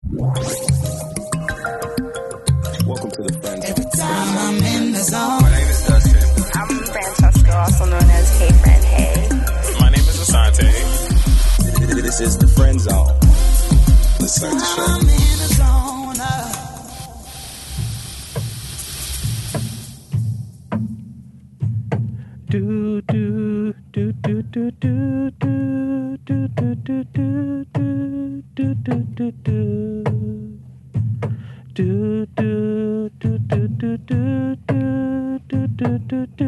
Welcome to the Friend Zone. Every time I'm in the zone. My name is Dustin. I'm Francesca, also known as Hey Friend Hey. My name is Asante. This is the Friend Zone. Let's start the show. I'm in the zone. Do do do do do do do do do do do do do do do do. Do do do do do do do do do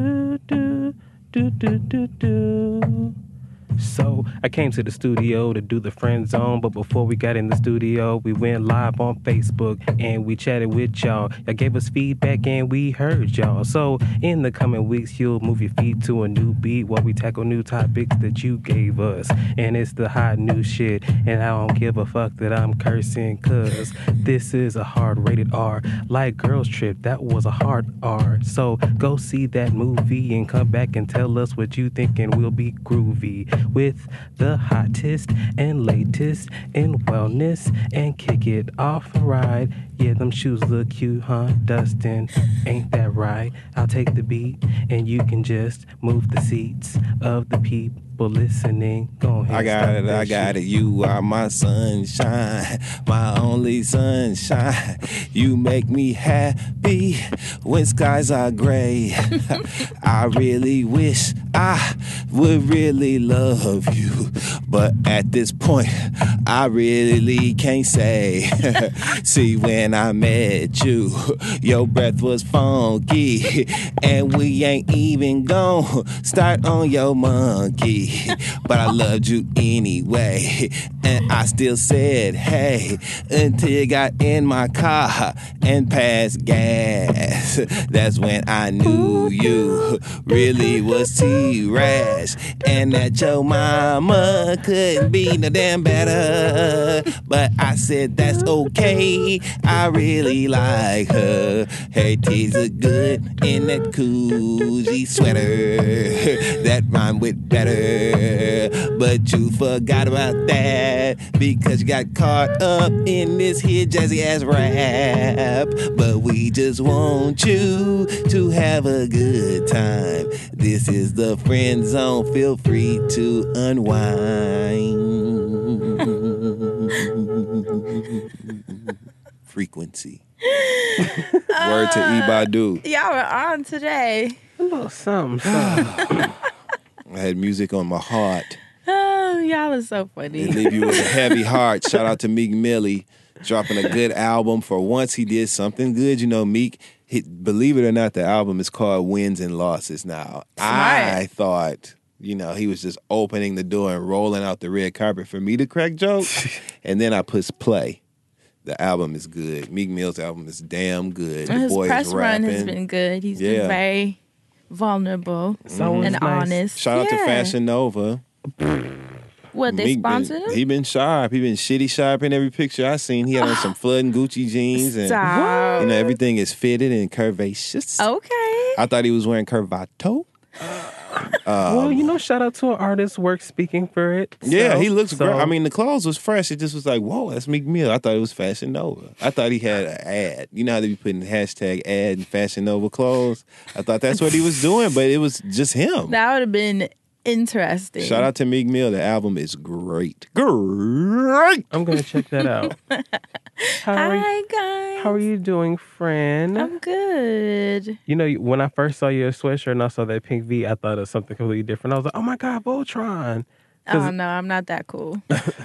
do do do do do. So I came to the studio to do the Friend Zone, but before we got in the studio, we went live on Facebook and we chatted with y'all. Y'all gave us feedback and we heard y'all. So in the coming weeks, you'll move your feet to a new beat while we tackle new topics that you gave us. And it's the hot new shit, and I don't give a fuck that I'm cursing, cause this is a hard rated R. Like Girls Trip, that was a hard R. So go see that movie and come back and tell us what you think, and we'll be groovy with the hottest and latest in wellness, and kick it off and ride. Yeah, them shoes look cute, huh, Dustin? Ain't that right? I'll take the beat and you can just move the seats of the people listening. Go ahead. I got it. You are my sunshine, my only sunshine. You make me happy when skies are gray. I really wish I would really love you, but at this point, I really can't say. See, when I met you, your breath was funky, and we ain't even gon' start on your monkey. But I loved you anyway, and I still said hey until you got in my car and passed gas. That's when I knew you really was T-Rash, and that your mama couldn't be no damn better. But I said that's okay, I really like her. Her titties look good in that Coogee sweater that rhyme with better. But you forgot about that because you got caught up in this here jazzy ass rap. But we just want you to have a good time. This is the Friend Zone. Feel free to unwind. Frequency. Word to Ibadu. Y'all were on today. A little something. I had music on my heart. Oh, y'all are so funny. They leave you with a heavy heart. Shout out to Meek Millie, dropping a good album. For once, he did something good. You know, Meek, believe it or not, the album is called Wins and Losses now. Smart. I thought, you know, he was just opening the door and rolling out the red carpet for me to crack jokes. And then I push play. The album is good. Meek Mill's album is damn good. The His boy press is run rapping. has been good. He's been very vulnerable So and nice. honest. Shout out to Fashion Nova. What, they Meek sponsored him? He been sharp. He been shitty sharp in every picture I seen. He had on some flooding Gucci jeans, and Stop. you know everything is fitted and curvaceous. Okay. I thought he was wearing curvato. Well, you know, shout out to an artist's work speaking for it. Yeah, So- he looks so- great. I mean, the clothes was fresh. It just was like, whoa, that's Meek Mill. I thought it was Fashion Nova. I thought he had an ad. You know how they be putting hashtag ad in Fashion Nova clothes? I thought that's what he was doing, but it was just him. That would have been interesting. Shout out to Meek Mill. The album is great. Great. I'm gonna check that out. Hi, guys. How are you doing, friend? I'm good. You know, when I first saw your sweatshirt and I saw that pink V, I thought of something completely different. I was like, oh my God, Voltron. Oh, no, I'm not that cool.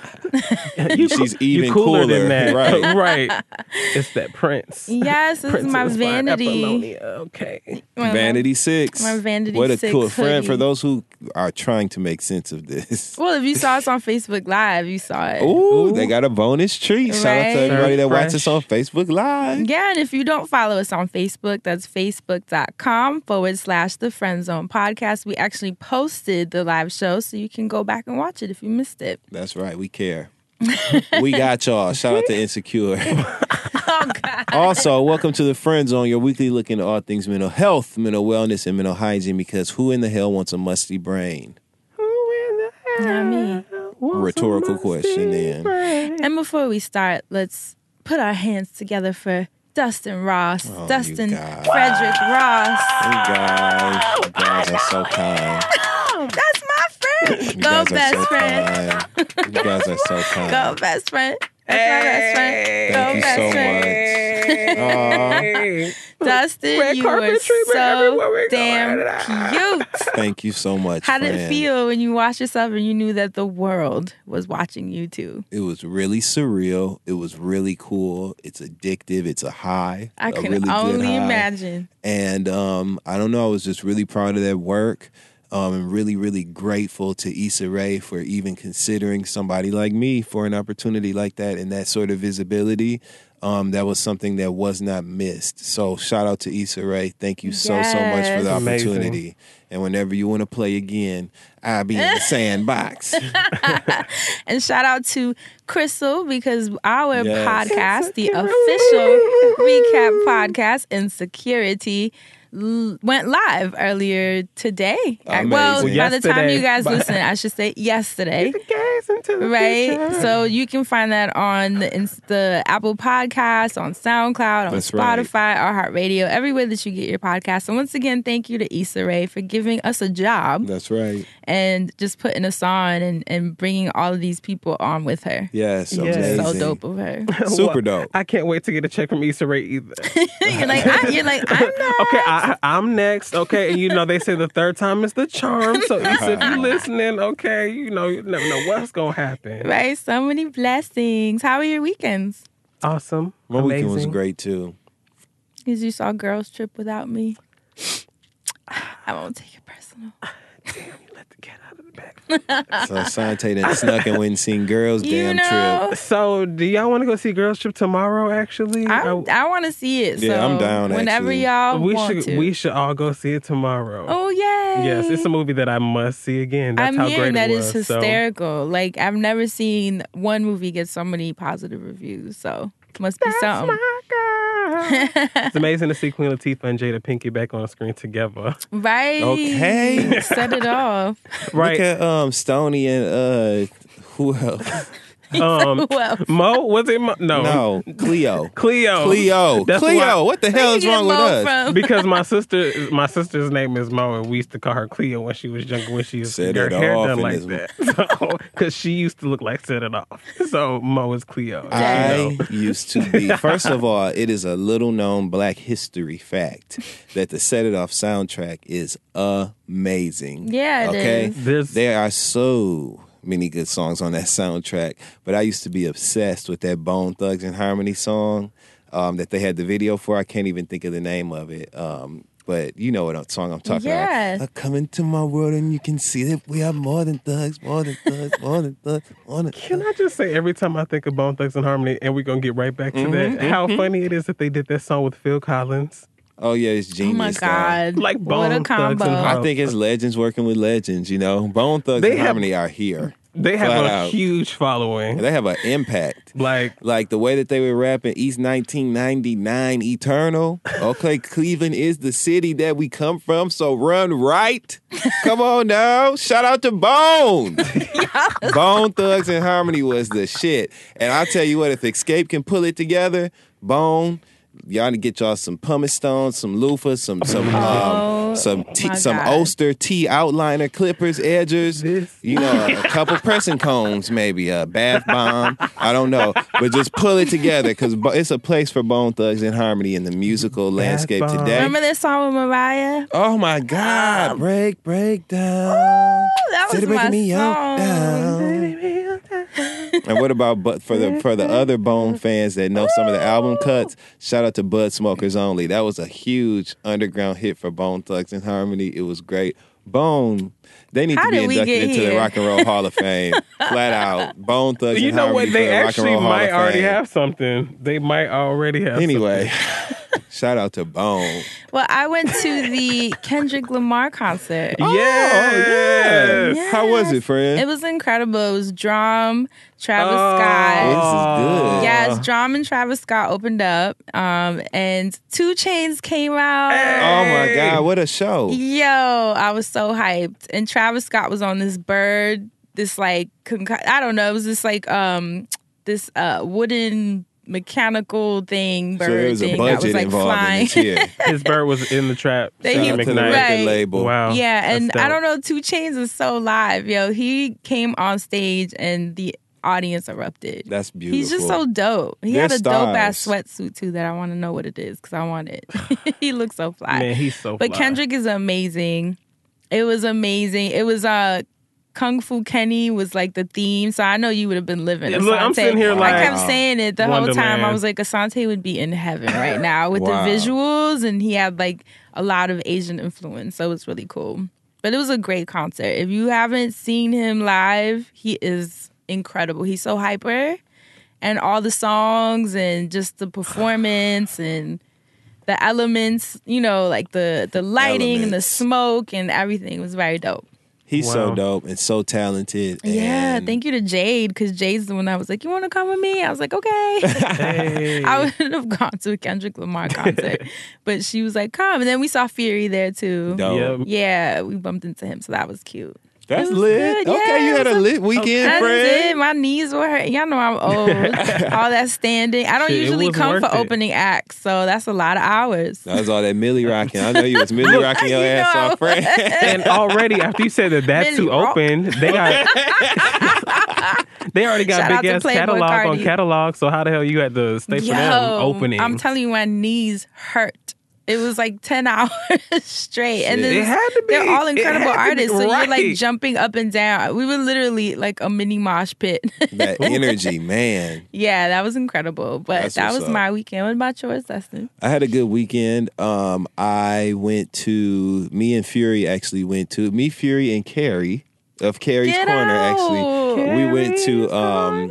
She's even you cooler than that. Right. Right. It's that Prince. Yes, this is my Princess Fine vanity. Apollonia. Okay. Vanity 6. My Vanity What a 6 cool friend hoodie. for those who are trying to make sense of this. Well, if you saw us on Facebook Live, you saw it. Ooh, they got a bonus treat. Shout out to Right. everybody that Fresh. watches on Facebook Live. Yeah, and if you don't follow us on Facebook, that's facebook.com/The Friend Zone Podcast. We actually posted the live show, so you can go back and watch it if you missed it. That's right. We care. We got y'all. Shout out to Insecure. Oh, God. Also, welcome to the Friend Zone, your weekly look into all things mental health, mental wellness, and mental hygiene, because who in the hell wants a musty brain? Who in the hell Not me. wants a Rhetorical musty question then. brain? And before we start, let's put our hands together for Dustin Ross. Oh, Dustin you guys. Frederick Ross. You guys are so kind. That's my friend. You Go guys are best so friend. kind. You guys are so kind. Go best friend. That's my best friend. Go Thank you best so friend. much. Aw, Dustin, Red you carpet were treatment everywhere so we go. damn cute. thank you so much. How did it friend. feel when you watched yourself and you knew that the world was watching you too? It was really surreal. It was really cool. It's addictive. It's a high. I a can really good only high. imagine. And I don't know. I was just really proud of that work. And really, really grateful to Issa Rae for even considering somebody like me for an opportunity like that and that sort of visibility. That was something that was not missed. So shout out to Issa Rae. Thank you so much for the Yes. Amazing. opportunity. And whenever you want to play again, I'll be in the sandbox. And shout out to Crystal because our Yes. podcast, the official recap podcast, Insecurity, went live earlier today. Amazing. Well, by the time Yesterday. you guys listen, I should say yesterday. Gaze into the Right, future. so you can find that on the Apple Podcast, on SoundCloud, on That's right. Spotify, iHeartRadio, everywhere that you get your podcast. And once again, thank you to Issa Rae for giving us a job That's right. and just putting us on and bringing all of these people on with her. Yes, Yes. amazing. So dope of her. Super dope. I can't wait to get a check from Issa Rae either. you're like, I'm not. Okay, I'm next. Okay, and you know they say the third time is the charm. So Issa, if you listening, okay, you never know what's gonna happen. Right, so many blessings. How were your weekends? Awesome. My weekend was Amazing. great too. Because you saw Girls Trip without me. I won't take it personal. Damn, you let the cat out of the bag. So Sante done snuck and went and seen Girls You Damn know, Trip. So, do y'all want to go see Girls Trip tomorrow? Actually, I want to see it. Yeah, so I'm down, Whenever actually. y'all we want to. should all go see it tomorrow. Oh yay! Yes, it's a movie that I must see again. That's I'm how hearing great that it it's was. So, hysterical. Like I've never seen one movie get so many positive reviews. So it must be something. it's amazing to see Queen Latifah and Jada Pinkett back on the screen together. Right. Okay. Set it off. Right. Look at Stoney and who else? Well, Mo? Was it Mo? No, Cleo. Cleo. That's Cleo. why- What the where hell you is get wrong with Mo us? from? Because my sister's name is Mo, and we used to call her Cleo when she was younger. When she used to Set get her it hair off done in like this- that, so because she used to look like Set It Off. So Mo is Cleo. I used to be. First of all, it is a little known Black history fact that the Set It Off soundtrack is amazing. Yeah, it okay? is. There are so many good songs on that soundtrack, but I used to be obsessed with that Bone Thugs and Harmony song that they had the video for. I can't even think of the name of it. But you know what song I'm talking Yeah. about. I come into my world and you can see that we are more than thugs, more than thugs, more than thugs, more than Can thugs. I just say, every time I think of Bone Thugs and Harmony, and we're gonna get right back to that, how funny it is that they did that song with Phil Collins. Oh yeah, it's oh genius. my dog. God. Like what a Bone Thugs combo. and I think it's legends working with legends, you know. Bone Thugs They and have- Harmony are here. They have Flat a out. huge following. They have an impact. Like the way that they were rapping East 1999 Eternal. Okay, Cleveland is the city that we come from, so run right. Come on now. Shout out to Bone. Bone Thugs and Harmony was the shit. And I'll tell you what, if Escape can pull it together, Bone, y'all need to get y'all some pumice stones, some loofahs, some God. Ulster tea outliner clippers, edgers, This- you know, a couple pressing combs, maybe a bath bomb. I don't know, but just pull it together because it's a place for Bone Thugs and Harmony in the musical landscape bomb. today. Remember this song with Mariah? Oh my God! Break down. That was Instead of my breaking me song. down. And what about for the other Bone fans that know some of the album cuts? Shout out to Bud Smokers Only. That was a huge underground hit for Bone Thugs and Harmony. It was great. Bone, they need How to be did we inducted get into the here? Rock and Roll Hall of Fame. Flat out. Bone Thugs you and know Harmony what? They for the Rock and actually Roll Hall might of already Fame. have something. They might already have. Anyway, shout out to Bone. Well, I went to the Kendrick Lamar concert. something. Yes. Yes. How was it, friend? It was incredible. It was Drum, Travis Oh, Scott. this is good. Yes, Drum and Travis Scott opened up, and 2 Chainz came out. Oh my God, what a show. Yo, I was so hyped. And Travis Scott was on this bird, this like, I don't know, it was this like, this wooden mechanical thing, So bird there was a thing that was budget like involved flying. in this here. His bird was in the trap. They- Sammy Shout out to the McKnight. Right. record label. Wow. Yeah, and That's I dope. don't know, 2 Chainz is so live, yo. He came on stage and the audience erupted. That's beautiful. He's just so dope. He They're had a dope ass stars. sweatsuit too that I want to know what it is because I want it. He looks so fly. Man, he's so But fly. Kendrick is amazing. It was amazing. It was Kung Fu Kenny was like the theme, so I know you would have been living. Yeah, look, I'm Asante. sitting here like- I kept saying it the whole time. Wonderland. I was like, Asante would be in heaven right now with Wow. the visuals, and he had like a lot of Asian influence, so it was really cool. But it was a great concert. If you haven't seen him live, he is incredible. He's so hyper, and all the songs and just the performance and the elements, you know, like the lighting and the Elements. smoke and everything was very dope. He's so Wow. dope and so talented. Yeah, and thank you to Jade, because Jade's the one that was like, "You want to come with me?" I was like, "Okay." Hey. I wouldn't have gone to a Kendrick Lamar concert, but she was like, "Come." And then we saw Fury there too. Dope. Yep. Yeah, we bumped into him, so that was cute. That's It was lit. good. Okay, Yeah, you it had a was lit weekend, That's friend. it. My knees were hurting. Y'all know I'm old. All that standing. I don't Shit, it usually was come worth for it. opening acts, so that's a lot of hours. That was all that Millie rocking. I know you was Millie rocking your You ass know I off, friend. And already, after you said that that's Millie who Rock. opened, they got they already got Shout out big to ass Playboy catalog on Cardi. catalog. So how the hell you had to stay for them opening? I'm telling you, my knees hurt. It was like 10 hours straight. And Shit. then It had to be. they're all It incredible had to be, artists. So you're like right. jumping up and down. We were literally like a mini mosh pit. That energy, man. Yeah, that was incredible. But That's that what's was up. my weekend. What about yours, Dustin? I had a good weekend. Me and Fury actually went to Fury and Carrie of Carrie's Get Corner. out. Actually, we went to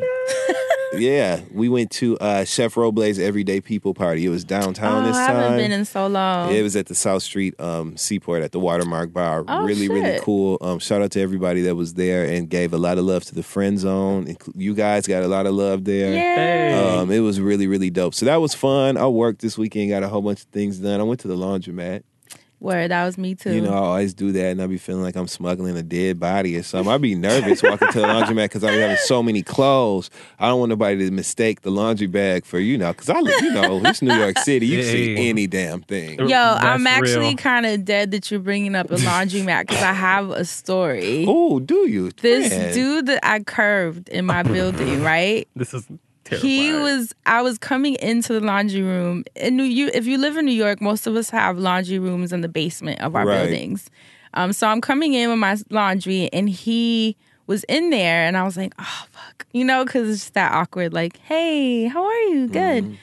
we went to Chef Roble's Everyday People Party. It was downtown this I time. haven't been in so long. It was at the South Street Seaport at the Watermark Bar. Oh, really shit. cool. Shout out to everybody that was there and gave a lot of love to the Friend Zone. You guys got a lot of love there. Yeah. It was really dope. So that was fun. I worked this weekend, got a whole bunch of things done. I went to the laundromat. Word, that was me too. You know, I always do that, and I be feeling like I'm smuggling a dead body or something. I be nervous walking to the laundromat because I be having so many clothes. I don't want nobody to mistake the laundry bag for because it's New York City. You see Hey. any damn thing. Yo, That's I'm actually real. kind of dead that you're bringing up a laundromat because I have a story. Oh, do you? This Man. dude that I curved in my building, right? This is terrifying. I was coming into the laundry room. If you live in New York, most of us have laundry rooms in the basement of our Right. buildings. So I'm coming in with my laundry and he was in there and I was like, oh, fuck. Because it's just that awkward. Like, hey, how are you? Good.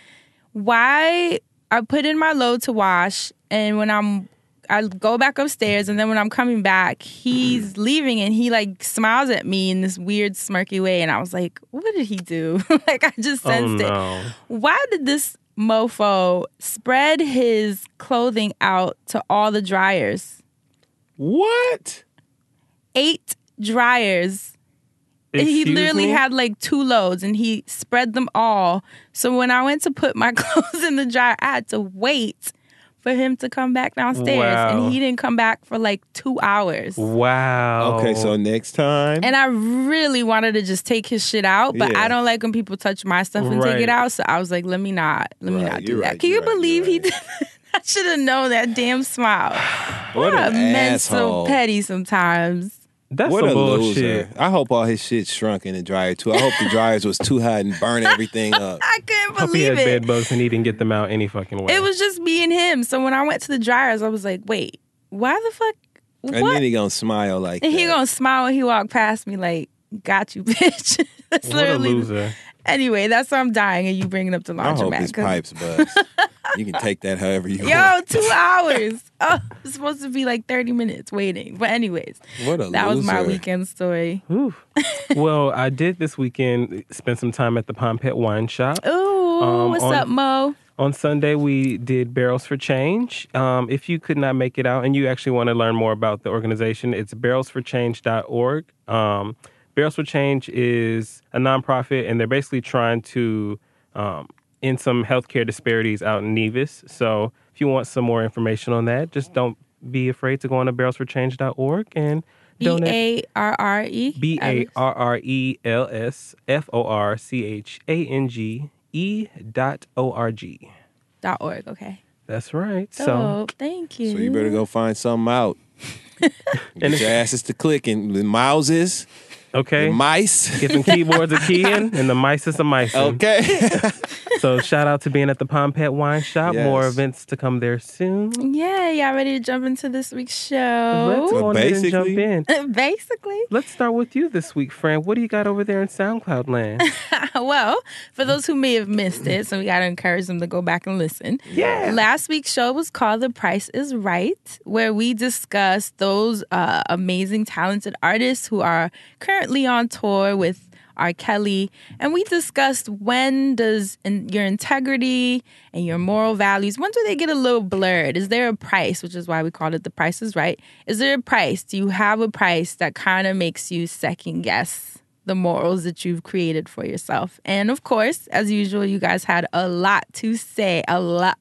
Why? I put in my load to wash and when I go back upstairs and then when I'm coming back, he's leaving and he like smiles at me in this weird smirky way. And I was like, what did he do? Like I just sensed it. no. Why did this mofo spread his clothing out to all the dryers? What? 8 dryers. And he Excuse literally me? had like 2 loads and he spread them all. So when I went to put my clothes in the dryer, I had to wait for him to come back downstairs. Wow. And he didn't come back for like 2 hours. Wow. Okay, so next time. And I really wanted to just take his shit out, but Yeah. I don't like when people touch my stuff and take Right. it out. So I was like, let me not Right, do you're that. right, Can you you're right, believe you're he did? I should have known that damn smile. what an Men asshole. so petty sometimes. That's What some a bullshit. loser. I hope all his shit shrunk in the dryer too. I hope the dryers was too hot and burned everything up. I couldn't Hope he believe had it. bed bugs and he didn't get them out any fucking way. It was just me and him. So when I went to the dryers, I was like, wait, why the fuck? And What? then he gonna smile like And that. he gonna smile when he walked past me like, got you, bitch. That's what a literally. loser. Anyway, that's why I'm dying and you bringing up the I hope laundromat. his 'cause- pipes bust. You can take that however you Yo, want. 2 hours. Oh, it's supposed to be like 30 minutes waiting. But anyways, What a that was my loser. weekend story. Whew. Well, I did this weekend spend some time at the Pompet Wine Shop. Ooh, what's on- up, Mo? On Sunday, we did Barrels for Change. If you could not make it out and you actually want to learn more about the organization, it's barrelsforchange.org. Barrels for Change is a nonprofit, and they're basically trying to end some healthcare disparities out in Nevis. So if you want some more information on that, just don't be afraid to go on to barrelsforchange.org and donate. BARRE. BARRELSFORCHANGE .org. Okay. That's right. So thank you. So you better go find something out. Get your asses to clicking. The mouses, Okay. the mice. Get them keyboards a keying and the mice is a mice. Okay. So shout out to being at the Palm Pet Wine Shop. Yes. More events to come there soon. Yeah, y'all ready to jump into this week's Let's show? go on ahead and jump basically- in. Basically. Let's start with you this week, Fran. What do you got over there in SoundCloud land? Well, for those who may have missed it, so we got to encourage them to go back and listen. Yeah. Last week's show was called The Price is Right, where we discussed those amazing, talented artists who are currently on tour with R. Kelly. And we discussed when does your integrity and your moral values, when do they get a little blurred? Is there a price, which is why we called it The Price is Right? Is there a price? Do you have a price that kind of makes you second guess the morals that you've created for yourself? And of course, as usual, you guys had a lot to say. A lot.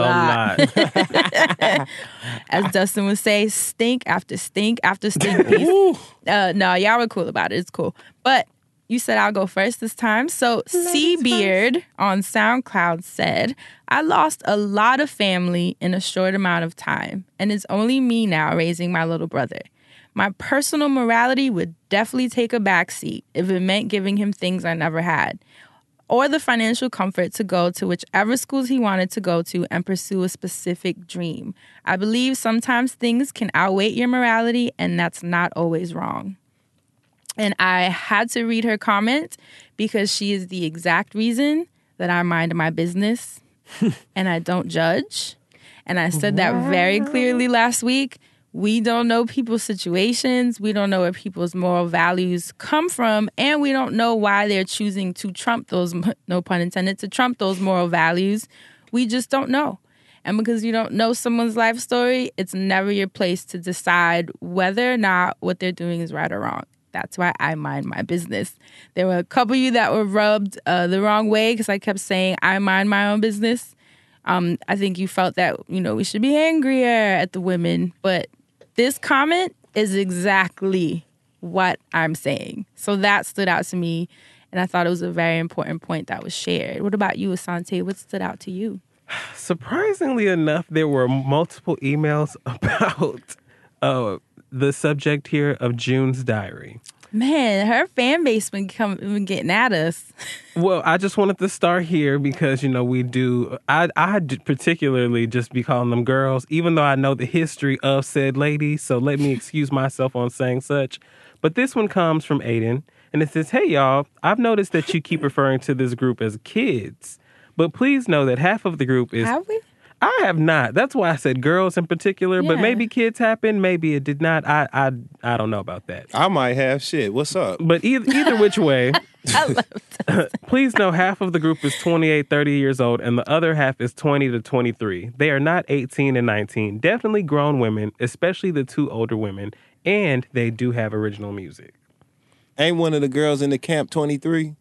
As Dustin would say, stink after stink after stink piece. No, y'all were cool about it. It's cool. But you said I'll go first this time. So Seabeard on SoundCloud said, I lost a lot of family in a short amount of time, and it's only me now raising my little brother. My personal morality would definitely take a backseat if it meant giving him things I never had, or the financial comfort to go to whichever schools he wanted to go to and pursue a specific dream. I believe sometimes things can outweigh your morality, and that's not always wrong. And I had to read her comment because she is the exact reason that I mind my business and I don't judge. And I said that very clearly last week. We don't know people's situations. We don't know where people's moral values come from. And we don't know why they're choosing to trump those, no pun intended, to trump those moral values. We just don't know. And because you don't know someone's life story, it's never your place to decide whether or not what they're doing is right or wrong. That's why I mind my business. There were a couple of you that were rubbed the wrong way because I kept saying I mind my own business. I think you felt that, we should be angrier at the women. But this comment is exactly what I'm saying. So that stood out to me. And I thought it was a very important point that was shared. What about you, Asante? What stood out to you? Surprisingly enough, there were multiple emails about the subject here of June's diary. Man, her fan base been getting at us. Well, I just wanted to start here because, we do. I particularly just be calling them girls, even though I know the history of said lady. So let me excuse myself on saying such. But this one comes from Aiden, and it says, "Hey, y'all, I've noticed that you keep referring to this group as kids. But please know that half of the group is..." Have we? I have not. That's why I said girls in particular, but Yeah. maybe kids happened. Maybe it did not. I don't know about that. I might have shit. What's up? But either which way, I love that. please know half of the group is 28, 30 years old, and the other half is 20 to 23. They are not 18 and 19. Definitely grown women, especially the two older women, and they do have original music. Ain't one of the girls in the Camp 23?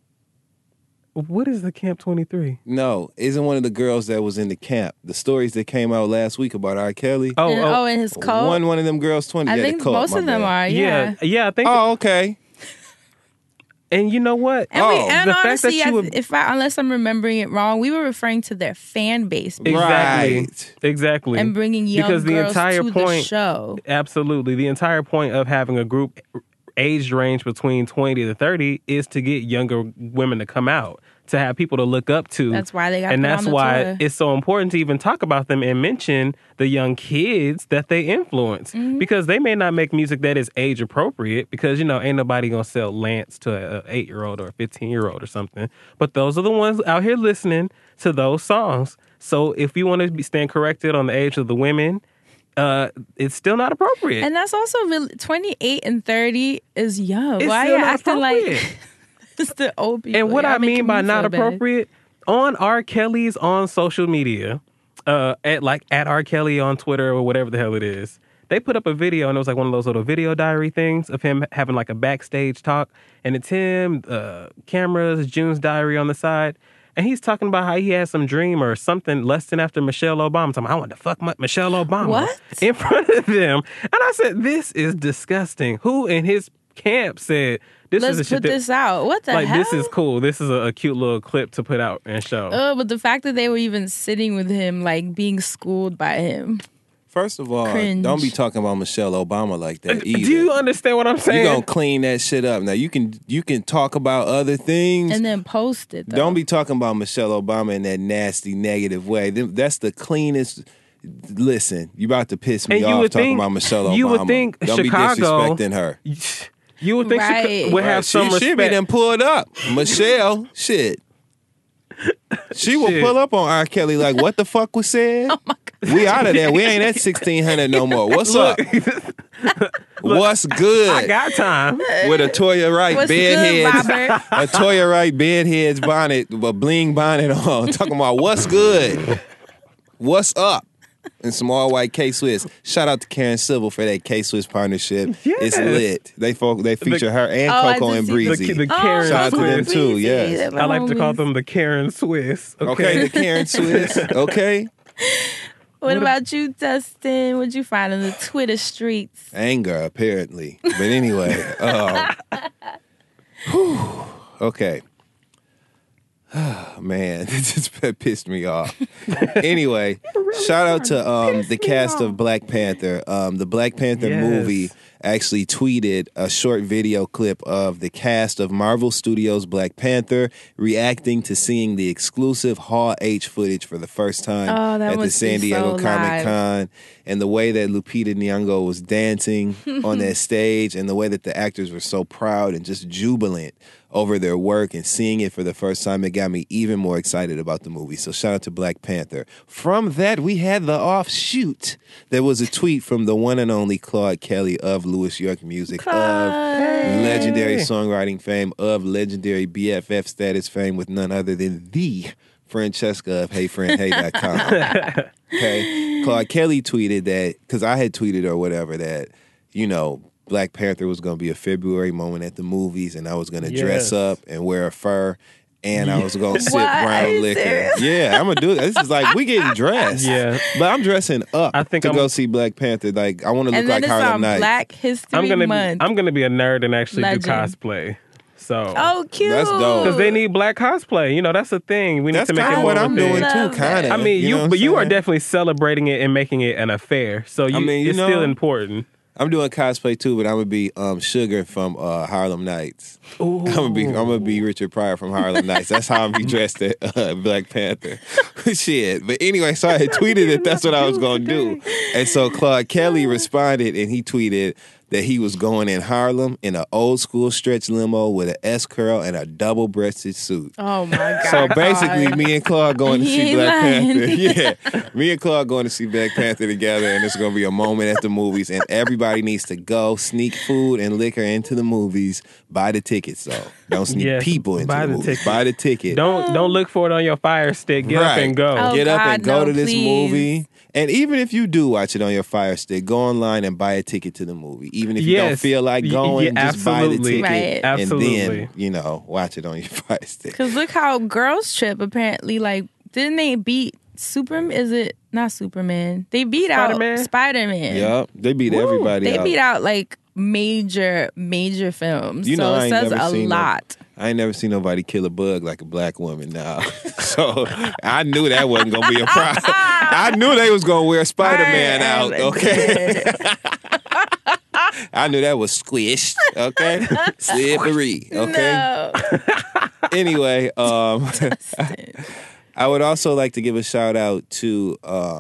What is the Camp 23? No, isn't one of the girls that was in the camp. The stories that came out last week about R. Kelly. And his cult. One of them girls 20. I yeah, think the cult, most my of them bad. are, yeah. Yeah, I think. Oh, okay. And you know what? And, the fact that honestly, you would- unless I'm remembering it wrong, we were referring to their fan base Exactly. Right. Exactly. and bringing young Because the girls entire to point, the show. Absolutely. The entire point of having a group age range between 20 to 30 is to get younger women to come out, to have people to look up to. That's why they got And put that's on the why tour. it's so important to even talk about them and mention the young kids that they influence. Mm-hmm. Because they may not make music that is age appropriate because, ain't nobody going to sell Lance to an 8-year-old or a 15-year-old or something. But those are the ones out here listening to those songs. So if you want to stand corrected on the age of the women, it's still not appropriate. And that's also really 28 and 30 is young. It's Why are still you not acting like appropriate. it's the old people? And what Y'all I mean making by me not feel bad. appropriate, on R. Kelly's on social media, at R. Kelly on Twitter or whatever the hell it is, they put up a video and it was like one of those little video diary things of him having like a backstage talk. And it's him, cameras, June's diary on the side. And he's talking about how he had some dream or something less than after Michelle Obama. Talking, I want to fuck Michelle Obama What? in front of them. And I said, this is disgusting. Who in his camp said, "This is Let's the put shit this out. What the like hell? this is cool. This is a cute little clip to put out and show." But the fact that they were even sitting with him, like being schooled by him. First of all, Cringe. don't be talking about Michelle Obama like that either. Do you understand what I'm saying? You gonna clean that shit up. Now you can talk about other things. And then post it, though. Don't be talking about Michelle Obama in that nasty, negative way. That's the cleanest. Listen, you about to piss me And you off would talking think- about Michelle Obama. you would think Don't Chicago- be disrespecting her. You would think Right. she would have some she respect. be done pulled up. Michelle, shit. She will Shit. pull up on R. Kelly like, what the fuck was said? Oh my God. We out of there. We ain't at 1600 no more. What's up? What's good? I got time. With a Toya Wright What's bedhead, good, Robert? a Toya Wright bedhead's bonnet, a bling bonnet on, talking about what's good, what's up, and some all white K Swiss. Shout out to Karen Civil for that K Swiss partnership. Yes. It's lit. They feature her and I Coco did and see Breezy. The Karen Shout out to them Swiss. too. Yes. I like to call them the Karen Swiss. Okay, the Karen Swiss. Okay, What about you, Dustin? What'd you find on the Twitter streets? anger apparently. But anyway, okay. Man, this just pissed me off. Anyway, shout out to the cast of Black Panther. The Black Panther Yes. movie actually tweeted a short video clip of the cast of Marvel Studios' Black Panther reacting to seeing the exclusive Hall H footage for the first time Oh, that at the must San be Diego so Comic live. Con, and the way that Lupita Nyong'o was dancing on that stage, and the way that the actors were so proud and just jubilant over their work, and seeing it for the first time, it got me even more excited about the movie. So shout out to Black Panther. From that, we had the offshoot. There was a tweet from the one and only Claude Kelly of Louis York Music, of legendary songwriting fame, of legendary BFF status fame with none other than the Francesca of HeyFriendHey.com. Okay, Claude Kelly tweeted that, because I had tweeted or whatever, that, you know, Black Panther was going to be a February moment at the movies, and I was going to dress Yes. up and wear a fur, and I was going to sip What? Are brown you liquor. serious? Yeah, I'm going to do it. This is like, we getting dressed. Yeah. But I'm dressing up I think to I'm- go see Black Panther. Like, I want to look And then like it's Harlem on Nights. Black History I'm gonna Month. be a nerd and actually Legend. do cosplay. So Oh, cute. That's dope. because they need black cosplay. You know, that's the thing. We need That's to make kind it of what more I'm of a thing. doing too, Love kind of. that. I mean, know what but I'm you are saying? definitely celebrating it and making it an affair. So you, mean, you it's know- still important. I'm doing cosplay too, but I'm gonna be Sugar from Harlem Nights. I'm gonna be Richard Pryor from Harlem Nights. That's how I'm be dressed at Black Panther. Shit. But anyway, so I had tweeted that that's what I was gonna do, and so Claude Kelly responded, and he tweeted that he was going in Harlem in an old school stretch limo with an S curl and a double breasted suit. Oh, my God. So basically, Claude. me and Claude going to He see ain't Black lying. Panther. Yeah, me and Claude going to see Black Panther together, and it's going to be a moment at the movies, and everybody needs to go sneak food and liquor into the movies. Buy the tickets, though. Don't sneak Yes, people into buy the the movies. ticket. Buy the ticket. Don't look for it on your Fire Stick. Get up Right. and go. Oh, Get up and God, go no, to this please. movie. And even if you do watch it on your Fire Stick, go online and buy a ticket to the movie. Even if you don't Yes. feel like going, Yeah, just buy the absolutely. ticket Right. and Absolutely. then, watch it on your Fire Stick. Because look how Girls Trip apparently, like, didn't they beat Superman? Is it not Superman? They beat Spider-Man? out Spider-Man. Yep, they beat everybody They out. beat out, like, major films. You know, so I it ain't says never a seen no- lot. I ain't never seen nobody kill a bug like a black woman now. So I knew that wasn't going to be a problem. I knew they was going to wear Spider-Man I am out, okay? dead. I knew that was squished, okay? Slippery, okay? No. Anyway, I would also like to give a shout out to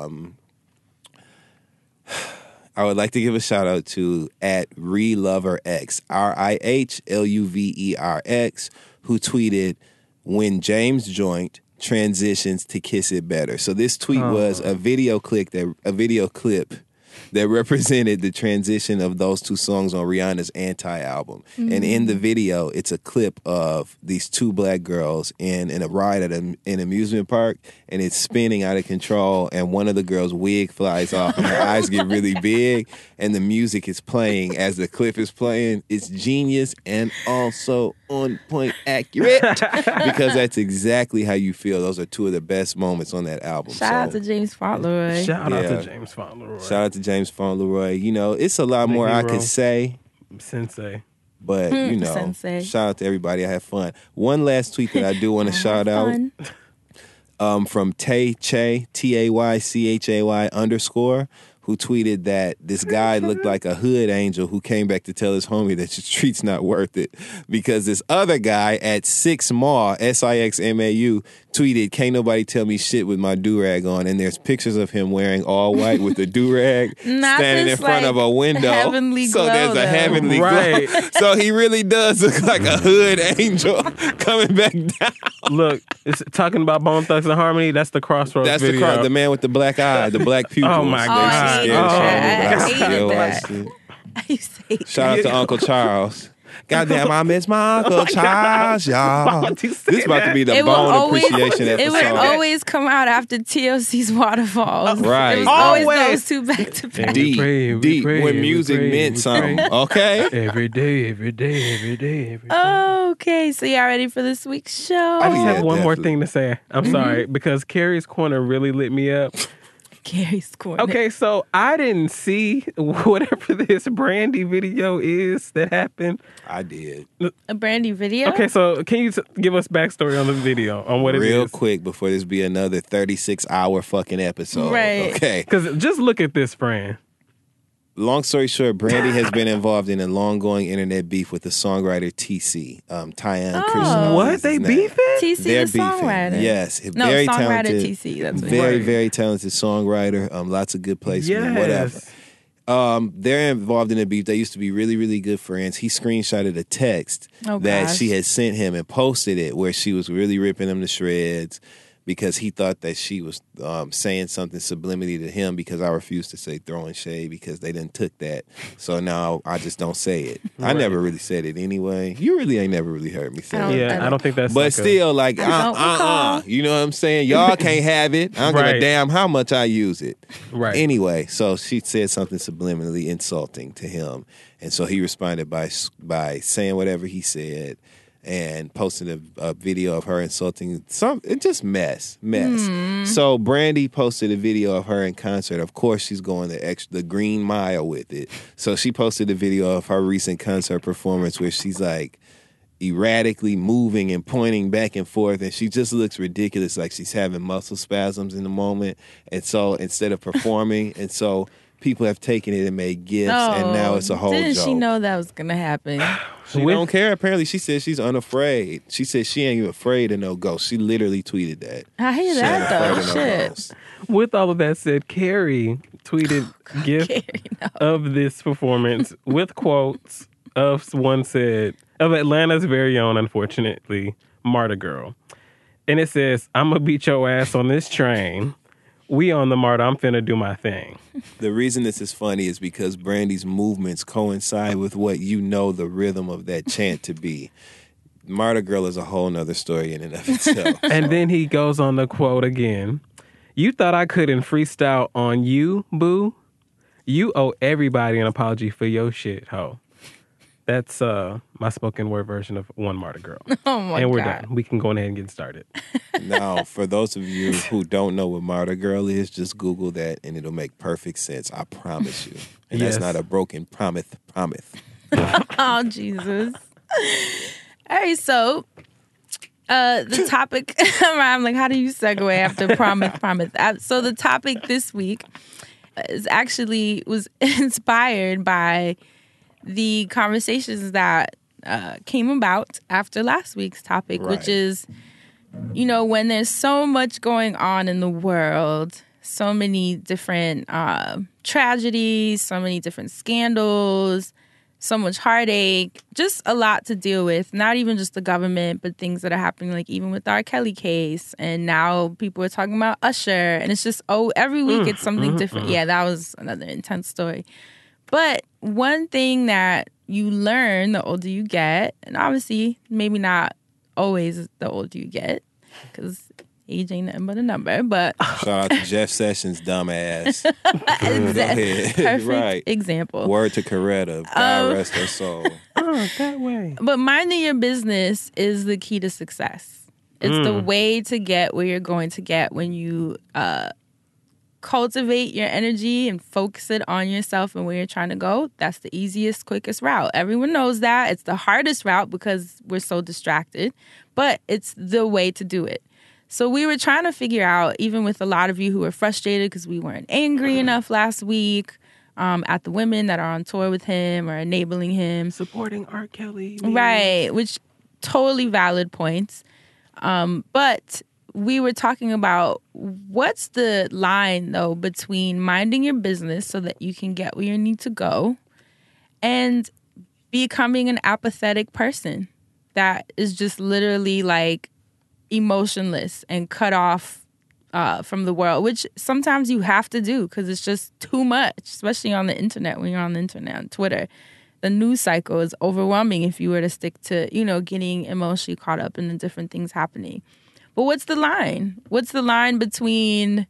at ReLoverX, RiHLuverX, who tweeted, "When James Joint transitions to Kiss It Better." So this tweet was a video clip that represented the transition of those two songs on Rihanna's Anti album. And in the video, it's a clip of these two black girls in a ride at an amusement park, and it's spinning out of control, and one of the girls' wig flies off, and her eyes get really big, and the music is playing as the clip is playing. It's genius and also on point accurate, because that's exactly how you feel. Those are two of the best moments on that album. Shout out to James Fauntleroy. Shout out Yeah. to James Fauntleroy. Shout out to James Fauntleroy. You know, it's a lot Big more I hero. could say. Sensei. But, you know, Sensei. shout out to everybody. I had fun. One last tweet that I do want to shout out from Tay Che, TAYCHAY_ who tweeted that this guy looked like a hood angel who came back to tell his homie that your street's not worth it because this other guy at Sixmau, SIXMAU, tweeted, can't nobody tell me shit with my do-rag on, and there's pictures of him wearing all white with the do-rag standing in front of a window. Heavenly so glow, there's a though. heavenly Right. glow. So he really does look like a hood angel coming back down. Look, it's talking about Bone Thugs and Harmony. That's the Crossroads That's video. the man with the black eye, the black pupils. Oh, my They God. scared Oh, the shit out of me, but I I hated still that. watched it. I used to hate Shout out to Uncle Charles. Goddamn, I miss my Uncle Charles, y'all. Why'd you say This about to be the It would bone always- appreciation It episode. would always come out after TLC's Waterfalls. Right. It was always Always. those two back to back. We pray, we Deep, pray, when we music pray, meant we something, pray. okay? Every day, every day, every day, every day. Okay, so y'all ready for this week's show? I just Yeah, have one more definitely. thing to say. I'm sorry, because Carrie's Corner really lit me up. Gary's Corner. Okay, so I didn't see whatever this Brandy video is that happened. I did. A Brandy video? Okay, so can you give us backstory on the video, on what it Real is? quick before this be another 36-hour fucking episode. Right. Okay. Because just look at this, friend. Long story short, Brandy has been involved in a long-going internet beef with the songwriter TC, Tyan Krishna. What? is They his name. beefing? TC They're the beefing. songwriter. Yes. No, very songwriter talented. TC. That's what Very, Right. very talented songwriter. Lots of good placement, whatever. Yes. They're involved in a beef. They used to be really, really good friends. He screenshotted a text Oh, that gosh. she had sent him and posted it where she was really ripping him to shreds because he thought that she was saying something subliminally to him because I refused to say throwing shade because they didn't took that. So now I just don't say it. I never really said it anyway. You really ain't never really heard me say I don't- it. Yeah, I don't think that's But like still, like, I don't recall. you know what I'm saying? Y'all can't have it. I don't give a Right. damn how much I use it. Right. Anyway, so she said something subliminally insulting to him, and so he responded by saying whatever he said and posted a video of her insulting it just mess. So Brandy posted a video of her in concert. Of course, she's going the green mile with it. So she posted a video of her recent concert performance where she's like erratically moving and pointing back and forth, and she just looks ridiculous, like she's having muscle spasms in the moment. And so instead of performing, and so people have taken it and made gifts, and now it's a whole Didn't joke. she know that was going to happen? She don't care. Apparently, she said she's unafraid. She said she ain't even afraid of no ghost. She literally tweeted that. I hear She ain't that, though. afraid of no Shit. ghosts. With all of that said, Carrie tweeted gif Carrie, no. of this performance with quotes of one said, of Atlanta's very own, unfortunately, Marta Girl. And it says, I'm going to beat your ass on this train. We on the Marta, I'm finna do my thing. The reason this is funny is because Brandy's movements coincide with what you know the rhythm of that chant to be. Marta Girl is a whole nother story in and of itself. And then he goes on the quote again. You thought I couldn't freestyle on you, boo? You owe everybody an apology for your shit, ho. That's my spoken word version of one Marta Girl. Oh, my And we're God. done. We can go ahead and get started. Now, for those of you who don't know what Marta Girl is, just Google that and it'll make perfect sense. I promise you. And Yes. that's not a broken promise. Oh, Jesus. All right, so the topic, I'm like, how do you segue after promise? So the topic this week was inspired by the conversations that came about after last week's topic, which Right. is, you know, when there's so much going on in the world, so many different tragedies, so many different scandals, so much heartache, just a lot to deal with. Not even just the government, but things that are happening, like even with the R. Kelly case. And now people are talking about Usher. And it's just, every week it's something different. Yeah, that was another intense story. But one thing that you learn the older you get, and obviously maybe not always the older you get, because age ain't nothing but a number, but Shout out to Jeff Sessions, dumbass. Go ahead. perfect Right. example. Word to Coretta. God rest her soul. Oh, that way. But minding your business is the key to success. It's the way to get where you're going to get when you cultivate your energy and focus it on yourself and where you're trying to go, that's the easiest, quickest route. Everyone knows that. It's the hardest route because we're so distracted, but it's the way to do it. So we were trying to figure out, even with a lot of you who were frustrated because we weren't angry enough last week at the women that are on tour with him or enabling him. Supporting R. Kelly. Right, which totally valid points. But we were talking about what's the line, though, between minding your business so that you can get where you need to go and becoming an apathetic person that is just literally like emotionless and cut off from the world, which sometimes you have to do because it's just too much, especially on the internet. When you're on the internet, on Twitter, the news cycle is overwhelming if you were to stick to, getting emotionally caught up in the different things happening. But what's the line? What's the line between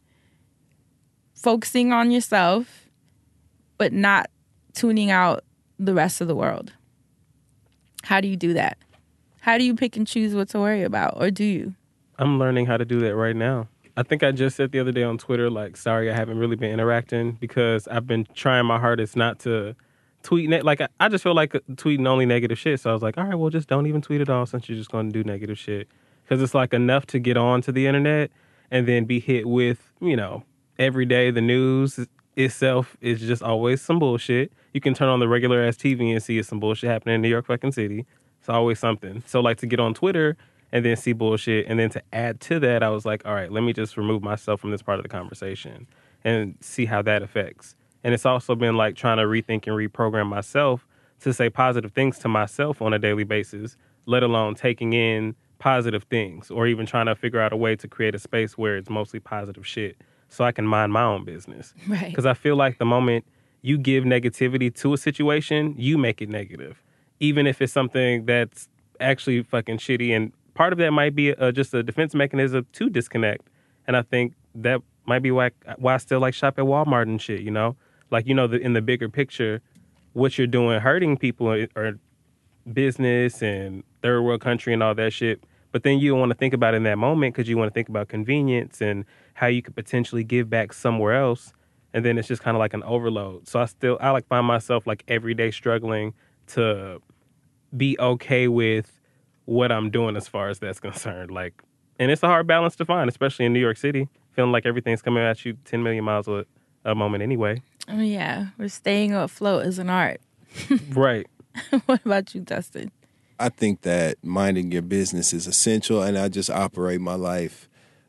focusing on yourself but not tuning out the rest of the world? How do you do that? How do you pick and choose what to worry about? Or do you? I'm learning how to do that right now. I think I just said the other day on Twitter, like, sorry, I haven't really been interacting because I've been trying my hardest not to tweet. I just feel like tweeting only negative shit. So I was like, all right, well, just don't even tweet at all since you're just going to do negative shit. Because it's like enough to get onto the internet and then be hit with, every day the news itself is just always some bullshit. You can turn on the regular ass TV and see it's some bullshit happening in New York fucking city. It's always something. So like to get on Twitter and then see bullshit and then to add to that, I was like, all right, let me just remove myself from this part of the conversation and see how that affects. And it's also been like trying to rethink and reprogram myself to say positive things to myself on a daily basis, let alone taking in positive things or even trying to figure out a way to create a space where it's mostly positive shit so I can mind my own business. Right. Because I feel like the moment you give negativity to a situation, you make it negative. Even if it's something that's actually fucking shitty. And part of that might be just a defense mechanism to disconnect. And I think that might be why I still like shop at Walmart and shit, Like, in the bigger picture, what you're doing hurting people or business and third world country and all that shit. But then you don't want to think about it in that moment because you want to think about convenience and how you could potentially give back somewhere else. And then it's just kind of like an overload. So I like find myself like every day struggling to be okay with what I'm doing as far as that's concerned. Like, and it's a hard balance to find, especially in New York City, feeling like everything's coming at you 10 million miles a moment anyway. Oh, yeah. We're staying afloat is an art. Right. What about you, Dustin? I think that minding your business is essential, and I just operate my life.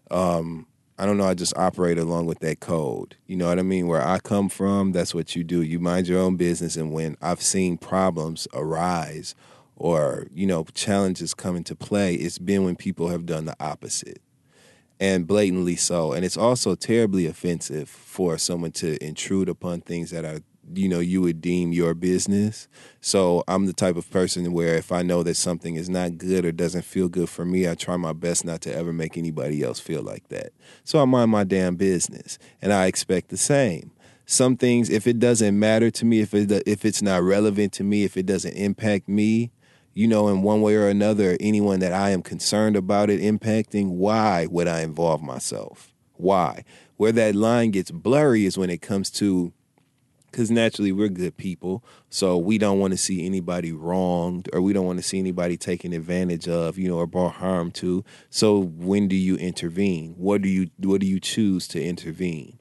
I don't know, I just operate along with that code. You know what I mean? Where I come from, that's what you do. You mind your own business, and when I've seen problems arise or, challenges come into play, it's been when people have done the opposite, and blatantly so. And it's also terribly offensive for someone to intrude upon things that are, you would deem your business. So I'm the type of person where if I know that something is not good or doesn't feel good for me, I try my best not to ever make anybody else feel like that. So I mind my damn business, and I expect the same. Some things, if it doesn't matter to me, if it's not relevant to me, if it doesn't impact me, in one way or another, anyone that I am concerned about it impacting, why would I involve myself? Why? Where that line gets blurry is when it comes to, because naturally we're good people, so we don't want to see anybody wronged or we don't want to see anybody taken advantage of, or brought harm to. So when do you intervene? What do you choose to intervene?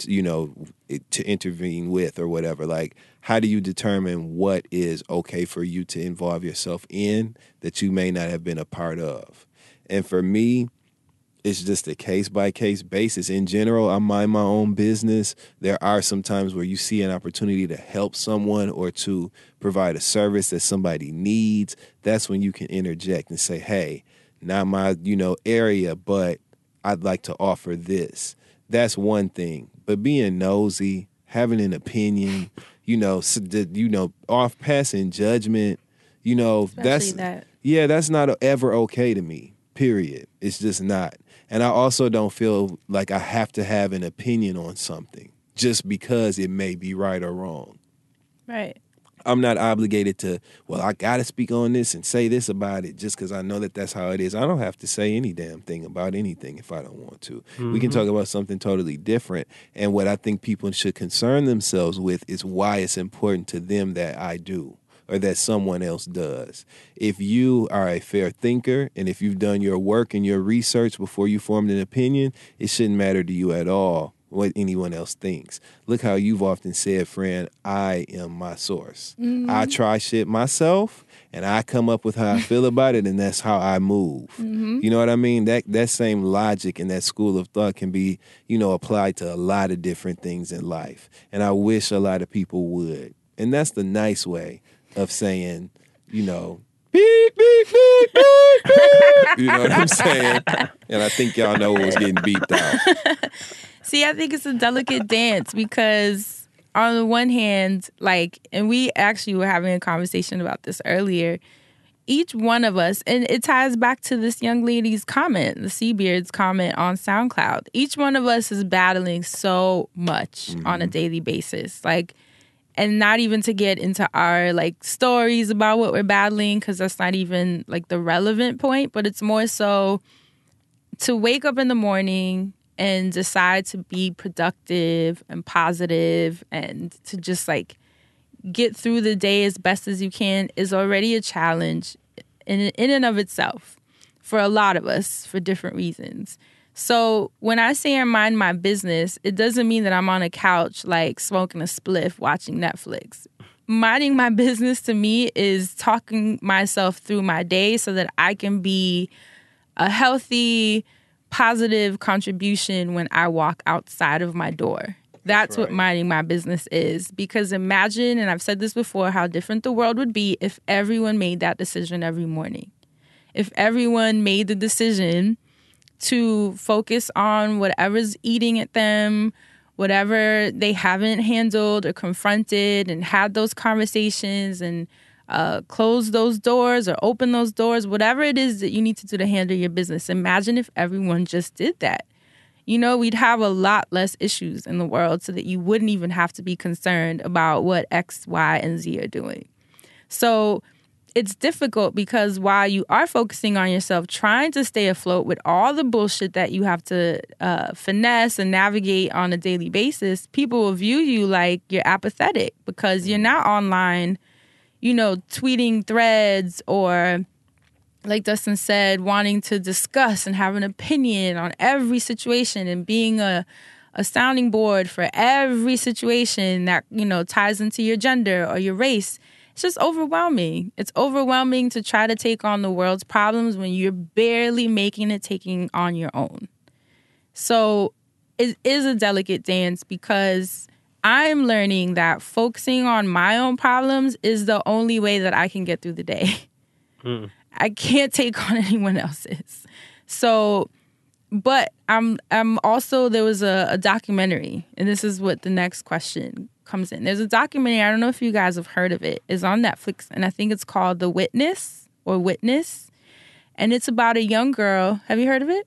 To intervene with or whatever. Like, how do you determine what is okay for you to involve yourself in that you may not have been a part of? And for me, it's just a case-by-case basis. In general, I mind my own business. There are some times where you see an opportunity to help someone or to provide a service that somebody needs. That's when you can interject and say, hey, not my, area, but I'd like to offer this. That's one thing. But being nosy, having an opinion, off passing judgment, that's not ever okay to me. Period. It's just not. And I also don't feel like I have to have an opinion on something just because it may be right or wrong. Right. I'm not obligated to, well, I got to speak on this and say this about it just because I know that that's how it is. I don't have to say any damn thing about anything if I don't want to. We can talk about something totally different. And what I think people should concern themselves with is why it's important to them that I do or that someone else does. If you are a fair thinker and if you've done your work and your research before you formed an opinion, it shouldn't matter to you at all what anyone else thinks. Look how you've often said, friend, I am my source. I try shit myself, and I come up with how I feel about it, and that's how I move. You know what I mean? That same logic and that school of thought can be, applied to a lot of different things in life. And I wish a lot of people would. And that's the nice way of saying, beep, beep, beep, beep, beep. You know what I'm saying? And I think y'all know what was getting beeped out. See, I think it's a delicate dance because on the one hand, and we actually were having a conversation about this earlier, each one of us, and it ties back to this young lady's comment, the Seabeard's comment on SoundCloud. Each one of us is battling so much on a daily basis. And not even to get into our stories about what we're battling, because that's not even the relevant point, but it's more so to wake up in the morning and decide to be productive and positive and to just get through the day as best as you can is already a challenge in and of itself for a lot of us for different reasons. So when I say I mind my business, it doesn't mean that I'm on a couch smoking a spliff watching Netflix. Minding my business to me is talking myself through my day so that I can be a healthy, positive contribution when I walk outside of my door. That's what minding my business is. Because imagine, and I've said this before, how different the world would be if everyone made that decision every morning. If everyone made the decision to focus on whatever's eating at them, whatever they haven't handled or confronted, and had those conversations and close those doors or open those doors, whatever it is that you need to do to handle your business. Imagine if everyone just did that. We'd have a lot less issues in the world so that you wouldn't even have to be concerned about what X, Y, and Z are doing. So it's difficult because while you are focusing on yourself, trying to stay afloat with all the bullshit that you have to finesse and navigate on a daily basis, people will view you like you're apathetic because you're not online, tweeting threads or, like Dustin said, wanting to discuss and have an opinion on every situation and being a sounding board for every situation that, ties into your gender or your race. It's just overwhelming. It's overwhelming to try to take on the world's problems when you're barely making it taking on your own. So it is a delicate dance because I'm learning that focusing on my own problems is the only way that I can get through the day. I can't take on anyone else's. So, but I'm also, there was a documentary, and this is what the next question comes in. There's a documentary, I don't know if you guys have heard of it. It's on Netflix, and I think it's called The Witness or Witness. And it's about a young girl. Have you heard of it?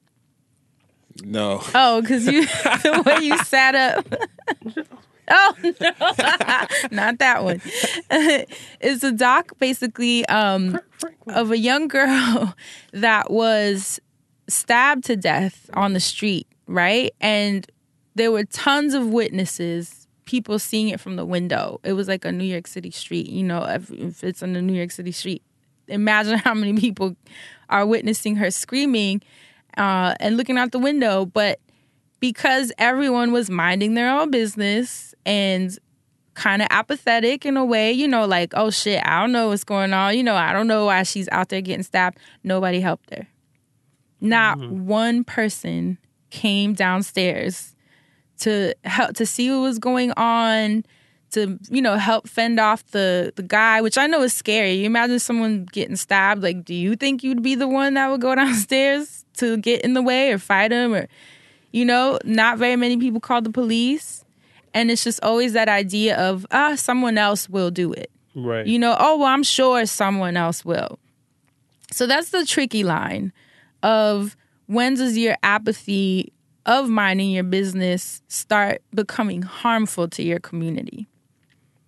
No. Oh, because the way you sat up. Oh, no. Not that one. It's a doc, basically, of a young girl that was stabbed to death on the street, right? And there were tons of witnesses, people seeing it from the window. It was like a New York City street. If it's on a New York City street, imagine how many people are witnessing her screaming and looking out the window. But because everyone was minding their own business and kind of apathetic in a way, oh shit, I don't know what's going on. I don't know why she's out there getting stabbed. Nobody helped her. Not one person came downstairs to help, to see what was going on, to, help fend off the guy, which I know is scary. You imagine someone getting stabbed. Do you think you'd be the one that would go downstairs to get in the way or fight him? Or, not very many people called the police. And it's just always that idea of, someone else will do it. Right. I'm sure someone else will. So that's the tricky line of when does your apathy of minding your business start becoming harmful to your community?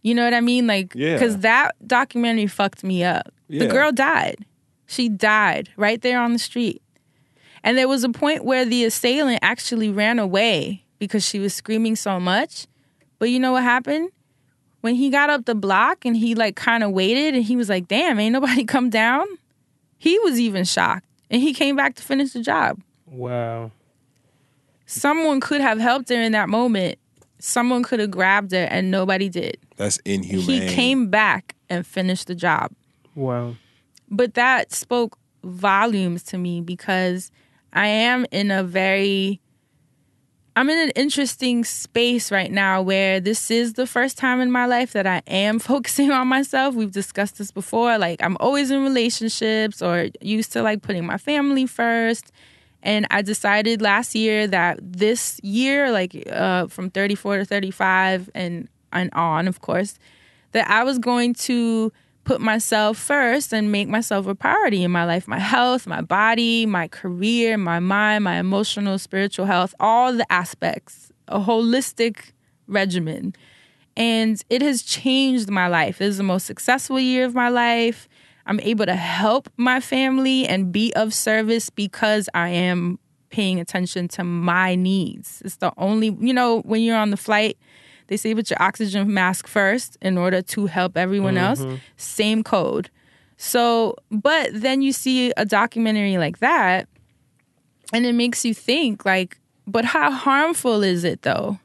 You know what I mean? Like, Yeah. because that documentary fucked me up. The Yeah. girl died. She died right there on the street. And there was a point where the assailant actually ran away because she was screaming so much. But you know what happened? When he got up the block and he like kind of waited and he was like, damn, ain't nobody come down. He was even shocked. And he came back to finish the job. Wow. Someone could have helped her in that moment. Someone could have grabbed her and nobody did. That's inhumane. He came back and finished the job. Wow. But that spoke volumes to me because I am in I'm in an interesting space right now where this is the first time in my life that I am focusing on myself. We've discussed this before. Like, I'm always in relationships or used to like putting my family first. And I decided last year that this year, like from 34 to 35 and on, of course, that I was going to put myself first and make myself a priority in my life, my health, my body, my career, my mind, my emotional, spiritual health, all the aspects, a holistic regimen. And it has changed my life. It is the most successful year of my life. I'm able to help my family and be of service because I am paying attention to my needs. It's the only, when you're on the flight, they say put your oxygen mask first in order to help everyone else. Same code. So, but then you see a documentary like that and it makes you think like, but how harmful is it though?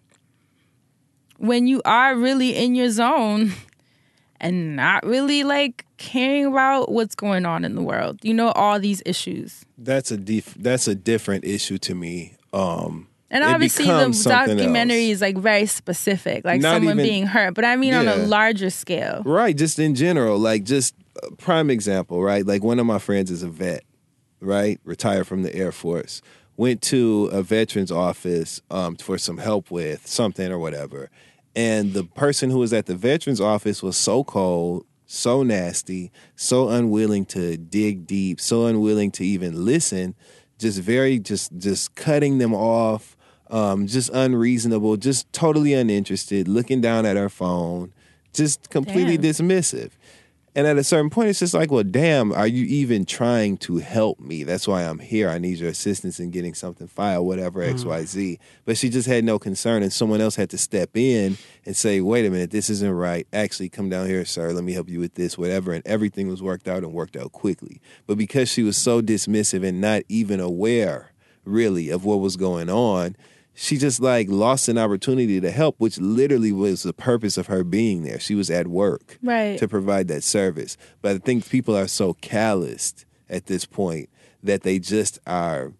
When you are really in your zone and not really like caring about what's going on in the world. All these issues. That's a different issue to me. And obviously the documentary is like very specific, like Not someone even- being hurt. But I mean on a Yeah. larger scale. Right, just in general, like just a prime example, right? Like one of my friends is a vet, right? Retired from the Air Force. Went to a veteran's office for some help with something or whatever. And the person who was at the veteran's office was so cold, so nasty, so unwilling to dig deep, so unwilling to even listen, just cutting them off, just unreasonable, just totally uninterested, looking down at her phone, just completely dismissive. And at a certain point, it's just like, well, damn, are you even trying to help me? That's why I'm here. I need your assistance in getting something filed, whatever, XYZ. But she just had no concern, and someone else had to step in and say, wait a minute, this isn't right. Actually, come down here, sir. Let me help you with this, whatever. And everything was worked out and worked out quickly. But because she was so dismissive and not even aware, really, of what was going on, she just like lost an opportunity to help, which literally was the purpose of her being there. She was at work Right. to provide that service. But I think people are so calloused at this point that they just are,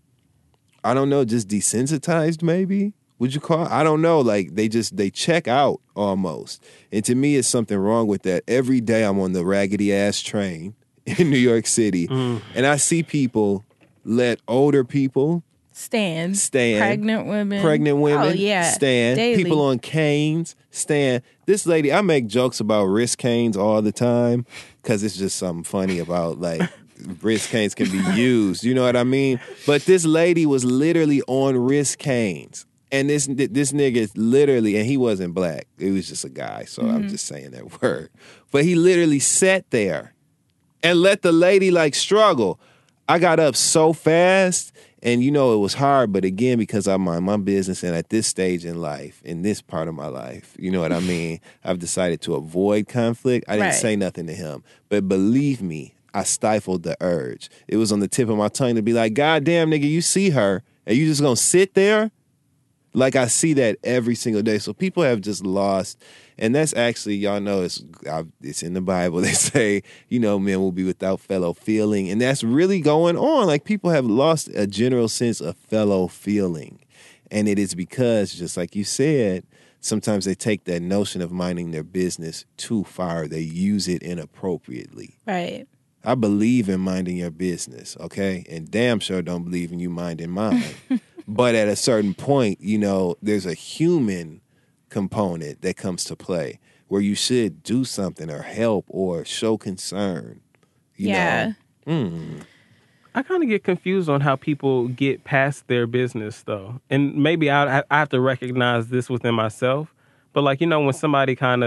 I don't know, just desensitized maybe? Would you call it? I don't know. Like they check out almost. And to me, it's something wrong with that. Every day I'm on the raggedy ass train in New York City and I see people let older people Stand. Pregnant women, Oh, yeah. stand. Daily. People on canes, stand. This lady, I make jokes about wrist canes all the time because it's just something funny about like wrist canes can be used. You know what I mean? But this lady was literally on wrist canes. And this nigga literally, and he wasn't black. It was just a guy, so I'm just saying that word. But he literally sat there and let the lady like struggle. I got up so fast. And it was hard, but again, because I mind my business and at this stage in life, in this part of my life, you know what I mean? I've decided to avoid conflict. I didn't Right. say nothing to him. But believe me, I stifled the urge. It was on the tip of my tongue to be like, God damn, nigga, you see her, and you just gonna sit there? Like I see that every single day. So people have just lost, and that's actually, y'all know, it's in the Bible. They say, men will be without fellow feeling, and that's really going on. Like people have lost a general sense of fellow feeling, and it is because, just like you said, sometimes they take that notion of minding their business too far. They use it inappropriately. Right. I believe in minding your business, okay? And damn sure don't believe in you minding mine. But at a certain point, there's a human component that comes to play where you should do something or help or show concern. You Yeah. know? I kind of get confused on how people get past their business, though. And maybe I have to recognize this within myself. But, when somebody kind of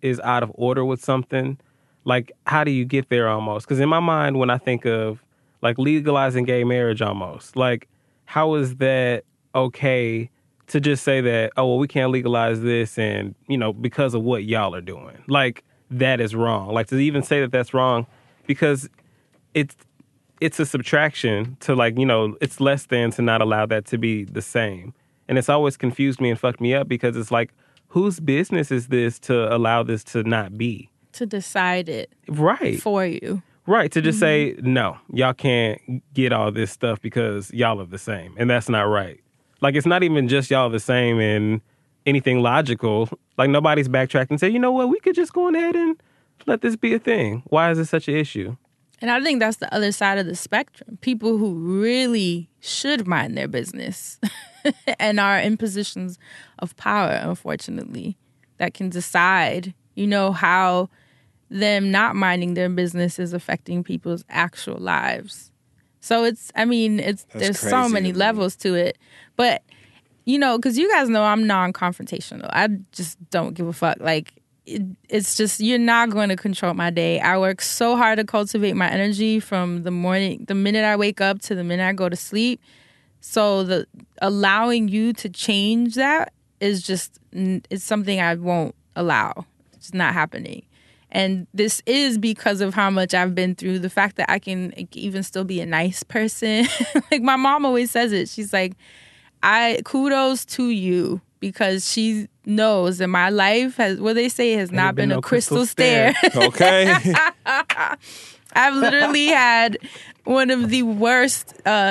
is out of order with something, like, how do you get there almost? Because in my mind, when I think of, like, legalizing gay marriage almost, like, how is that okay to just say that, oh, well, we can't legalize this and, you know, because of what y'all are doing? Like, that is wrong. Like, to even say that that's wrong, because it's a subtraction to, like, you know, it's less than to not allow that to be the same. And it's always confused me and fucked me up because it's like, whose business is this to allow this to not be? To decide it Right. for you. Right. To just say, no, y'all can't get all this stuff because y'all are the same. And that's not right. Like, it's not even just y'all the same in anything logical. Like, nobody's backtracked and say, you know what, we could just go ahead and let this be a thing. Why is it such an issue? And I think that's the other side of the spectrum. People who really should mind their business and are in positions of power, unfortunately, that can decide, you know, how them not minding their business is affecting people's actual lives. So there's so crazy many to me. levels to it. But, you know, because you guys know I'm non-confrontational. I just don't give a fuck. Like, it's just, you're not going to control my day. I work so hard to cultivate my energy from the minute I wake up to the minute I go to sleep. So allowing you to change that is just, it's something I won't allow. It's not happening. And this is because of how much I've been through. The fact that I can even still be a nice person. Like, my mom always says it. She's like, kudos to you, because she knows that my life has not been a crystal stair. Okay. I've literally had one of the worst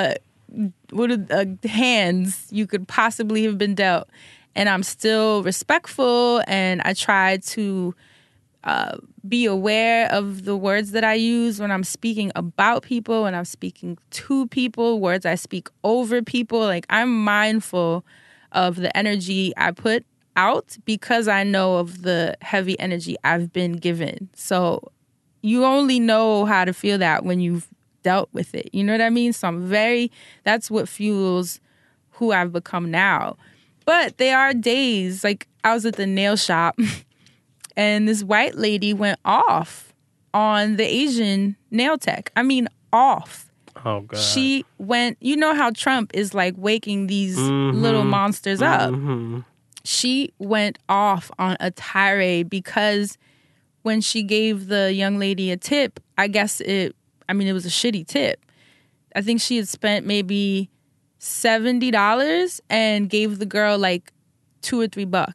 hands you could possibly have been dealt. And I'm still respectful, and I try to be aware of the words that I use when I'm speaking about people, when I'm speaking to people, words I speak over people. Like, I'm mindful of the energy I put out because I know of the heavy energy I've been given. So you only know how to feel that when you've dealt with it. You know what I mean? So that's what fuels who I've become now. But there are days, like, I was at the nail shop and this white lady went off on the Asian nail tech. I mean, off. Oh, God. She went, you know how Trump is like waking these little monsters up. She went off on a tirade because when she gave the young lady a tip, I guess it was a shitty tip. I think she had spent maybe $70 and gave the girl like $2 or $3.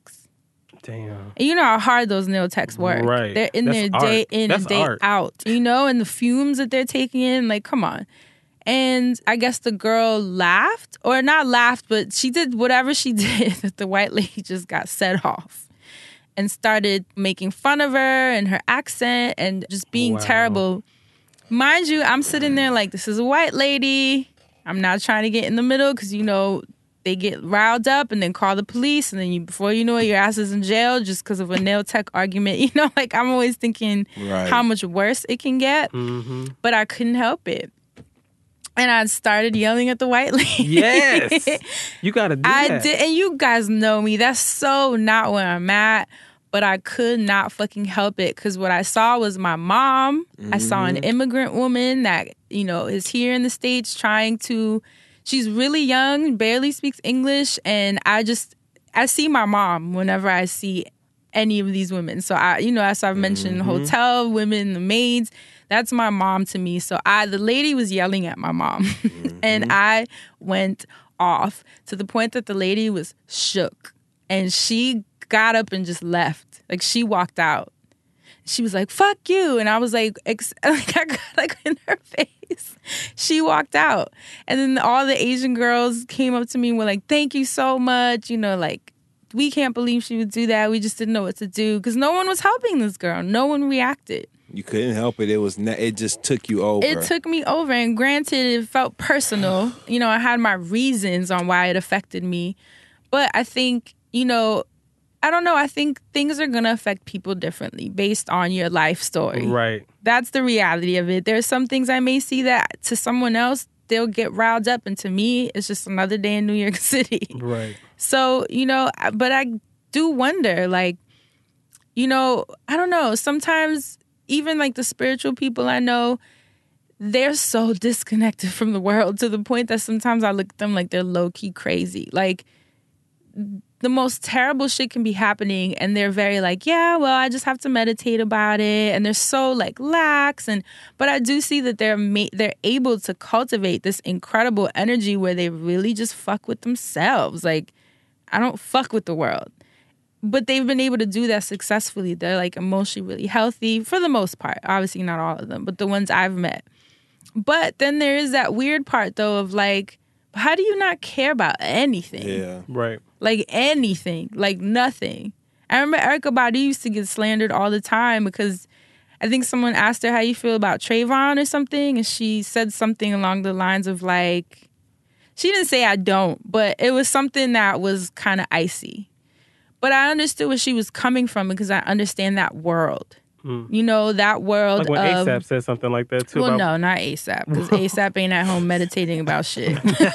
Damn. And you know how hard those nail techs work. Right. They're in there day in and day out, you know, and the fumes that they're taking in, like, come on. And I guess the girl laughed, or not laughed, but she did whatever she did that the white lady just got set off and started making fun of her and her accent and just being terrible. Mind you, I'm sitting there like, this is a white lady. I'm not trying to get in the middle because, you know, they get riled up and then call the police, and then before you know it, your ass is in jail just because of a nail tech argument. You know, like, I'm always thinking how much worse it can get, but I couldn't help it. And I started yelling at the white lady. Yes. You got to do that. I did. And you guys know me. That's so not where I'm at. But I could not fucking help it because what I saw was my mom. I saw an immigrant woman that, you know, is here in the States she's really young, barely speaks English. And I see my mom whenever I see any of these women. So as I've mentioned, hotel women, the maids, that's my mom to me. So the lady was yelling at my mom and I went off to the point that the lady was shook and she got up and just left. Like, she walked out. She was like, fuck you. And I was like, I got like in her face. She walked out. And then all the Asian girls came up to me and were like, thank you so much. You know, like, we can't believe she would do that. We just didn't know what to do. Because no one was helping this girl. No one reacted. You couldn't help it. It just took you over. It took me over. And granted, it felt personal. You know, I had my reasons on why it affected me. But I think, you know, I don't know. I think things are going to affect people differently based on your life story. Right. That's the reality of it. There's some things I may see that to someone else, they'll get riled up. And to me, it's just another day in New York City. Right. So, you know, but I do wonder, like, you know, I don't know. Sometimes even like the spiritual people I know, they're so disconnected from the world to the point that sometimes I look at them like they're low-key crazy. Like, the most terrible shit can be happening and they're very like, yeah, well, I just have to meditate about it. And they're so like lax. But I do see that they're able to cultivate this incredible energy where they really just fuck with themselves. Like, I don't fuck with the world. But they've been able to do that successfully. They're like emotionally really healthy for the most part. Obviously not all of them, but the ones I've met. But then there is that weird part though of like, how do you not care about anything? Yeah. Right. Like anything, like nothing. I remember Erykah Badu used to get slandered all the time because I think someone asked her how you feel about Trayvon or something, and she said something along the lines of like, she didn't say I don't, but it was something that was kind of icy. But I understood where she was coming from because I understand that world. You know, that world Like when of... ASAP said something like that too. Well, about, no, not ASAP, because ASAP ain't at home meditating about shit.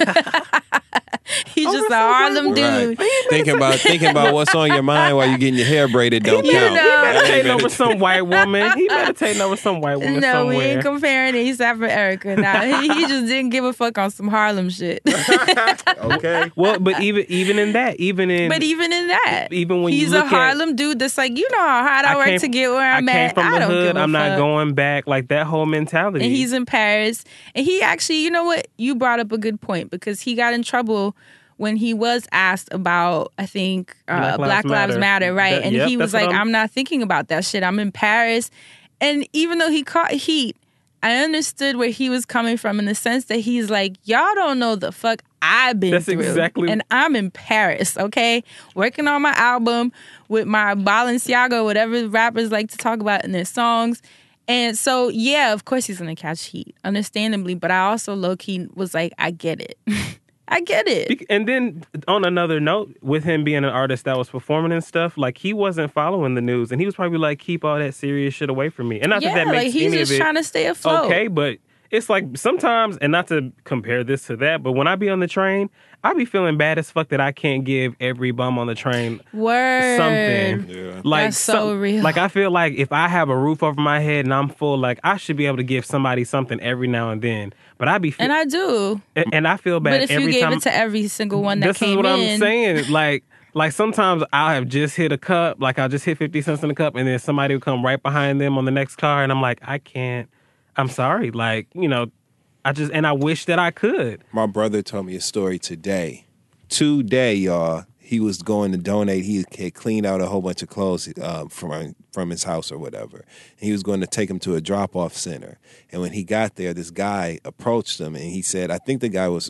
He's just a Harlem dude. Right. Thinking about what's on your mind while you're getting your hair braided don't You count. know. meditating over some white woman. He meditating over some white woman No, somewhere. we ain't comparing ASAP for Erykah. Nah, he just didn't give a fuck on some Harlem shit. Okay. Well, but even in that, even in Even when you he's look a at- Harlem dude that's like, you know how hard I work to get where I'm I came at. from I the don't hood. give a I'm not fuck. going back. Like that whole mentality. And he's in Paris. And he actually, you know what? You brought up a good point because he got in trouble when he was asked about, I think, Black Lives Matter, right? And he was like, I'm not thinking about that shit. I'm in Paris. And even though he caught heat, I understood where he was coming from in the sense that he's like, y'all don't know the fuck I've been through. Exactly. And I'm in Paris, okay? Working on my album with my Balenciaga, whatever rappers like to talk about in their songs. And so, yeah, of course he's going to catch heat, understandably. But I also low-key was like, I get it. I get it. And then on another note, with him being an artist that was performing and stuff, like he wasn't following the news, and he was probably like, "Keep all that serious shit away from me." And not that Yeah, makes like he's any just of it trying to stay afloat. okay, but it's like sometimes, and not to compare this to that, but when I be on the train, I be feeling bad as fuck that I can't give every bum on the train Word. something. Yeah. Like That's so real. Like I feel like if I have a roof over my head and I'm full, like I should be able to give somebody something every now and then. But I be And I do. and I feel bad But if every you gave time. it to every single one that This came is what in. I'm saying. Like sometimes I'll have just hit a cup, like I'll just hit 50 cents in a cup, and then somebody will come right behind them on the next car, and I'm like, I can't. I'm sorry. Like, you know, I wish that I could. My brother told me a story today. Today, y'all. He was going to donate. He had cleaned out a whole bunch of clothes from his house or whatever. And he was going to take him to a drop-off center. And when he got there, this guy approached him, and he said, I think the guy was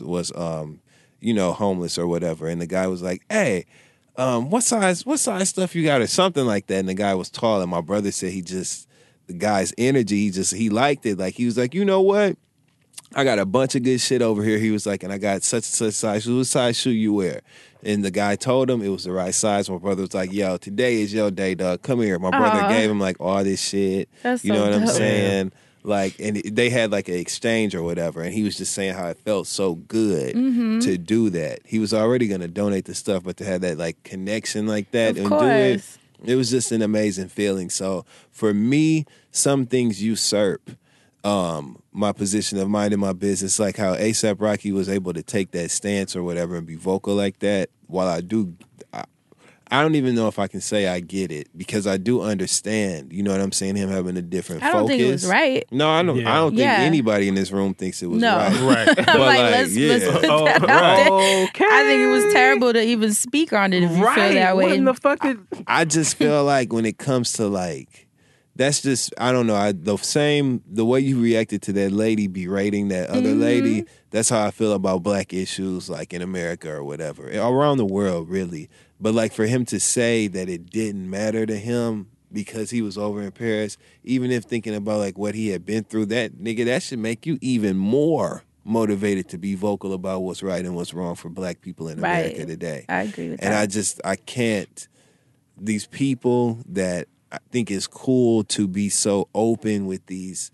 homeless or whatever. And the guy was like, hey, what size stuff you got or something like that. And the guy was tall. And my brother said the guy's energy, he liked it. Like, he was like, you know what? I got a bunch of good shit over here. He was like, and I got such and such size. What size shoe you wear? And the guy told him it was the right size. My brother was like, yo, today is your day, dog. Come here. My brother gave him like all this shit. That's you know so what I'm dope. saying? Like, and they had like an exchange or whatever. And he was just saying how it felt so good to do that. He was already going to donate the stuff, but to have that like connection like that Of and course. do it, it was just an amazing feeling. So for me, some things usurp my position of minding my business, like how A$AP Rocky was able to take that stance or whatever and be vocal like that. While I don't even know if I can say I get it because I do understand. You know what I'm saying? Him having a different I focus. don't think it was right. No, I don't. Yeah. I don't think Yeah. anybody in this room thinks it was No. right. Right. But I'm like, let's put that out there. Okay. I think it was terrible to even speak on it if you feel that way. What in the fuck did... I just feel like when it comes to like, that's just, I don't know. The way you reacted to that lady berating that other lady, that's how I feel about black issues like in America or whatever, around the world really. But like for him to say that it didn't matter to him because he was over in Paris, even if thinking about like what he had been through, that should make you even more motivated to be vocal about what's right and what's wrong for black people in America today. I agree with And that. I can't, these people that I think it's cool to be so open with these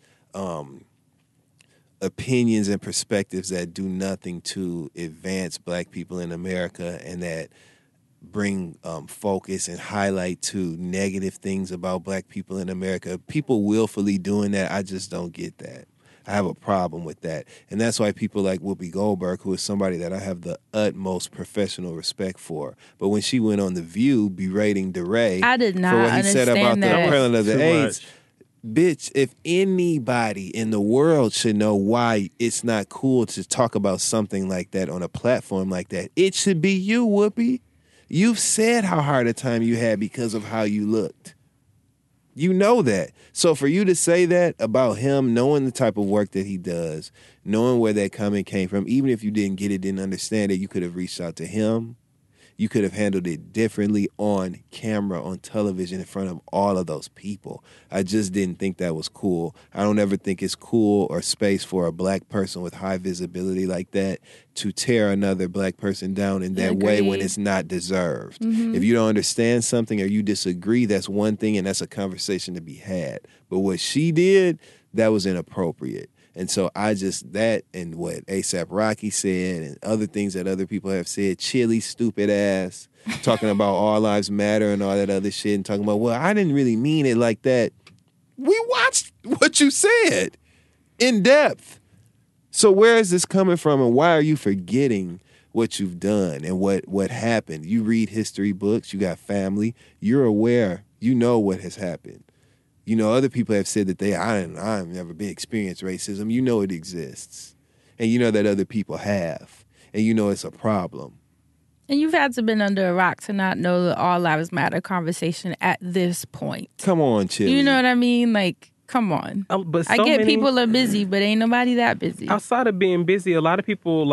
opinions and perspectives that do nothing to advance black people in America and that bring focus and highlight to negative things about black people in America. People willfully doing that, I just don't get that. I have a problem with that. And that's why people like Whoopi Goldberg, who is somebody that I have the utmost professional respect for. But when she went on The View berating DeRay I did not for what he said about understand that. the prevalence of the Too AIDS, much. bitch, if anybody in the world should know why it's not cool to talk about something like that on a platform like that, it should be you, Whoopi. You've said how hard a time you had because of how you looked. You know that. So for you to say that about him, knowing the type of work that he does, knowing where that comment came from, even if you didn't get it, didn't understand it, you could have reached out to him. You could have handled it differently on camera, on television, in front of all of those people. I just didn't think that was cool. I don't ever think it's cool or space for a black person with high visibility like that to tear another black person down in that way when it's not deserved. If you don't understand something or you disagree, that's one thing and that's a conversation to be had. But what she did, that was inappropriate. And so I just, that and what A$AP Rocky said and other things that other people have said, Chili stupid ass, talking about all lives matter and all that other shit and talking about, well, I didn't really mean it like that. We watched what you said in depth. So where is this coming from and why are you forgetting what you've done and what happened? You read history books, you got family, you're aware, you know what has happened. You know, other people have said that I've never been experienced racism. You know it exists. And you know that other people have. And you know it's a problem. And you've had to been under a rock to not know the All Lives Matter conversation at this point. Come on, Chili. You know what I mean? Like, come on. But I so get many- people are busy, but ain't nobody that busy. outside of being busy, a lot of people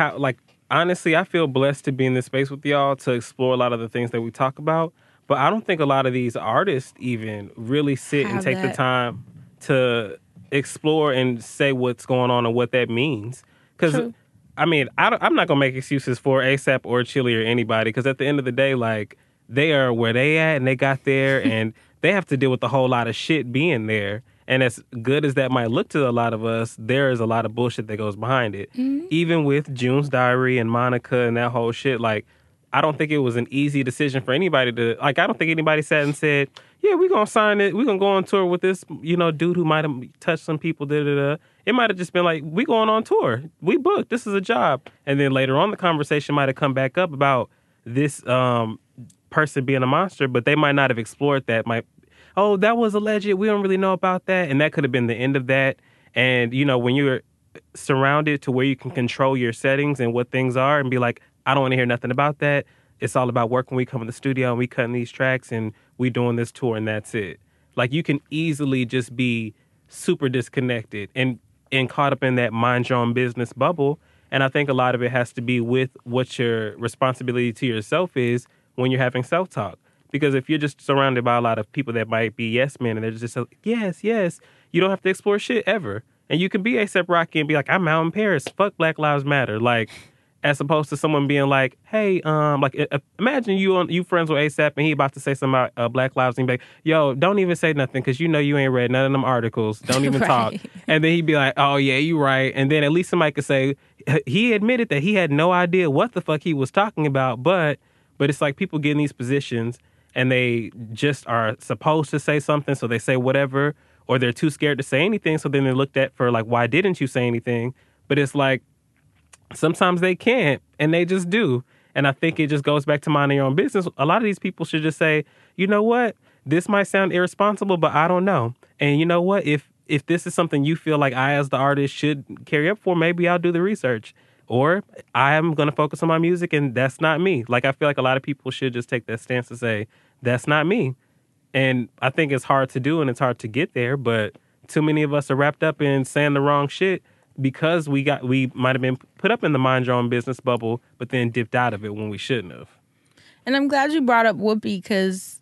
honestly, I feel blessed to be in this space with y'all to explore a lot of the things that we talk about. But I don't think a lot of these artists even really sit and Have take the that. time to explore and say what's going on and what that means. Because, True. I mean, I'm not going to make excuses for A$AP or Chili or anybody because at the end of the day, like, they are where they at and they got there and they have to deal with a whole lot of shit being there. And as good as that might look to a lot of us, there is a lot of bullshit that goes behind it. Even with June's Diary and Monica and that whole shit, like, I don't think it was an easy decision for anybody to, like, I don't think anybody sat and said, yeah, we're going to sign it. We're going to go on tour with this, dude who might have touched some people, da-da-da. It might have just been like, we going on tour. We booked. This is a job. And then later on, the conversation might have come back up about this person being a monster, but they might not have explored that. Oh, that was alleged. We don't really know about that. And that could have been the end of that. And, when you're surrounded to where you can control your settings and what things are and be like, I don't want to hear nothing about that. It's all about work when we come in the studio and we cutting these tracks and we doing this tour and that's it. Like, you can easily just be super disconnected and caught up in that mind your own business bubble. And I think a lot of it has to be with what your responsibility to yourself is when you're having self-talk. Because if you're just surrounded by a lot of people that might be yes men and they're just like, yes, you don't have to explore shit ever. And you can be A$AP Rocky and be like, I'm out in Paris. Fuck Black Lives Matter. Like, as opposed to someone being like, hey, imagine you friends with A$AP and he about to say something about Black Lives and be like, yo, don't even say nothing because you ain't read none of them articles. Don't even talk. And then he'd be like, oh, yeah, you right. And then at least somebody could say, he admitted that he had no idea what the fuck he was talking about. But it's like people get in these positions and they just are supposed to say something, so they say whatever, or they're too scared to say anything, so then they're looked at for like, why didn't you say anything? But it's like, sometimes they can't, and they just do. And I think it just goes back to minding your own business. A lot of these people should just say, you know what? This might sound irresponsible, but I don't know. And you know what? If this is something you feel like I, as the artist, should carry up for, maybe I'll do the research. Or I'm going to focus on my music, and that's not me. Like, I feel like a lot of people should just take that stance to say, that's not me. And I think it's hard to do, and it's hard to get there, but too many of us are wrapped up in saying the wrong shit because we might have been put up in the mind your own business bubble, but then dipped out of it when we shouldn't have. And I'm glad you brought up Whoopi because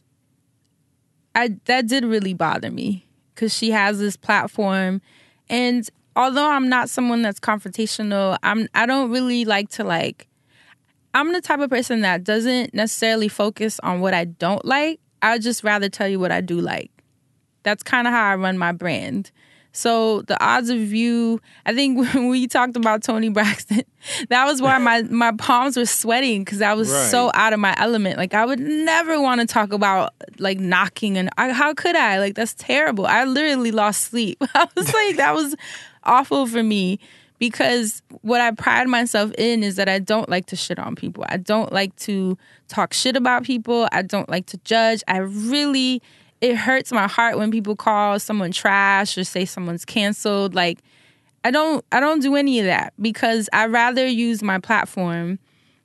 that did really bother me because she has this platform. And although I'm not someone that's confrontational, I don't really like to I'm the type of person that doesn't necessarily focus on what I don't like. I'd just rather tell you what I do like. That's kind of how I run my brand. So the odds of you, I think when we talked about Toni Braxton, that was why my palms were sweating because I was so out of my element. Like I would never want to talk about like knocking and how could I? Like that's terrible. I literally lost sleep. I was like, that was awful for me because what I pride myself in is that I don't like to shit on people. I don't like to talk shit about people. I don't like to judge. It hurts my heart when people call someone trash or say someone's canceled. Like, I don't do any of that because I rather use my platform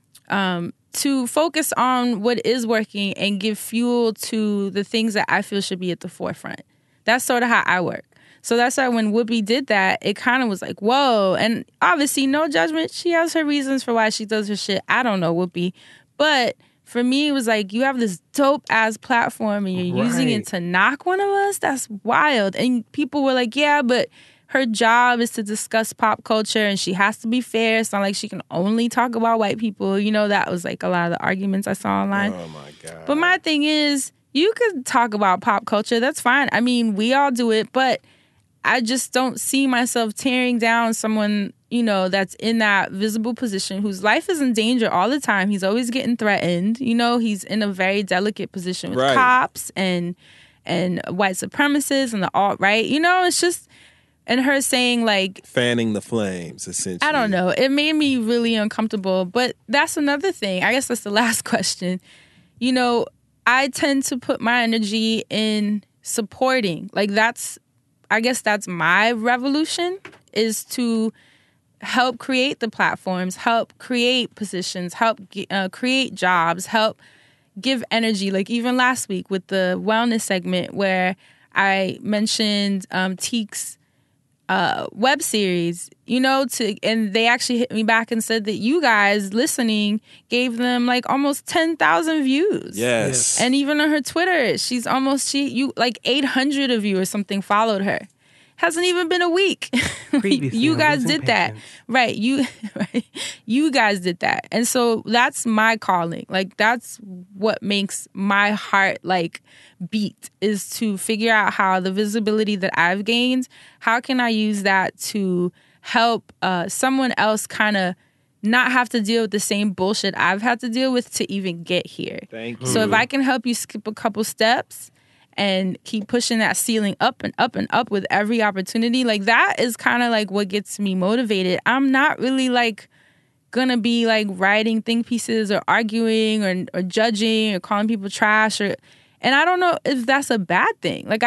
to focus on what is working and give fuel to the things that I feel should be at the forefront. That's sort of how I work. So that's why when Whoopi did that, it kind of was like, whoa. And obviously, no judgment. She has her reasons for why she does her shit. I don't know, Whoopi. But for me, it was like, you have this dope-ass platform and you're using it to knock one of us? That's wild. And people were like, yeah, but her job is to discuss pop culture and she has to be fair. It's not like she can only talk about white people. You know, that was like a lot of the arguments I saw online. Oh, my God. But my thing is, you could talk about pop culture. That's fine. I mean, we all do it, but I just don't see myself tearing down someone, you know, that's in that visible position whose life is in danger all the time. He's always getting threatened. You know, he's in a very delicate position with cops and white supremacists and the alt-right. You know, it's just, and her saying like... fanning the flames, essentially. I don't know. It made me really uncomfortable. But that's another thing. I guess that's the last question. You know, I tend to put my energy in supporting. Like I guess that's my revolution, is to help create the platforms, help create positions, help create jobs, help give energy. Like even last week with the wellness segment where I mentioned Teek's web series, you know, and they actually hit me back and said that you guys listening gave them like almost 10,000 views. Yes. And even on her Twitter, like 800 of you or something followed her. Hasn't even been a week. You guys did that. Right. You guys did that. And so that's my calling. Like that's what makes my heart like beat, is to figure out how the visibility that I've gained, how can I use that to help someone else kind of not have to deal with the same bullshit I've had to deal with to even get here. Thank you. So if I can help you skip a couple steps and keep pushing that ceiling up and up and up with every opportunity, like that is kind of like what gets me motivated. I'm not really like gonna be like writing think pieces or arguing or judging or calling people trash and I don't know if that's a bad thing. Like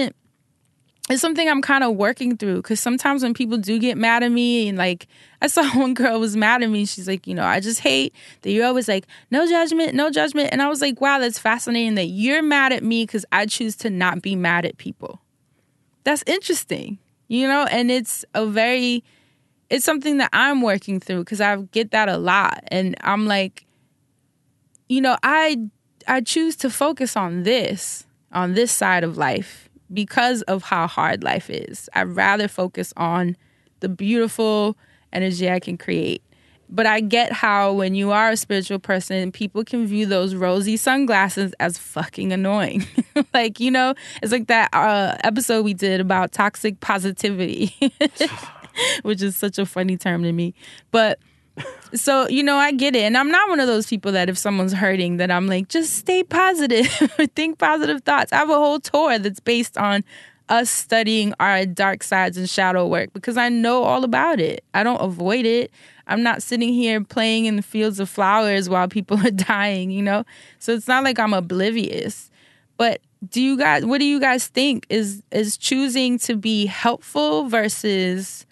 it's something I'm kind of working through, because sometimes when people do get mad at me, and like I saw one girl was mad at me, she's like, you know, I just hate that you're always like, no judgment. And I was like, wow, that's fascinating that you're mad at me because I choose to not be mad at people. That's interesting, you know, and it's something that I'm working through because I get that a lot. And I'm like, you know, I choose to focus on this side of life because of how hard life is. I'd rather focus on the beautiful energy I can create. But I get how when you are a spiritual person, people can view those rosy sunglasses as fucking annoying. Like, you know, it's like that episode we did about toxic positivity, which is such a funny term to me. But so, you know, I get it. And I'm not one of those people that if someone's hurting, that I'm like, just stay positive, think positive thoughts. I have a whole tour that's based on us studying our dark sides and shadow work because I know all about it. I don't avoid it. I'm not sitting here playing in the fields of flowers while people are dying, you know? So it's not like I'm oblivious. But what do you guys think is choosing to be helpful versus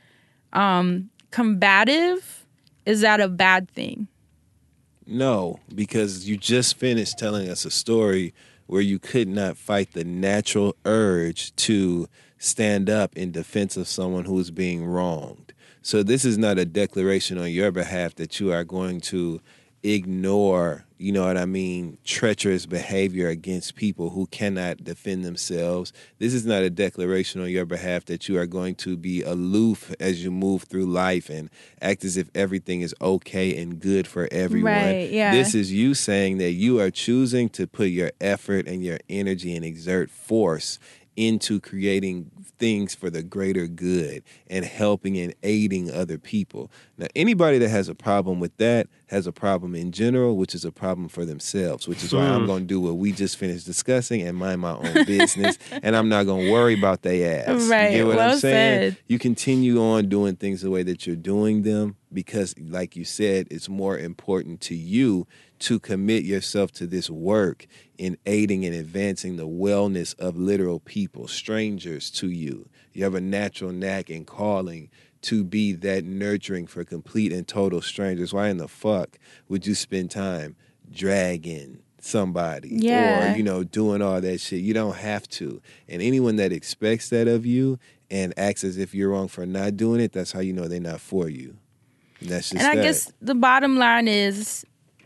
combative? Is that a bad thing? No, because you just finished telling us a story where you could not fight the natural urge to stand up in defense of someone who is being wronged. So this is not a declaration on your behalf that you are going to ignore, you know what I mean, treacherous behavior against people who cannot defend themselves. This is not a declaration on your behalf that you are going to be aloof as you move through life and act as if everything is okay and good for everyone. Right, yeah. This is you saying that you are choosing to put your effort and your energy and exert force into creating things for the greater good and helping and aiding other people. Now, anybody that has a problem with that has a problem in general, which is a problem for themselves, which is why I'm going to do what we just finished discussing and mind my own business, and I'm not going to worry about their ass. Right. You get what Well I'm saying? said. You continue on doing things the way that you're doing them because, like you said, it's more important to you to commit yourself to this work in aiding and advancing the wellness of literal people, strangers to you. You have a natural knack and calling to be that nurturing for complete and total strangers. Why in the fuck would you spend time dragging somebody Yeah. or, doing all that shit? You don't have to. And anyone that expects that of you and acts as if you're wrong for not doing it, that's how you know they're not for you. And that's just And I that. guess the bottom line is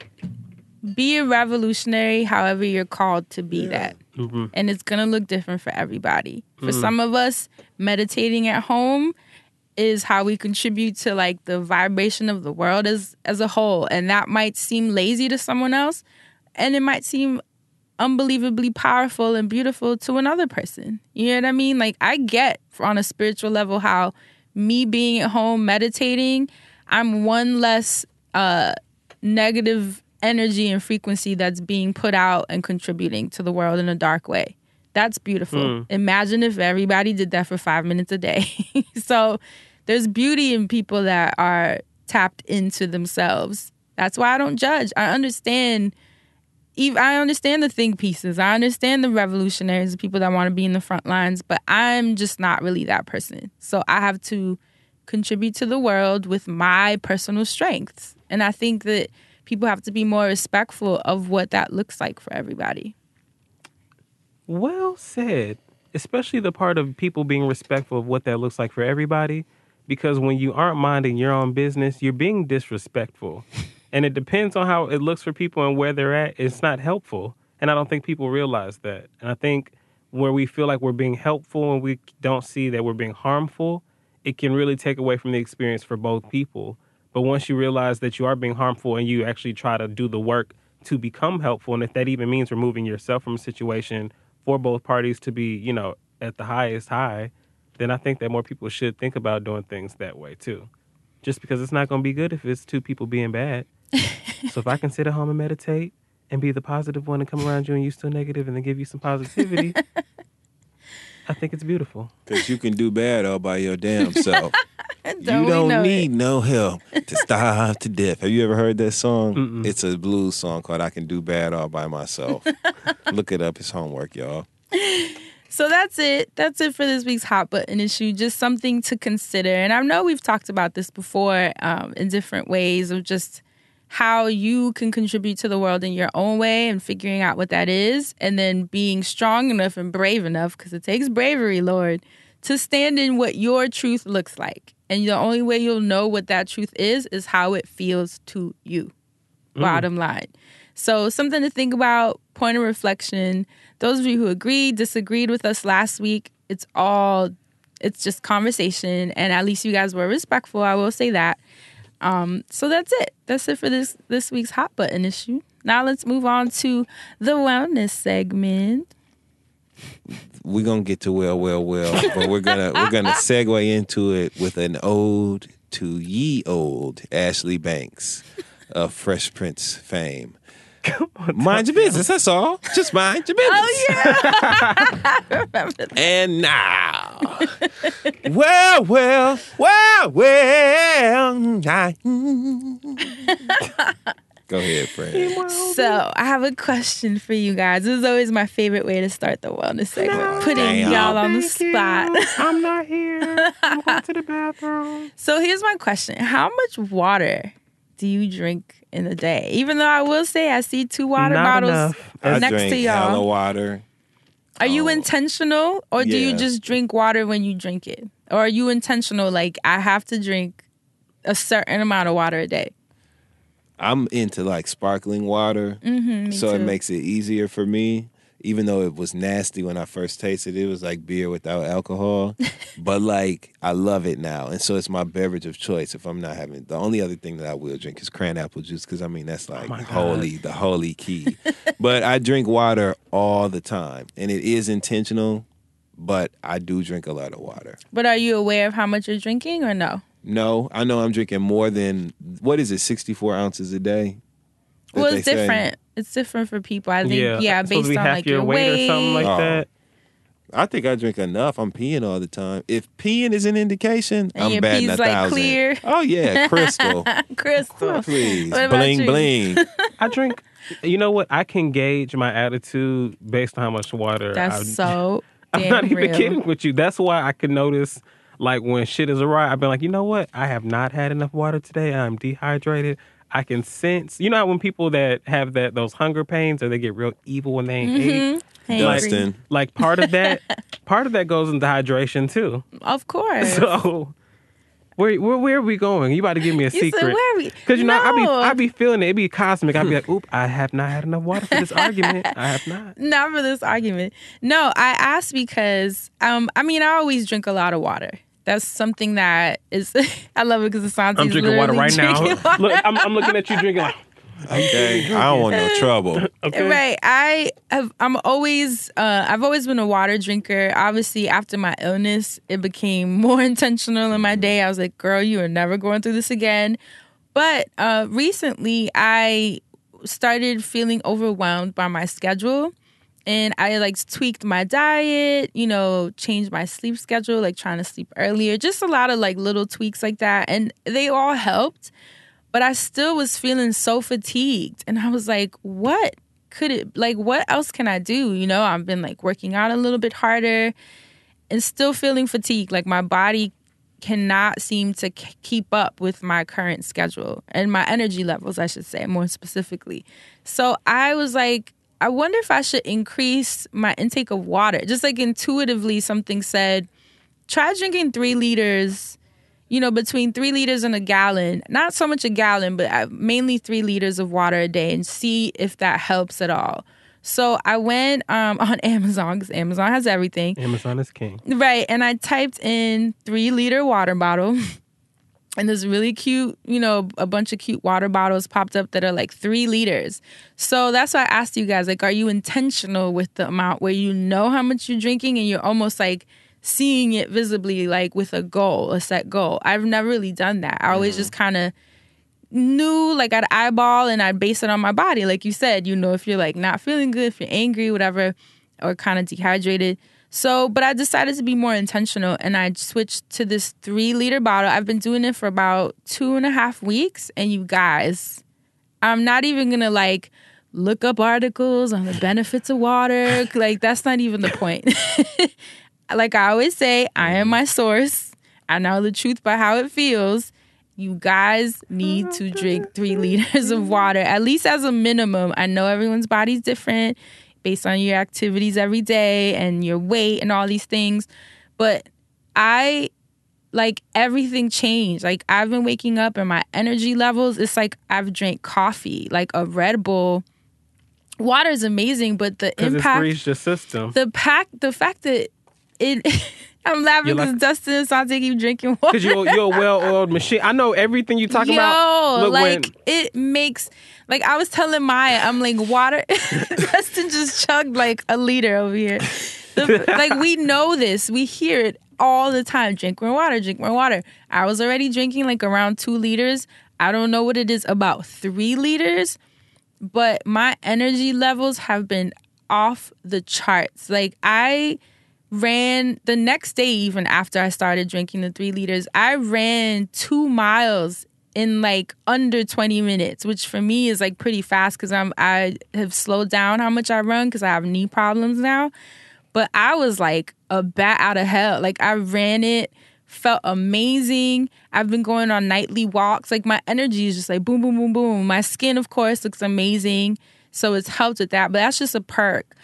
be a revolutionary however you're called to be that. Mm-hmm. And it's going to look different for everybody. For some of us, meditating at home is how we contribute to like the vibration of the world as a whole. And that might seem lazy to someone else, and it might seem unbelievably powerful and beautiful to another person. You know what I mean? Like, I get on a spiritual level how me being at home meditating, I'm one less negative energy and frequency that's being put out and contributing to the world in a dark way. That's beautiful. Imagine if everybody did that for 5 minutes a day. So there's beauty in people that are tapped into themselves. That's why I don't judge. I understand the think pieces. I understand the revolutionaries, the people that want to be in the front lines, but I'm just not really that person. So I have to contribute to the world with my personal strengths. And I think that people have to be more respectful of what that looks like for everybody. Well said. Especially the part of people being respectful of what that looks like for everybody. Because when you aren't minding your own business, you're being disrespectful. And it depends on how it looks for people and where they're at. It's not helpful. And I don't think people realize that. And I think where we feel like we're being helpful and we don't see that we're being harmful, it can really take away from the experience for both people. But once you realize that you are being harmful and you actually try to do the work to become helpful, and if that even means removing yourself from a situation for both parties to be, at the highest high, then I think that more people should think about doing things that way too. Just because it's not going to be good if it's two people being bad. So if I can sit at home and meditate and be the positive one and come around you and you still negative and then give you some positivity, I think it's beautiful. Because you can do bad all by your damn self. You we don't know need it? no help to starve to death. Have you ever heard that song? Mm-mm. It's a blues song called I Can Do Bad All By Myself. Look it up. It's homework, y'all. So that's it. That's it for this week's Hot Button Issue. Just something to consider. And I know we've talked about this before in different ways of just how you can contribute to the world in your own way and figuring out what that is, and then being strong enough and brave enough, because it takes bravery, Lord, to stand in what your truth looks like. And the only way you'll know what that truth is how it feels to you. Bottom line. So something to think about, point of reflection. Those of you who agreed, disagreed with us last week, it's just conversation. And at least you guys were respectful. I will say that. So that's it. That's it for this week's Hot Button Issue. Now let's move on to the wellness segment. We're gonna get to well, but we're gonna segue into it with an ode to ye old Ashley Banks of Fresh Prince fame. Mind your business, that's all. Just mind your business. Oh, yeah. I remember that. And now, well. Go ahead, Fred. So I have a question for you guys. This is always my favorite way to start the wellness segment. Putting Damn. y'all on the spot. I'm not here. I'm going to the bathroom. So here's my question. How much water do you drink in a day? Even though I will say I see 2 water Not bottles enough. I next drink to hella y'all. water. Are you Oh. intentional, or do you Yeah. just drink water when you drink it? Or are you intentional, like I have to drink a certain amount of water a day? I'm into like sparkling water, so it too. makes it easier for me. Even though it was nasty when I first tasted it, it was like beer without alcohol. But like, I love it now, and so it's my beverage of choice. If I'm not having, the only other thing that I will drink is cran apple juice, because I mean that's like my God. the holy key. But I drink water all the time, and it is intentional. but I do drink a lot of water. But are you aware of how much you're drinking or no? No, I know I'm drinking more than, what is it, 64 ounces a day? that Well, they it's say? different. It's different for people. I think, Supposed to based be on half like your your weight or something like Oh. that. I think I drink enough. I'm peeing all the time. If peeing is an indication, And I'm your batting pee's, 1,000. clear. Oh yeah, crystal. Crystal. Please, What about bling you? bling. I drink. You know what? I can gauge my attitude based on how much water. That's so damn I'm not even real. kidding with you. That's why I can notice, like, when shit is awry, I've been like, you know what? I have not had enough water today. I'm dehydrated. I can sense. You know how when people that have those hunger pains or they get real evil when they ain't ate? Hangry. Dustin. Like part of that goes into hydration too. Of course. So where are we going? You about to give me a You secret? said, where are we? Because you know No. I be feeling it. It be cosmic. I be like, oop, I have not had enough water for this argument. I have not. Not for this argument. No, I asked because I always drink a lot of water. That's something that is I love it because Asante I'm drinking water right now. Look, I'm looking at you drinking like, Okay, I don't want no trouble. okay. Right. I've always been a water drinker. Obviously, after my illness, it became more intentional in my day. I was like, girl, you are never going through this again. But recently, I started feeling overwhelmed by my schedule. And I tweaked my diet, changed my sleep schedule, trying to sleep earlier. Just a lot of little tweaks like that. And they all helped. But I still was feeling so fatigued. And I was like, what else can I do? I've been working out a little bit harder and still feeling fatigued. My body cannot seem to keep up with my current schedule and my energy levels, I should say, more specifically. So I was like, I wonder if I should increase my intake of water. Just intuitively, something said, try drinking 3 liters, between 3 liters and a gallon. Not so much a gallon, but mainly 3 liters of water a day and see if that helps at all. So I went on Amazon because Amazon has everything. Amazon is king. Right. And I typed in 3-liter water bottle. And this really cute, a bunch of cute water bottles popped up that are 3 liters. So that's why I asked you guys, are you intentional with the amount where you know how much you're drinking and you're almost seeing it visibly, with a goal, a set goal? I've never really done that. I always just kind of knew, I'd eyeball and I'd base it on my body. Like you said, if you're not feeling good, if you're angry, whatever, or kind of dehydrated. So, but I decided to be more intentional and I switched to this 3-liter bottle. I've been doing it for about 2.5 weeks. And you guys, I'm not even going to look up articles on the benefits of water. That's not even the point. Like I always say, I am my source. I know the truth by how it feels. You guys need to drink 3 liters of water, at least as a minimum. I know everyone's body's different based on your activities every day and your weight and all these things. But everything changed. I've been waking up and my energy levels, it's I've drank coffee, a Red Bull. Water is amazing, but the impact, it's reached the system. the fact that it, I'm laughing because Dustin and Asante keep drinking water. Because you're a well-oiled machine. I know everything you talk about. Look, it makes, I was telling Maya, I'm water. Dustin just chugged a liter over here. We know this. We hear it all the time. Drink more water, drink more water. I was already drinking around 2 liters. I don't know what it is about 3 liters, but my energy levels have been off the charts. I ran the next day, even after I started drinking the 3 liters, I ran 2 miles in under 20 minutes, which for me is pretty fast because I have slowed down how much I run because I have knee problems now. But I was a bat out of hell. I ran it, felt amazing. I've been going on nightly walks. My energy is just boom, boom, boom, boom. My skin, of course, looks amazing. So it's helped with that. But that's just a perk.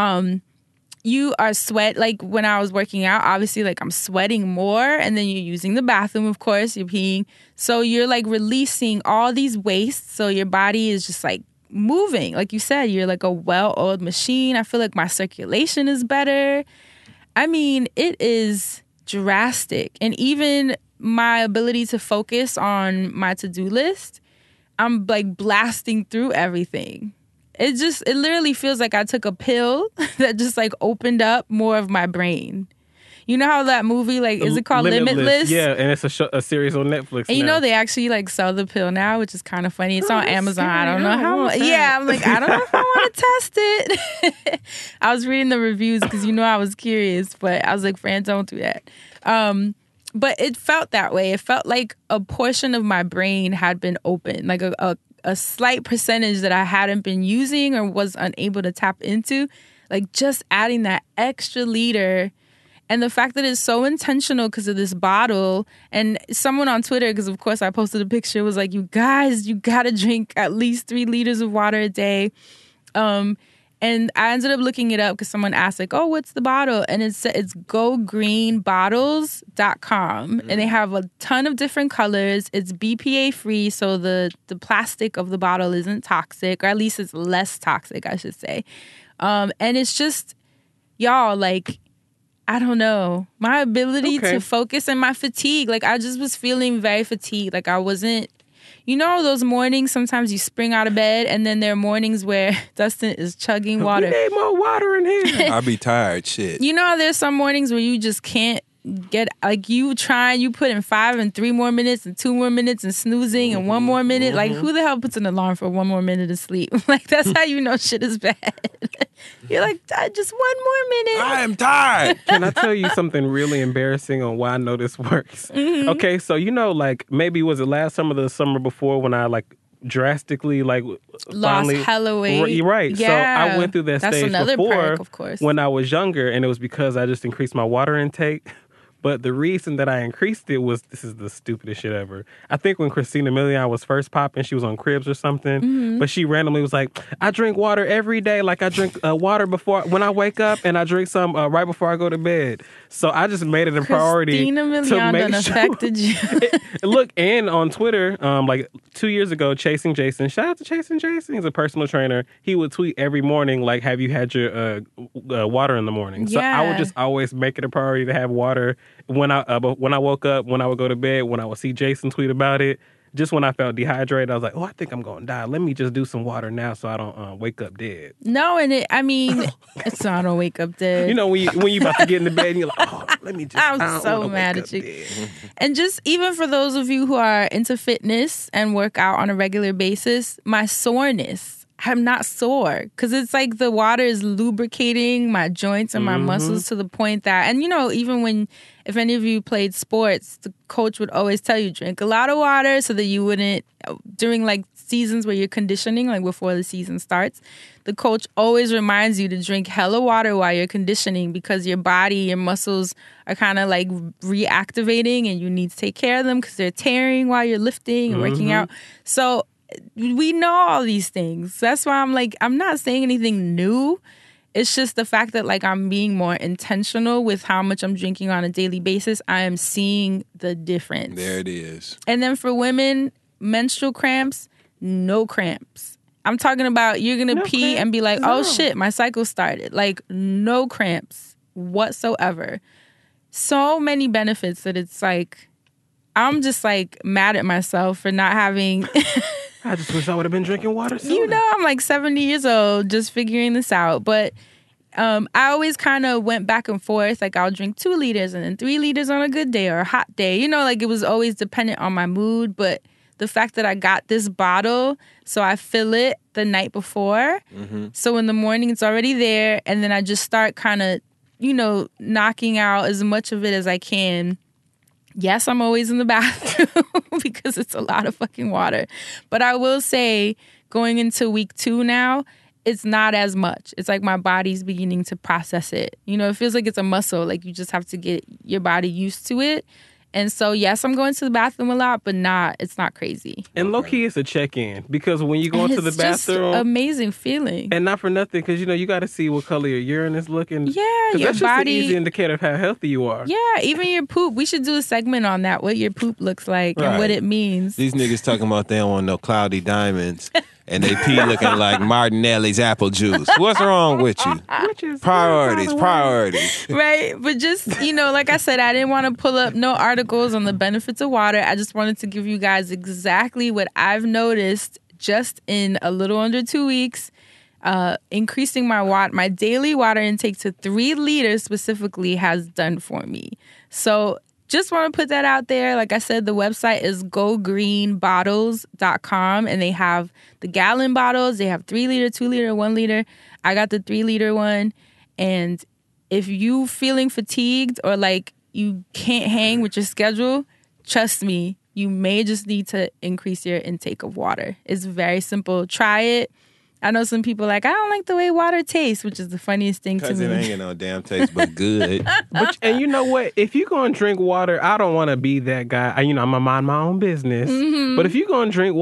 You are when I was working out, obviously I'm sweating more, and then you're using the bathroom, of course, you're peeing. So you're releasing all these wastes. So your body is just moving. Like you said, you're a well-oiled machine. I feel my circulation is better. I mean, it is drastic. And even my ability to focus on my to-do list, I'm blasting through everything. it literally feels like I took a pill that just like opened up more of my brain. You know how that movie, like, is it called Limitless? Yeah, and it's a series on Netflix. And you now. know they actually like sell the pill now, which is kind of funny. It's on that's Amazon. scary. I don't know how. Yeah, I'm like, I don't know if I want to test it. I was reading the reviews because I was curious, but I was like, friends, don't do that. But it felt that way. It felt like a portion of my brain had been open, like a slight percentage that I hadn't been using or was unable to tap into. Like just adding that extra liter. And the fact that it's so intentional because of this bottle, and someone on Twitter, because of course I posted a picture, was like, you guys, you got to drink at least 3 liters of water a day. And I ended up looking it up because someone asked like, oh, what's the bottle? And it's gogreenbottles.com. And they have a ton of different colors. It's BPA free. So the plastic of the bottle isn't toxic, or at least it's less toxic, I should say. And it's just, y'all, like, I don't know. My ability to focus and my fatigue. Like, I just was feeling very fatigued. Like, I wasn't... those mornings, sometimes you spring out of bed, and then there are mornings where Dustin is chugging water. We need more water in here. I be tired, shit. There's some mornings where you just can't get... Like, you put in 5 and 3 more minutes and 2 more minutes and snoozing and 1 more minute. Like, who the hell puts an alarm for 1 more minute of sleep? Like, that's how you know shit is bad. You're like, just 1 more minute. I am tired. Can I tell you something really embarrassing on why I know this works? Mm-hmm. Okay, so like maybe was it last summer, the summer before, when I like drastically like lost hella weight. You're right. Yeah. So I went through that That's stage another before perk, of course. when I was younger, and it was because I just increased my water intake. But the reason that I increased it was, this is the stupidest shit ever. I think when Christina Milian was first popping, she was on Cribs or something. Mm-hmm. But she randomly was like, I drink water every day. Like I drink water when I wake up, and I drink some right before I go to bed. So I just made it a priority. Christina Milian done affected you. Look, and on Twitter, like 2 years ago, Chasing Jason, shout out to Chasing Jason, he's a personal trainer. He would tweet every morning, like, have you had your water in the morning? So I would just always make it a priority to have water when I woke up, when I would go to bed, when I would see Jason tweet about it. Just when I felt dehydrated, I was like, oh, I think I'm going to die. Let me just do some water now so I don't wake up dead. No, and it's so I don't wake up dead. When you about to get in the bed and you're like, oh, let me just... I'm so mad at you. And just even for those of you who are into fitness and work out on a regular basis, my soreness, I'm not sore because it's like the water is lubricating my joints and my muscles to the point that, and even if any of you played sports, the coach would always tell you drink a lot of water so that you wouldn't, during like seasons where you're conditioning, like before the season starts, the coach always reminds you to drink hella water while you're conditioning because your body, your muscles are kind of like reactivating and you need to take care of them because they're tearing while you're lifting and working out. So we know all these things. That's why I'm like, I'm not saying anything new. It's just the fact that like I'm being more intentional with how much I'm drinking on a daily basis. I am seeing the difference. There it is. And then for women, menstrual cramps, no cramps. I'm talking about you're going to pee and be like, oh shit, my cycle started. Like no cramps whatsoever. So many benefits that it's like, I'm just like mad at myself for not having... I just wish I would have been drinking water sooner. I'm like 70 years old just figuring this out. But I always kind of went back and forth. Like I'll drink 2 liters and then 3 liters on a good day or a hot day. Like it was always dependent on my mood. But the fact that I got this bottle, so I fill it the night before. Mm-hmm. So in the morning it's already there. And then I just start kind of, knocking out as much of it as I can. Yes, I'm always in the bathroom because it's a lot of fucking water. But I will say, going into week 2 now, it's not as much. It's like my body's beginning to process it. It feels like it's a muscle. Like you just have to get your body used to it. And so, yes, I'm going to the bathroom a lot, but it's not crazy. And low-key, it's a check-in. Because when you go into the bathroom... It's just amazing feeling. And not for nothing, because, you got to see what color your urine is looking. Yeah, your that's body... just an easy indicator of how healthy you are. Yeah, even your poop. We should do a segment on that, what your poop looks like and what it means. These niggas talking about they don't want no cloudy diamonds. And they pee looking like Martinelli's apple juice. What's wrong with you? Priorities. Right. But just, like I said, I didn't want to pull up no articles on the benefits of water. I just wanted to give you guys exactly what I've noticed just in a little under 2 weeks. increasing my daily water intake to 3 liters specifically has done for me. So just want to put that out there. Like I said, the website is gogreenbottles.com, and they have the gallon bottles. They have 3 liter, 2 liter, 1 liter. I got the 3 liter one. And if you feeling fatigued or like you can't hang with your schedule, trust me, you may just need to increase your intake of water. It's very simple. Try it. I know some people like, I don't like the way water tastes, which is the funniest thing to me. Because it ain't got no damn taste, but good. And you know what? If you're going to drink water, I don't want to be that guy. I'm going to mind my own business. Mm-hmm. But if you're going to drink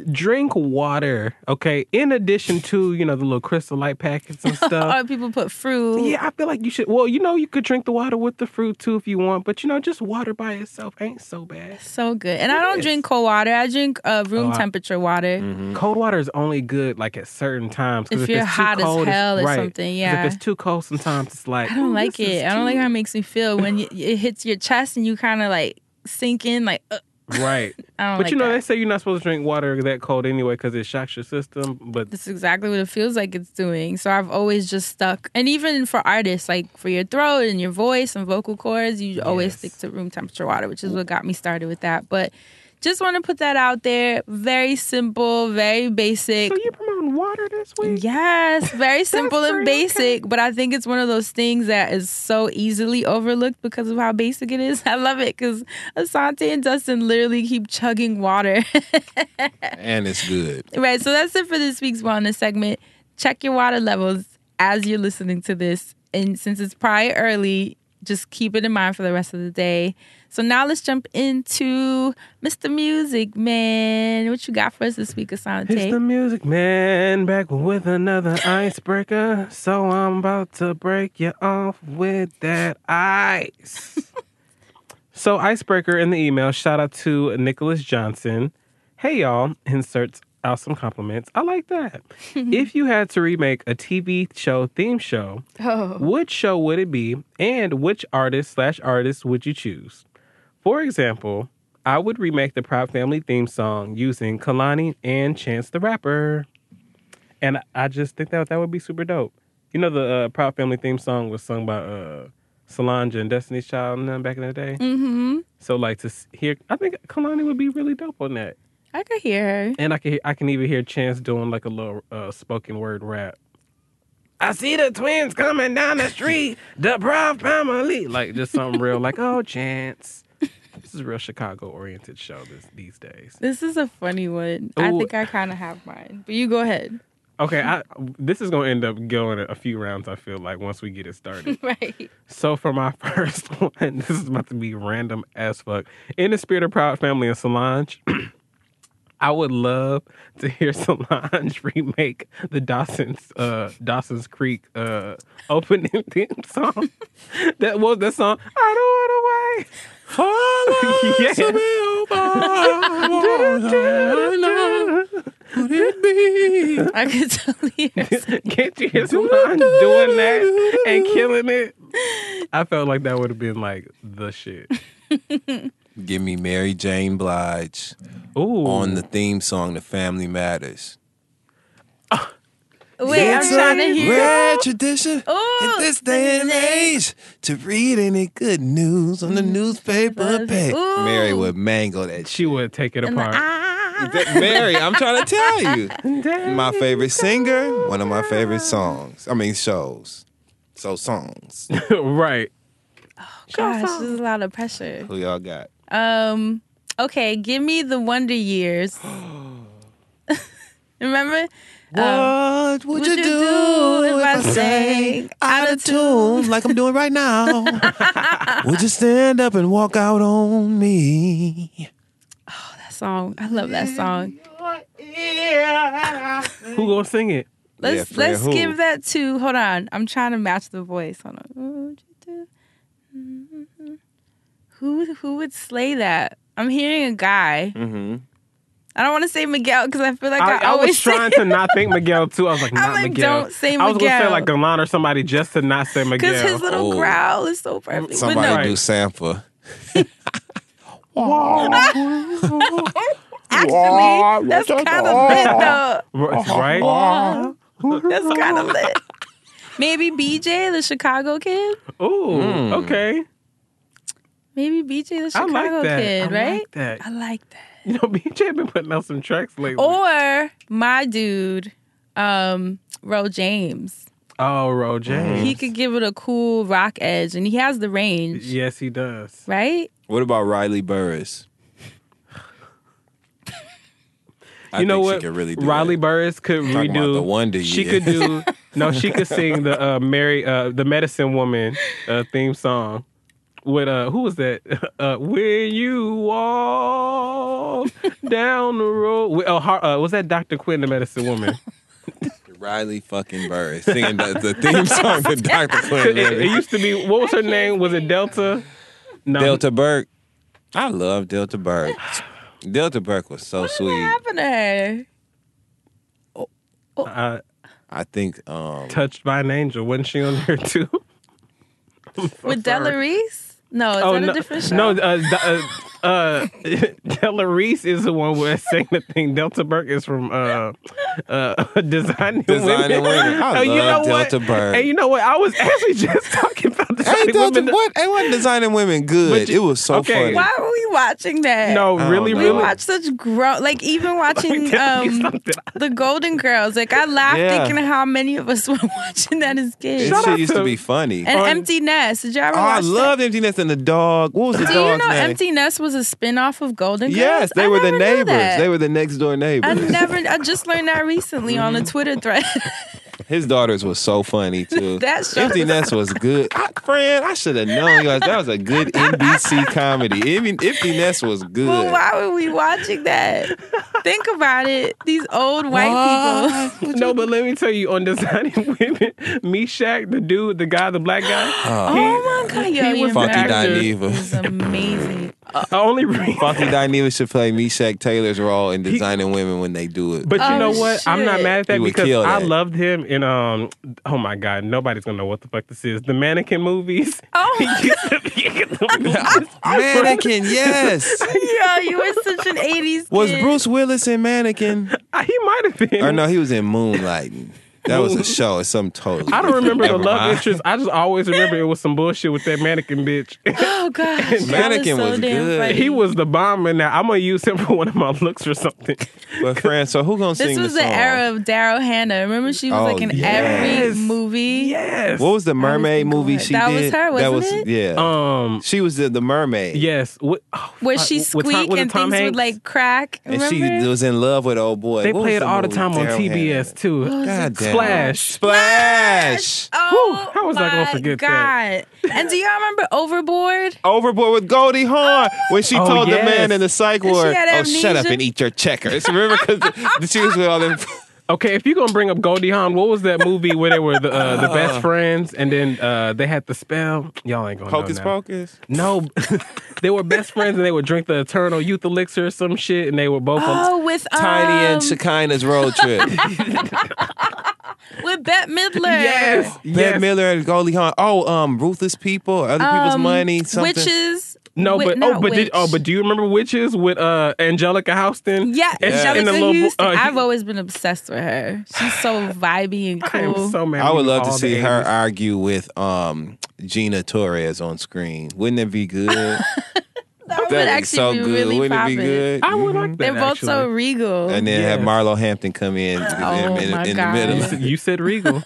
water, okay? In addition to, the little Crystal Light packets and stuff. Or people put fruit. Yeah, I feel like you should. Well, you could drink the water with the fruit too if you want. But, just water by itself ain't so bad. So good. And I don't drink cold water. I drink room temperature water. Mm-hmm. Cold water is only good like at certain times. If you're hot as hell or something, yeah. 'Cause if it's too cold, sometimes it's like I don't like it. I don't like how it makes me feel when it hits your chest and you kind of like sink in, like. Right. I don't but like that. they say you're not supposed to drink water that cold anyway because it shocks your system. But That's exactly what it feels like it's doing. So I've always just stuck, and even for artists, like for your throat and your voice and vocal cords, you always stick to room temperature water, which is what got me started with that. But just want to put that out there. Very simple, very basic. So you promoting water this week? Yes, very simple and basic, okay. but I think it's one of those things that is so easily overlooked because of how basic it is. I love it because Asante and Dustin literally keep chugging water. And it's good. Right, so that's it for this week's wellness segment. Check your water levels as you're listening to this. And since it's probably early, just keep it in mind for the rest of the day. So now let's jump into Mr. Music Man. What you got for us this week, Asante? It's the Music Man back with another icebreaker. So I'm about to break you off with that ice. So icebreaker in the email, shout out to Nicholas Johnson. Hey y'all, inserts out some compliments. I like that. If you had to remake a TV show theme show, which show would it be and which artist/artist would you choose? For example, I would remake the Proud Family theme song using Kalani and Chance the Rapper. And I just think that would be super dope. The Proud Family theme song was sung by Solange and Destiny's Child and them back in the day. Mm-hmm. So to hear, I think Kalani would be really dope on that. I could hear her. And I can even hear Chance doing like a little spoken word rap. I see the twins coming down the street, the Proud Family. Like just something real like, oh, Chance. This is a real Chicago-oriented show these days. This is a funny one. Ooh. I think I kind of have mine. But you go ahead. Okay, this is going to end up going a few rounds, I feel like, once we get it started. Right. So for my first one, this is about to be random as fuck. In the spirit of Proud Family and Solange, I would love to hear Solange remake the Dawson's Creek opening theme song. That was that song. I don't want to wait. Yes. Would it be? I could totally hear Can't you hear Solange doing that and killing it? I felt like that would have been like the shit. Give me Mary Jane Blige on the theme song, The Family Matters. Wait, I'm It's trying to a hear. rare tradition Ooh. in this day and age to read any good news on the newspaper page. Ooh. Mary would mangle that shit. She would take it apart. Mary, I'm trying to tell you. My favorite singer, one of my favorite songs. I mean, shows. So songs. Right. Gosh, this is a lot of pressure. Who y'all got? Okay, give me the Wonder Years. Remember? What would you do if I sang out of tune like I'm doing right now? Would you stand up and walk out on me? That song. I love that song. Who gonna sing it? Let's Fred, who? give that to. Hold on, I'm trying to match the voice. Hold on. What would you do? Who would slay that? I'm hearing a guy. Mm-hmm. I don't want to say Miguel because I feel like I I always was trying to not think Miguel too. I was like, I'm not like, Miguel. don't say I was gonna say Miguel. like Galan or somebody just to not say Miguel. because his little Oh. growl is so perfect. Somebody but no, do Sampha. actually, that's kind of lit though. Right? That's kind of lit. Maybe BJ, the Chicago kid. Ooh, okay. Maybe BJ, the I Chicago like that. kid, I right? like that. I like that. You know, BJ been putting out some tracks lately. Or my dude, Ro James. Oh, Ro James. He could give it a cool rock edge, and he has the range, Yes, he does. right? What about Riley Burris? I You know think what? She could really do Riley that. Burris could Talking about redo. the Wonder She Years. could do. No, she could sing the the Medicine Woman theme song with who was that? When you walk down the road. Was that Dr. Quinn, the Medicine Woman? Riley fucking Burris singing the theme song to Dr. Quinn. It used to be. What was her name? Was it Delta? No. Delta Burke. I love Delta Burke. Delta Burke was so What sweet. happened to her? I think Touched by an Angel. Wasn't she on there too? With Della Reese? No, is that a different show? No, Della Reese is the one who sang the thing. Delta Burke is from Designing Designing Women. I You know love what? Delta Burke. And you know what? I was actually just talking about Hey, Designing Delta, Women. what? It wasn't Designing Women good. But you- It was so okay. funny. Why were we watching that? No, I really, don't We know. really. watched such like even watching Tell me something. the Golden Girls. Like I laughed Yeah. thinking how many of us were watching that as kids. This Shut shit up used to to- be funny. And On- Empty Nest. Did you ever Oh, I watch love Empty Nest and the dog. What was the that? Do you dog's know name? Empty Nest was a spinoff of Golden Girls? Yes, they I were the never knew neighbors. that. They were the next door neighbors. I just learned that recently on a Twitter thread. His daughters was so funny too. That show Empty was- Nest was good. I should have known you guys. That was a good NBC comedy. Empty Nest was good. Well, why were we watching that? Think about it. These old white people. No, but let me tell you, on Designing Women, Meshack, the dude, the guy, the black guy, Oh my god, yo, he was your the Funky actor. Dineva. is amazing. only reason. Funky Dineva should play Meshack Taylor's role in Designing Women when they do it. But you Oh, know what? I'm not shit. mad at that He would because kill I that. loved him in oh my god, nobody's gonna know what the fuck this is. The Mannequin movies. Oh my He used to be in the movies. Mannequin, yes. Yo, you were such an 80s Was kid. Bruce Willis in Mannequin? He might have been. Or no, he was in Moonlighting. That was a show. It's something totally. I don't remember the Never love mind. interest. I just always remember it was some bullshit with that mannequin bitch. Oh gosh, Mannequin that was so damn good. funny. He was the bomb, and now I'm gonna use him for one of my looks or something. But Fran, so who gonna This sing was the the song? era of Daryl Hannah. Remember, she was Oh, like in yes. every movie. Yes. What was the mermaid I was movie thinking she that was did? her, that wasn't was it? yeah. She was the mermaid. Yes. Where she with Tom- squeak with and Tom things would Hanks? like crack. And Remember? she was in love with old boy. They What play was it all the movie time on Daryl TBS Hannah? too. God damn. Splash. Splash. Oh, Whew, how was I gonna my forget God. that? And do y'all remember Overboard? Overboard with Goldie Hawn when she Oh, told the yes. man in the psych And she ward, had "Oh, shut up amnesia. and eat your checkers." Remember, because she was with all them. Okay, if you're gonna bring up Goldie Hawn, what was that movie where they were the best friends and then they had the spell? Y'all ain't gonna Hocus know now. Pocus. No, they were best friends and they would drink the Eternal Youth Elixir or some shit, and they were both Oh, with Tiny and Shekinah's road trip. with Bette Midler. yes, Bette Miller and Goldie Hawn. Oh, Ruthless People, Other People's Money, something. Witches. No, Wi- but not but witch. do you remember Witches with Angelica Houston? Yeah, And- Angelica and the little Houston. he- I've always been obsessed with her. She's so vibey and I am cool. so mad. I would we love to all see the her 80s. argue with Gina Torres on screen. Wouldn't it be good? That would That'd be actually so be good. really Wouldn't it be poppin'. good? I would like that. They're both so actually. regal. And then have Yes. Marlo Hampton come in Oh in my the God. middle. You said Regal.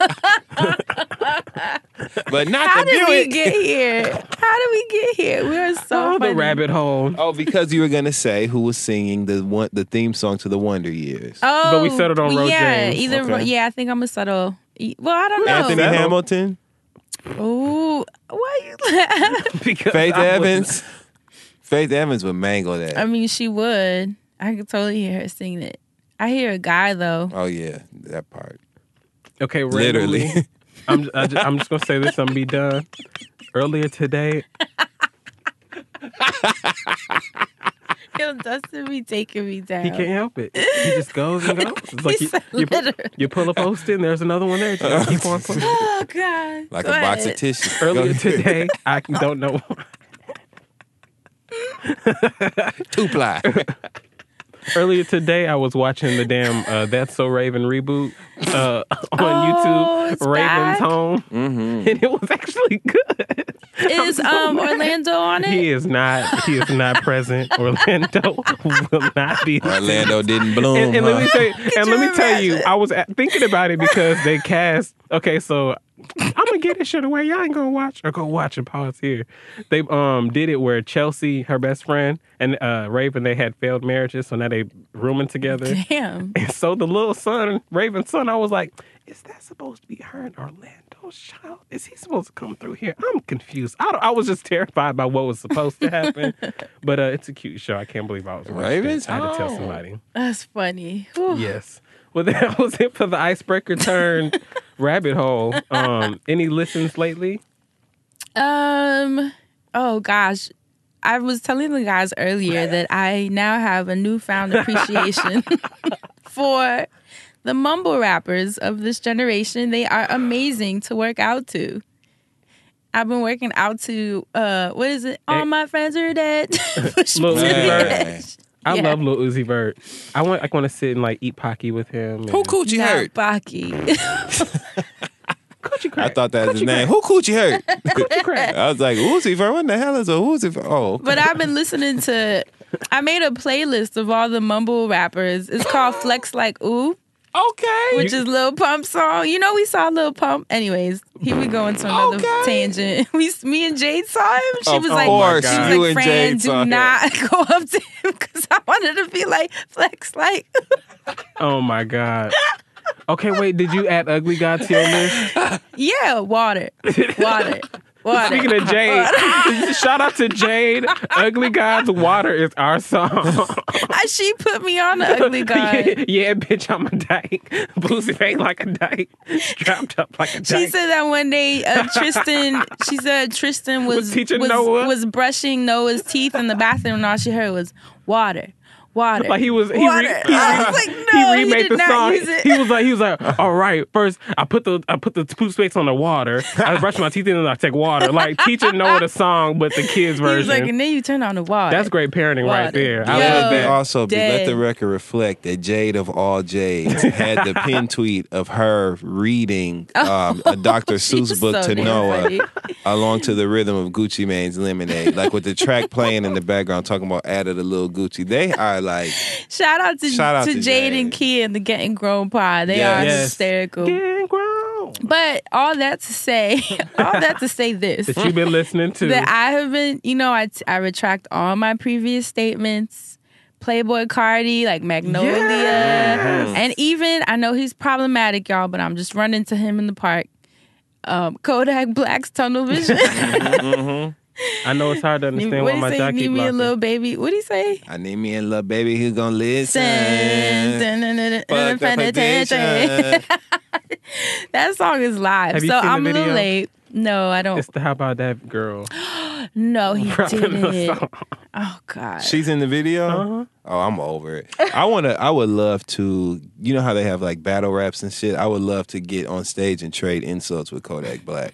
But not How the did we Buick. get here? How did we get here? We were so Oh, funny. the rabbit hole. Oh, because you were gonna say who was singing the theme song to the Wonder Years. Oh, But we settled on Ro yeah, James. either Okay. yeah, I think I'm gonna settle. Well, I don't know. Anthony Settle. Hamilton, Ooh, why you laughing? Because Faith I was- Evans. Faith Evans would mangle that. I mean, she would. I could totally hear her singing it. I hear a guy though. Oh yeah, that part. Okay, Literally. randomly, I'm just gonna say this and be done. Earlier today, Yo, Dustin be taking me down. he can't help it. He just goes and goes. It's like He said you literally. pull a post in, there's another one there. Just keep on pushing. Oh God! Like Go a box ahead. of tissue. Earlier today, I don't know. Two ply. Earlier today, I was watching the damn That's So Raven reboot on YouTube, it's Raven's back? Home, and it was actually good. Is Orlando on it? He is not present. Orlando will not be. Orlando didn't bloom. And let me tell you, imagine? I was thinking about it because they cast. Okay, so I'm gonna get this shit away. Y'all ain't gonna watch or go watch and pause here. They did it where Chelsea, her best friend, and Raven, they had failed marriages, so now they rooming together. Damn. And so the little son, Raven's son, I was like, is that supposed to be her and Orlando's child? Is he supposed to come through here? I'm confused. I was just terrified by what was supposed to happen. But it's a cute show. I can't believe I was watching Raven's it. I had to tell Home. somebody. That's funny. Whew. Yes. Well, that was it for the icebreaker turned rabbit hole. Any listens lately? Oh gosh. I was telling the guys earlier that I now have a newfound appreciation for the mumble rappers of this generation. They are amazing to work out to. I've been working out to what is it? All my friends are dead. Push me Lil to the Uzi Vert. edge. I Yeah. love Lil Uzi Vert. I want to sit and like eat Pocky with him. Who coochie Not hurt? Baki. Coochie I crack. thought that was his name. Who coochie hurt? Coochie crack. I was like, Uzi Vert. What the hell is a Uzi Vert? Oh, But I've been listening to. I made a playlist of all the mumble rappers. It's called Flex Like Ooh, okay. which is Lil Pump song. You know, we saw Lil Pump. Anyways, here we go into another Okay. tangent. Me and Jade saw him. She Of was like, course, she was you like, and Fran, Jade saw do him." not go up to him because I wanted to be like Flex Like. Oh my God. Okay, wait. Did you add Ugly God to your list? Yeah, water. Speaking of Jade, shout out to Jade. Ugly God's Water is our song. She put me on the Ugly God. Yeah, bitch, I'm a dyke. Boosie ain't like a dyke. Strapped up like a dyke. She said that one day Tristan Was teaching Noah? was brushing Noah's teeth in the bathroom and all she heard was water. Like he was, Water. I was like, no, he remade did the not song. use it. He was like, all right, first I put the toothpaste on the water. I brush my teeth and then I take water. Like teaching Noah the song, but the kids He was version. like, and then you turn on the water. That's great parenting right Water. there. I Yo. love that. Also, let dead. the record reflect that Jade of all Jades had the pin tweet of her reading a Dr. She Seuss was book so to damn Noah funny. along to the rhythm of Gucci Mane's Lemonade. Like with the track playing in the background talking about Added a Little Gucci. They are like, Shout out to to Jade and Jade. Kia and the Getting Grown pod. They Yes. are Yes. hysterical. Getting grown. But all that to say this. That you've been listening to. That I have been, I retract all my previous statements. Playboy Cardi, like Magnolia. Yes. And even, I know he's problematic, y'all, but I'm just running to him in the park. Kodak Black's Tunnel Vision. I know it's hard to understand What why he my say? jockey Need me a blocking. little baby. What do he say? I need me a little baby who's gonna listen. Fuck Fuck the petition. That song is live. Have you So seen the I'm a little video? late. No, I don't. It's the How About That Girl. No, he Rapping the didn't. song. Oh God. She's in the video. Uh-huh. Oh, I'm over it. I would love to. You know how they have like battle raps and shit. I would love to get on stage and trade insults with Kodak Black.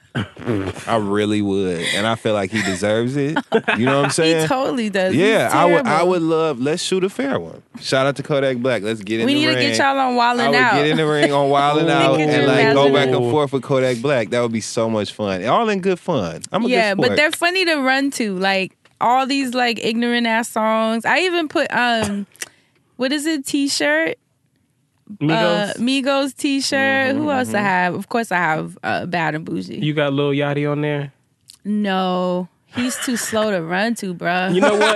I really would, and I feel like he deserves it. You know what I'm saying? He totally does. Yeah, He's I would. terrible. I would love. Let's shoot a fair one. Shout out to Kodak Black. Let's get in We the need ring. to get y'all on I Wildin' would Out. get in the ring on Wildin' Out Could you and like go imagine? back and forth with Kodak Black. That would be so much fun. All in good fun. I'm a Yeah, good but sport. they're funny to run to. Like all these like ignorant ass songs. I even put what is it? T-shirt. Migos. Migos T-shirt. Who else I have? Of course, I have Bad and Bougie. You got Lil Yachty on there? No, he's too slow to run to, bruh. You know what?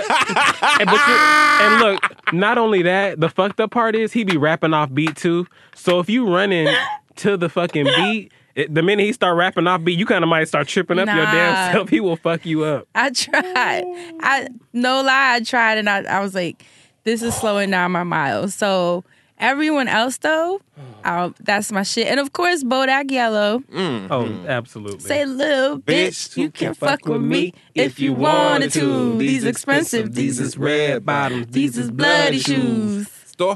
and look, not only that, the fucked up part is he be rapping off beat too. So if you running to the fucking beat, the minute he start rapping off beat, you kind of might start tripping up your Nah. damn self. He will fuck you up. I tried. No lie, I tried, and I was like, this is slowing down my miles. So everyone else though, that's my shit. And of course, Bodak Yellow. Oh, absolutely. Say, little bitch, you can fuck with me if you wanted to. These expensive, these is red bottoms, these is bloody shoes. Store.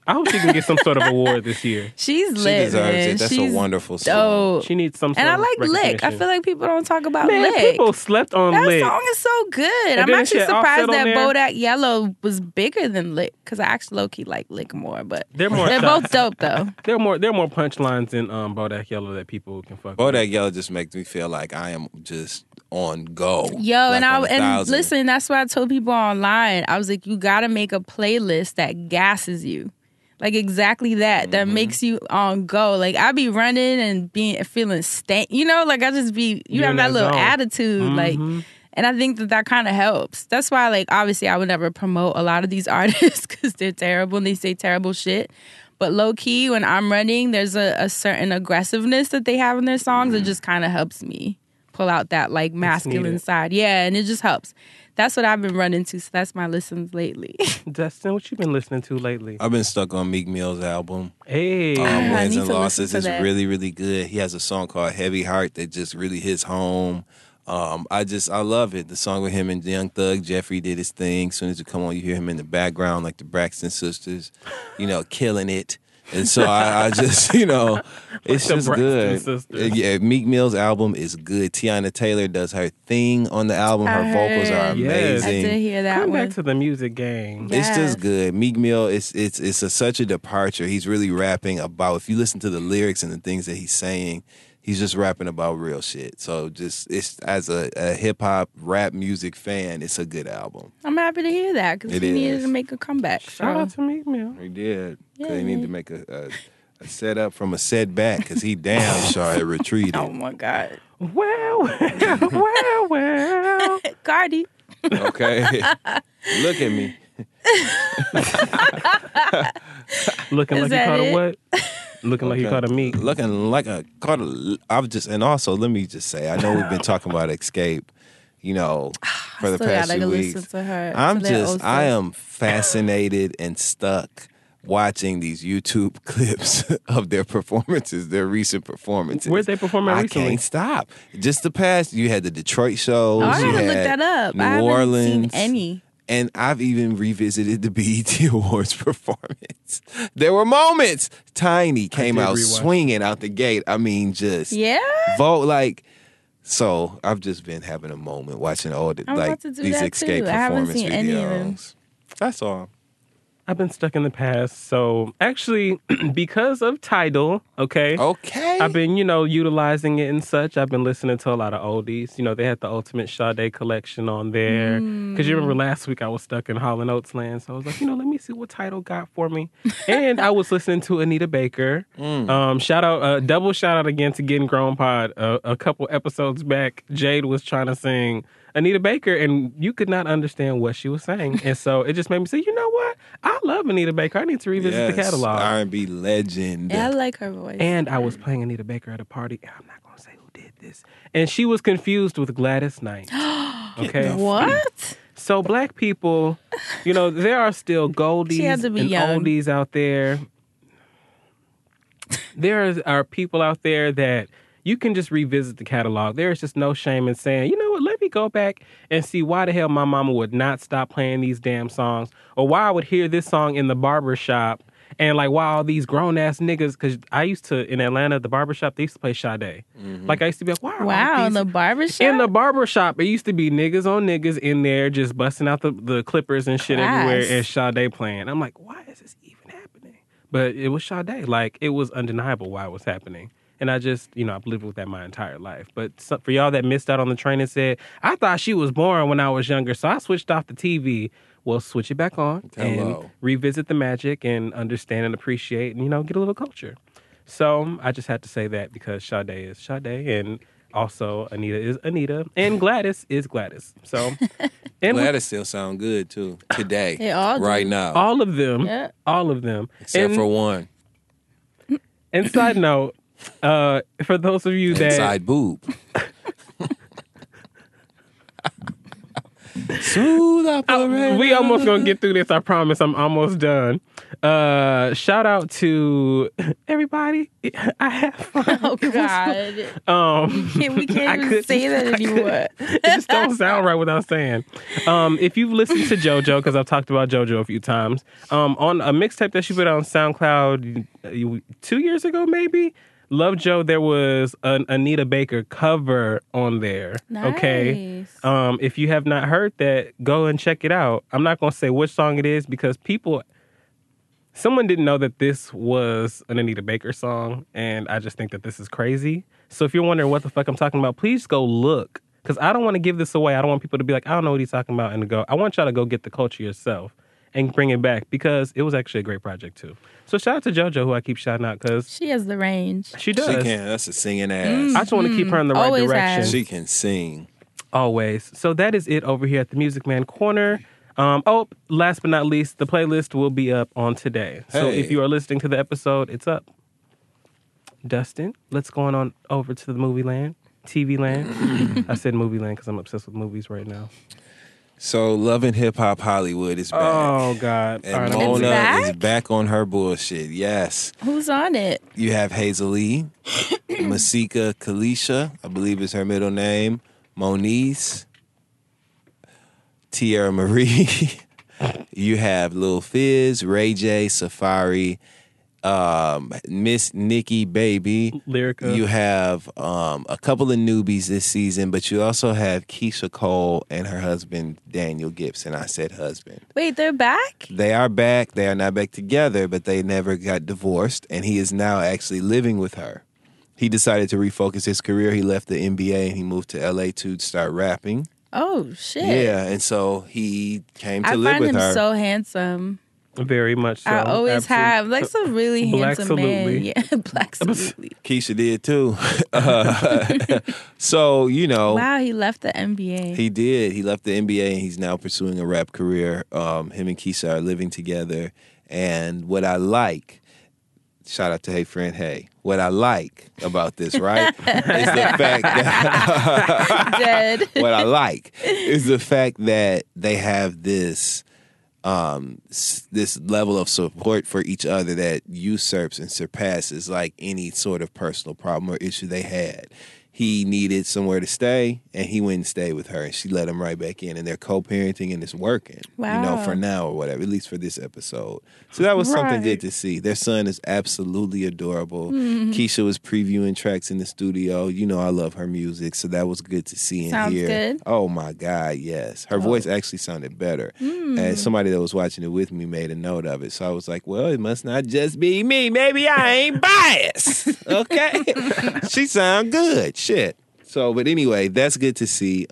I hope she can get some sort of award this year. She's She lit, deserves man. it. That's She's a wonderful song. dope. She needs some sort And I of like Lick. I recognition. feel like people don't talk about Man, Lick. people slept on That Lick. song is so good. I'm then actually she had Offset surprised on that there. Bodak Yellow was bigger than Lick because I actually low key like Lick more. But They're more they're shots. both dope though. There are more punchlines in Bodak Yellow that people can fuck with. Bodak Yellow just makes me feel like I am just on go. Yo, Like on a and thousand. listen, that's why I told people online. I was like, you gotta make a playlist that gasses you. Like exactly that makes you on go. Like I be running and feeling stank. You know, like I just be You're have in that that little zone. attitude. Like, and I think that kind of helps. That's why, like, obviously, I would never promote a lot of these artists because they're terrible and they say terrible shit. But low key, when I'm running, there's a certain aggressiveness that they have in their songs. It just kind of helps me pull out that like masculine needed. side. Yeah, and it just helps. That's what I've been running to. So that's my listens lately. Dustin, what you been listening to lately? I've been stuck on Meek Mill's album. Hey, I Wins need and to Losses listen is to that. really, really good. He has a song called Heavy Heart that just really hits home. I love it. The song with him and Young Thug, Jeffrey did his thing. As soon as you come on, you hear him in the background like the Braxton sisters, killing it. And so I just, it's the just Braxton good. sisters. Yeah, Meek Mill's album is good. Tiana Taylor does her thing on the album. Her I vocals are heard. Yes. I amazing. did hear that come one. back to the music game. Yeah. It's Yes. just good. Meek Mill, it's such a departure. He's really rapping about, if you listen to the lyrics and the things that he's saying, he's just rapping about real shit. So it's as a hip hop rap music fan, it's a good album. I'm happy to hear that because It he needed is. to make a comeback. Shout out to Meek Mill. He did. 'Cause Yeah, they need yeah. to make a setup from a setback because he damn sure had retreated. Oh my God. Well. Cardi. Okay, look at me. Looking Is like you that caught a it? what? Looking like you caught a Meek. Looking like a caught a. I've just and also let me just say, I know we've been talking about Escape, for the Still past gotta few listen weeks. to her. I'm to their old I stuff. am fascinated and stuck watching these YouTube clips of their performances, their recent performances. Where'd they perform at I recently? can't stop. Just the past, you had the Detroit shows. Oh, I you gotta had look that up. New I haven't Orleans. seen any. And I've even revisited the BET Awards performance. There were moments. Tiny came did out rewatch. swinging out the gate. I mean, just Yeah? vote like. So I've just been having a moment watching all the I'm like about to do these that Escape too. I haven't performance seen any of them. videos. That's all. I've been stuck in the past. So actually, because of Tidal, okay? Okay. I've been, utilizing it and such. I've been listening to a lot of oldies. They had the Ultimate Sade collection on there. Because you remember last week I was stuck in Hall & Oates land. So I was like, let me see what Tidal got for me. And I was listening to Anita Baker. Double shout out again to Getting Grown Pod. A couple episodes back, Jade was trying to sing Anita Baker, and you could not understand what she was saying. And so it just made me say, you know what? I love Anita Baker. I need to revisit the catalog. R&B legend. Yeah, I like her voice. And I was playing Anita Baker at a party, and I'm not going to say who did this. And she was confused with Gladys Knight. Okay? What? So black people, there are still goldies She had to be and young. oldies out there. There are people out there that you can just revisit the catalog. There is just no shame in saying, you know what, let me go back and see why the hell my mama would not stop playing these damn songs, or why I would hear this song in the barber shop, and like why all these grown ass niggas, because I used to, in Atlanta, the barber shop, they used to play Sade. Like I used to be like, wow. Wow, in these- the barbershop? in the barber shop, it used to be niggas on niggas in there just busting out the clippers and shit Class. everywhere, and Sade playing. I'm like, why is this even happening? But it was Sade. Like, it was undeniable why it was happening. And I just, I've lived with that my entire life. But for y'all that missed out on the train and said, I thought she was born when I was younger, so I switched off the TV. Well, switch it back on Hello. and revisit the magic and understand and appreciate and, get a little culture. So I just had to say that because Sade is Sade, and also Anita is Anita, and Gladys is Gladys. So, and Gladys still sound good too today. They all do. right now. all of them, Yeah. all of them. except and, for one. and side note, for those of you that Inside boob. Smooth operator. we almost gonna get through this. I promise. I'm almost done. Shout out to everybody. I have fun. Oh God, we can't even say that anymore. It just don't sound right without saying. If you've listened to JoJo, because I've talked about JoJo a few times, on a mixtape that she put on SoundCloud 2 years ago, maybe. Love Joe, there was an Anita Baker cover on there. Nice. Okay. If you have not heard that, go and check it out. I'm not going to say which song it is because someone didn't know that this was an Anita Baker song, and I just think that this is crazy. So if you're wondering what the fuck I'm talking about, please go look, because I don't want to give this away. I don't want people to be like, I don't know what he's talking about, and to go, I want y'all to go get the culture yourself and bring it back, because it was actually a great project too. So shout out to JoJo, who I keep shouting out, because She has the range. she does. She can. That's a singing ass. I just want to keep her in the right Always direction. has. She can sing. Always. So that is it over here at the Music Man Corner. Last but not least, the playlist will be up on today. So Hey. if you are listening to the episode, it's up. Dustin, let's go on over to the movie land, TV land. I said movie land because I'm obsessed with movies right now. So Love and Hip Hop Hollywood is back. Oh, God. And All right, Mona back? is back on her bullshit. Yes. Who's on it? You have Hazel Lee, Masika Kalisha, I believe is her middle name, Moniece, Tierra Marie. You have Lil Fizz, Ray J, Safari, Miss Nikki Baby. Lyrica. You have a couple of newbies this season, but you also have Keisha Cole and her husband, Daniel Gibson. I said husband. Wait, they're back? They are back. They are not back together, but they never got divorced, and he is now actually living with her. He decided to refocus his career. He left the NBA and he moved to LA to start rapping. Oh shit! Yeah, and so he came to I live find with him her. so handsome. Very much so. I always Absolutely. have like some really handsome man. Black-salutely. Yeah, black absolutely. Keisha did too. So, you know, Wow, he left the NBA. he did. He left the NBA and he's now pursuing a rap career. Him and Keisha are living together. And what I like, shout out to Hey Friend Hey, what I like about this, right, is the fact that Dead. what I like is the fact that they have this this level of support for each other that usurps and surpasses like any sort of personal problem or issue they had. He needed somewhere to stay, and he went and stayed with her, and she let him right back in, and they're co-parenting, and it's working, you know, Wow. for now or whatever, at least for this episode. So that was something Right. good to see. Their son is absolutely adorable. Keisha was previewing tracks in the studio. You know, I love her music, so that was good to see and Sounds hear. good. Oh my God, yes. Her voice actually sounded better. And somebody that was watching it with me made a note of it. So I was like, well, it must not just be me. Maybe I ain't biased. Okay? She sound good. Shit. So, but anyway, that's good to see.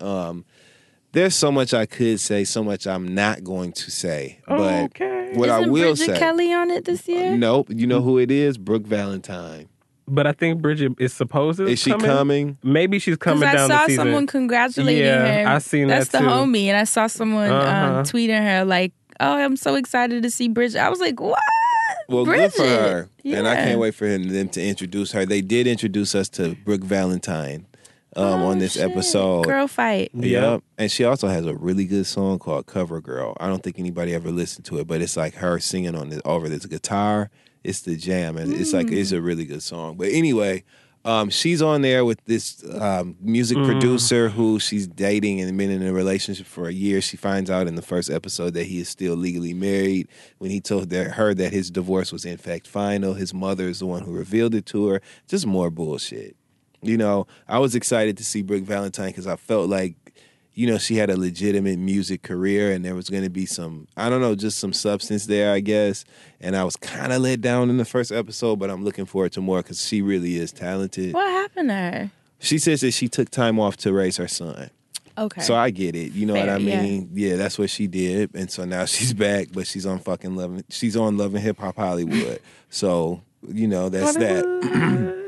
There's so much I could say, so much I'm not going to say. But Okay. what I Isn't will Bridget say. Kelly on it this year? Nope. You know who it is? Brooke Valentine. But I think Bridget is supposed to Is she coming? Maybe she's coming Because I down saw the season. someone congratulating Yeah, her. I seen That's that the too. homie, and I saw someone Uh-huh. tweeting her like, "Oh, I'm so excited to see Bridget." I was like, "What?" Well, Bridget. good for her. And I Yeah. can't wait for them to introduce her. They did introduce us to Brooke Valentine on this Oh, Shit. episode. Girl fight. Yep. And she also has a really good song called Cover Girl. I don't think anybody ever listened to it, but it's like her singing on this over this guitar. It's the jam. And it's like it's a really good song. But anyway, she's on there with this music producer who she's dating and been in a relationship for a year. She finds out in the first episode that he is still legally married. When he told her that his divorce was in fact final, his mother is the one who revealed it to her. Just more bullshit. You know, I was excited to see Brooke Valentine because I felt like, you know, she had a legitimate music career and there was going to be some, I don't know, just some substance there, I guess. And I was kind of let down in the first episode, but I'm looking forward to more because she really is talented. What happened to her? She says that she took time off to raise her son. Okay. So I get it. You know Fair, what I yeah. mean? Yeah, that's what she did. And so now she's back, but she's on she's on Love and Hip Hop Hollywood. So, you know, that's that.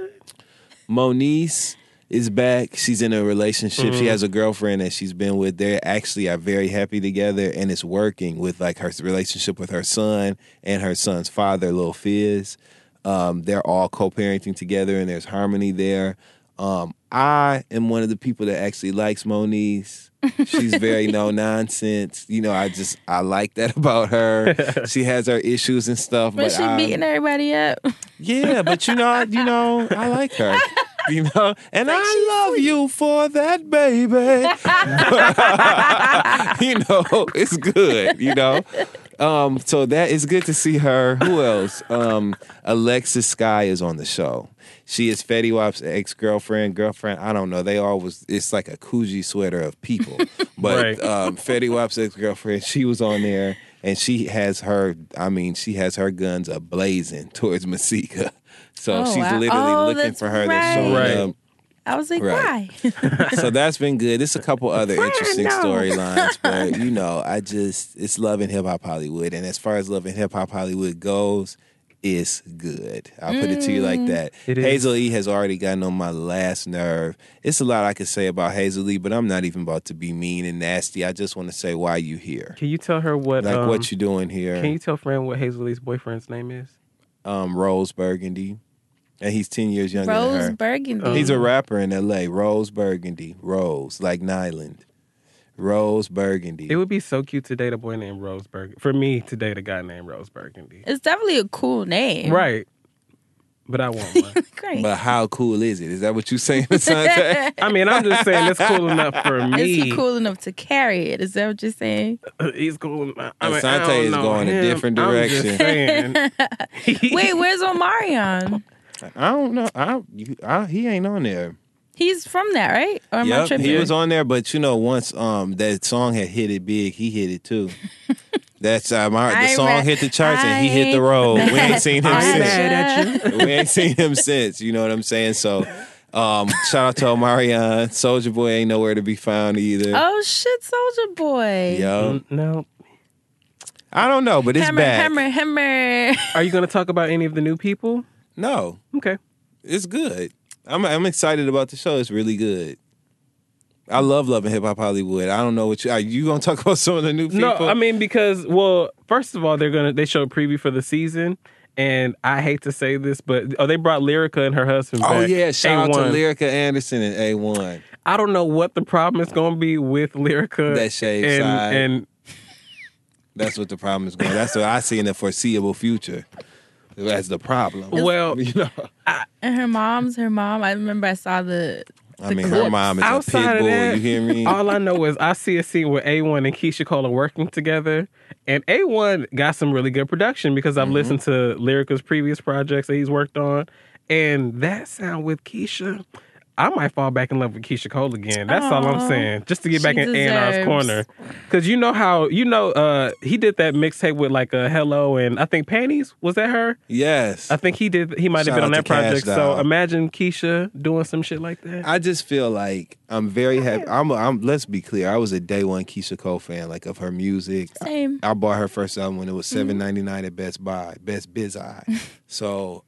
Moniece is back. She's in a relationship. She has a girlfriend that she's been with. They actually are very happy together, and it's working with like her relationship with her son and her son's father, Lil Fizz. They're all co-parenting together, and there's harmony there. I am one of the people that actually likes Moniece. She's very no nonsense. You know, I like that about her. She has her issues and stuff, But but she beating everybody up. yeah, but you know, I like her. You know, and I love you for that, baby. You know, it's good. You know, so that is good to see her. Who else? Alexis Sky is on the show. She is Fetty Wap's girlfriend. I don't know. It's like a Coogee sweater of people. But Right. Fetty Wap's ex-girlfriend, she was on there, and she has her guns ablazing towards Masika. So Oh, she's wow. literally Oh, looking that's for her. right. That's showing Right. up. I was like, Right. why? So that's been good. There's a couple other interesting no. storylines, but you know, it's Love and Hip Hop Hollywood, and as far as Love and Hip Hop Hollywood goes, it's good. I'll put it to you like that. It is. Hazel E has already gotten on my last nerve. It's a lot I could say about Hazel E, but I'm not even about to be mean and nasty. I just want to say why you here, Can you tell her what? like what you doing here. Can you tell Fran what Hazel Lee's boyfriend's name is? Rose Burgundy, and he's 10 years younger than Rose her. Burgundy. He's a rapper in L.A. Rose Burgundy. Rose, like Nyland. Rose Burgundy. It would be so cute to date a boy named Rose Burgundy. For me to date a guy named Rose Burgundy. It's definitely a cool name. Right. But I want one. Great. But how cool is it? Is that what you're saying, Asante? I mean, I'm just saying it's cool enough for me. Is he cool enough to carry it? Is that what you're saying? He's cool enough. I mean, Asante I don't is know going a him. different I'm direction. just saying. Wait, where's Omarion? I don't know. He ain't on there. He's from there, right? Or am I Yep, tripping? he was on there, but you know, once that song had hit it big, he hit it too. That's the song hit the charts and he hit the road. We ain't seen him I'm since. mad at you. We ain't seen him since. You know what I'm saying? So, shout out to Omarion. Soulja Boy ain't nowhere to be found either. Oh shit, Soldier Boy. Yo, No. I don't know, but it's back. Hammer. Are you going to talk about any of the new people? No, Okay. it's good. I'm excited about the show. It's really good. I love Love and Hip Hop Hollywood. I don't know what are you gonna talk about some of the new people? No, I mean, because, well, first of all, they showed a preview for the season. And I hate to say this, but they brought Lyrica and her husband back. Oh yeah, shout out to A1. Lyrica Anderson and A1. I don't know what the problem is going to be with Lyrica. That shaved and, side. And That's what the problem is going. That's what I see in the foreseeable future. That's the problem. well, You know, And her mom. I remember I saw the I mean, her clips. mom is a outside pit of bull. that, You hear me? all I know is I see a scene where A1 and Keisha Cole are working together, and A1 got some really good production because I've listened to Lyrica's previous projects that he's worked on, and that sound with Keisha, I might fall back in love with Keisha Cole again. That's all I'm Aw. saying, just to get back She in A&R's deserves. corner. Because you know how he did that mixtape with like a Hello and I think Panties. Was that her? Yes. I think he did. He might have Shout been on out that to Cash project. So Doll. imagine Keisha doing some shit like that. I just feel like I'm very happy. Let's be clear. I was a day one Keisha Cole fan, like of her music. Same. I bought her first album when it was $7.99 at Best Buy, Best Biz Eye. So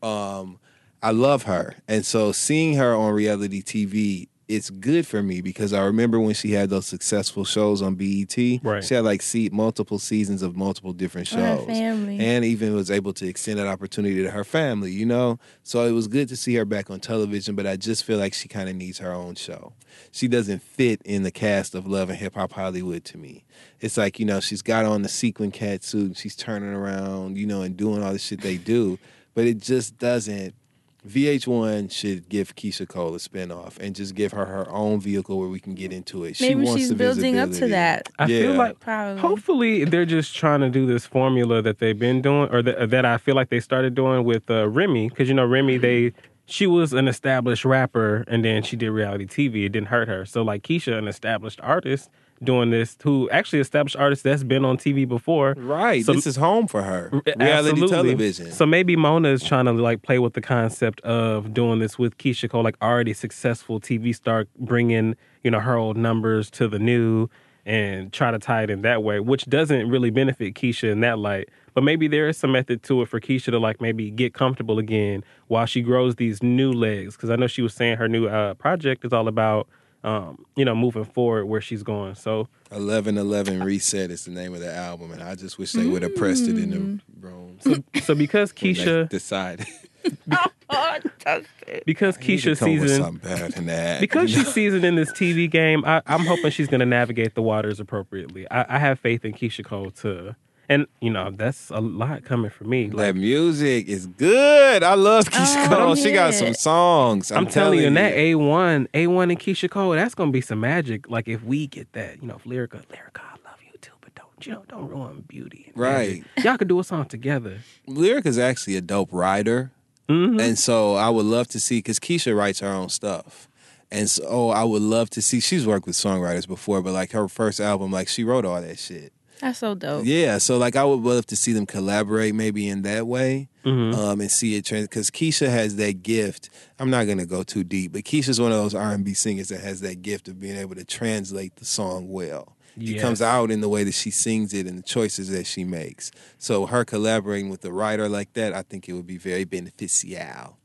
I love her, and so seeing her on reality TV, it's good for me because I remember when she had those successful shows on BET. Right. She had like multiple seasons of multiple different For her shows, family. and even was able to extend that opportunity to her family. You know, so it was good to see her back on television. But I just feel like she kind of needs her own show. She doesn't fit in the cast of Love and Hip Hop Hollywood to me. It's like, you know, she's got on the sequin cat suit and she's turning around, you know, and doing all the shit they do, but it just doesn't. VH1 should give Keisha Cole a spinoff and just give her her own vehicle where we can get into it. She Maybe wants she's the building up to visibility. that. I feel Yeah. like Probably. hopefully they're just trying to do this formula that they've been doing, or that I feel like they started doing with Remy, because you know Remy, she was an established rapper and then she did reality TV. It didn't hurt her. So like Keisha, an established artist doing this, who actually established artist that's been on TV before. Right. So- This is home for her. Reality Absolutely. television. So maybe Mona is trying to like play with the concept of doing this with Keisha Cole, like already successful TV star, bringing, you know, her old numbers to the new and try to tie it in that way, which doesn't really benefit Keisha in that light. But maybe there is some method to it for Keisha to like maybe get comfortable again while she grows these new legs. Because I know she was saying her new project is all about, you know, moving forward where she's going. So 1111 Reset is the name of the album, and I just wish they would have pressed it in the room. so because when they Keisha, decided. Because I need to Keisha's come up with seasoned. something better than that. Because she's seasoned in this TV game, I'm hoping she's going to navigate the waters appropriately. I have faith in Keisha Cole too. And, that's a lot coming from me. that music is good. I love Keisha Cole. She got some songs. I'm telling you, and that A1 and Keisha Cole, that's going to be some magic. Like, if we get that, if Lyrica, I love you too, but don't ruin beauty. And right. magic. Y'all could do a song together. Lyric is actually a dope writer. Mm-hmm. And so I would love to see, because Keisha writes her own stuff. And so I would love to see, she's worked with songwriters before, but like her first album, like she wrote all that shit. That's so dope. Yeah, so like I would love to see them collaborate maybe in that way, Mm-hmm. and see it trans. Because Keisha has that gift. I'm not gonna go too deep, but Keisha's one of those R&B singers that has that gift of being able to translate the song well. It Yes. comes out in the way that she sings it and the choices that she makes. So her collaborating with a writer like that, I think it would be very beneficial.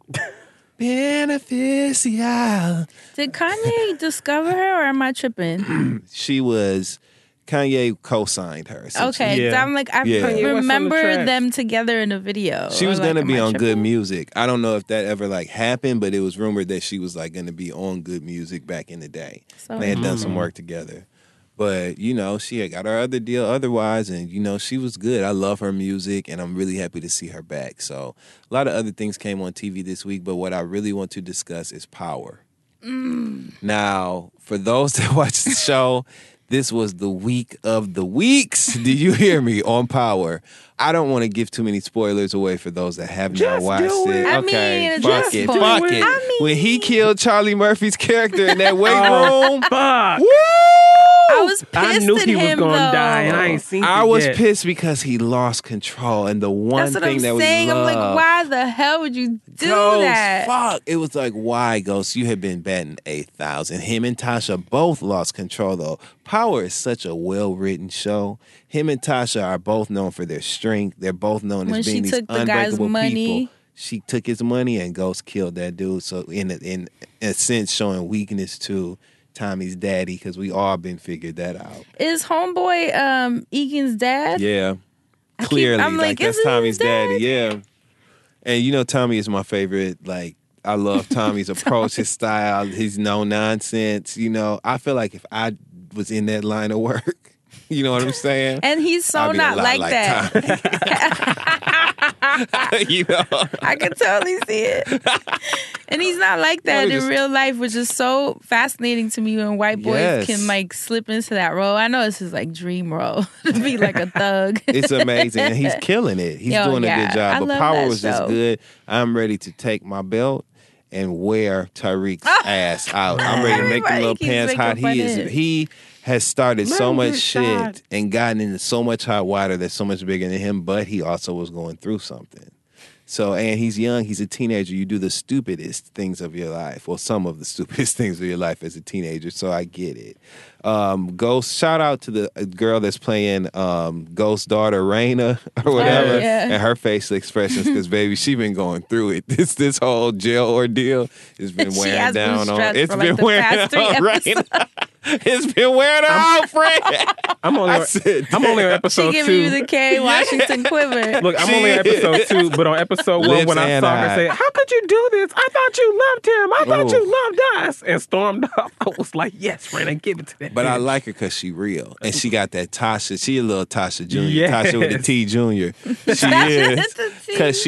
Beneficial. Did Kanye discover her or am I tripping? She was. Kanye co-signed her. Okay, Yeah. I'm like, I Yeah. Kanye West on the remember track. them together in a video. She was Or, like, gonna am be I on Good tripping? Music. I don't know if that ever like happened, but it was rumored that she was like gonna be on Good Music back in the day. So They had done some work together. But, she had got her other deal otherwise, and, she was good. I love her music, and I'm really happy to see her back. So a lot of other things came on TV this week, but what I really want to discuss is Power. Now, for those that watch the show, this was the week of the weeks. Did you hear me on Power? I don't want to give too many spoilers away for those that have not Just watched do it. it. I Okay, mean, fuck just it, do fuck it. it. I mean- When he killed Charlie Murphy's character in that weight Oh, room, fuck. woo! I was pissed I knew at he was him, going to though. die, and I ain't seen I it was yet. pissed because he lost control, and the one That's what thing I'm that saying. we I'm love. like, why the hell would you do Ghost, that? fuck. It was like, why, Ghost? You have been batting 8,000. Him and Tasha both lost control, though. Power is such a well-written show. Him and Tasha are both known for their strength. They're both known When as being she these took the guy's unbreakable money. people. She took his money, and Ghost killed that dude. So in a sense, showing weakness to Tommy's daddy, because we all been figured that out. Is homeboy Egan's dad? Yeah, clearly, I'm like, that's is it Tommy's his dad? daddy. Yeah, and Tommy is my favorite. Like, I love Tommy's approach, his style, his no nonsense. I feel like if I was in that line of work, you know what I'm saying? And he's so I'd be a not lot like that. I can totally see it. And he's not like that Probably in just- real life, which is so fascinating to me when white boys Yes. can like slip into that role. I know it's his like dream role to be like a thug. It's amazing, and he's killing it. He's Yo, doing a yeah. good job. I But love Power that was just show. good. I'm ready to take my belt and wear Tariq's ass out. I'm ready to make them Everybody little keeps pants hot. making fun of him. He has started Let so him much get shit shot. and gotten into so much hot water that's so much bigger than him, but he also was going through something. So, and he's young, he's a teenager. You do the stupidest things of your life, or some of the stupidest things of your life as a teenager. So I get it. Ghost, shout out to the girl that's playing Ghost's daughter, Raina, or whatever, yeah. and her facial expressions, because baby, she been going through it. This whole jail ordeal has been She wearing has been down on. stressed It's for, like, been the wearing past 3 on Raina. It's been wearing her out, Fred. I'm only I said, on She episode giving you 2. the K Washington quiver. Look, I'm She only on is. episode 2, but on episode 1, Lips when I and saw her eye. say, "How could you do this? I thought you loved him. I thought Oh. you loved us," and stormed off, I was like, "Yes, Raina, give it to that." But I bitch." like her because she real. And she got that Tasha. She a little Tasha Jr. Yes. Tasha with the T Jr. She is. The T. Because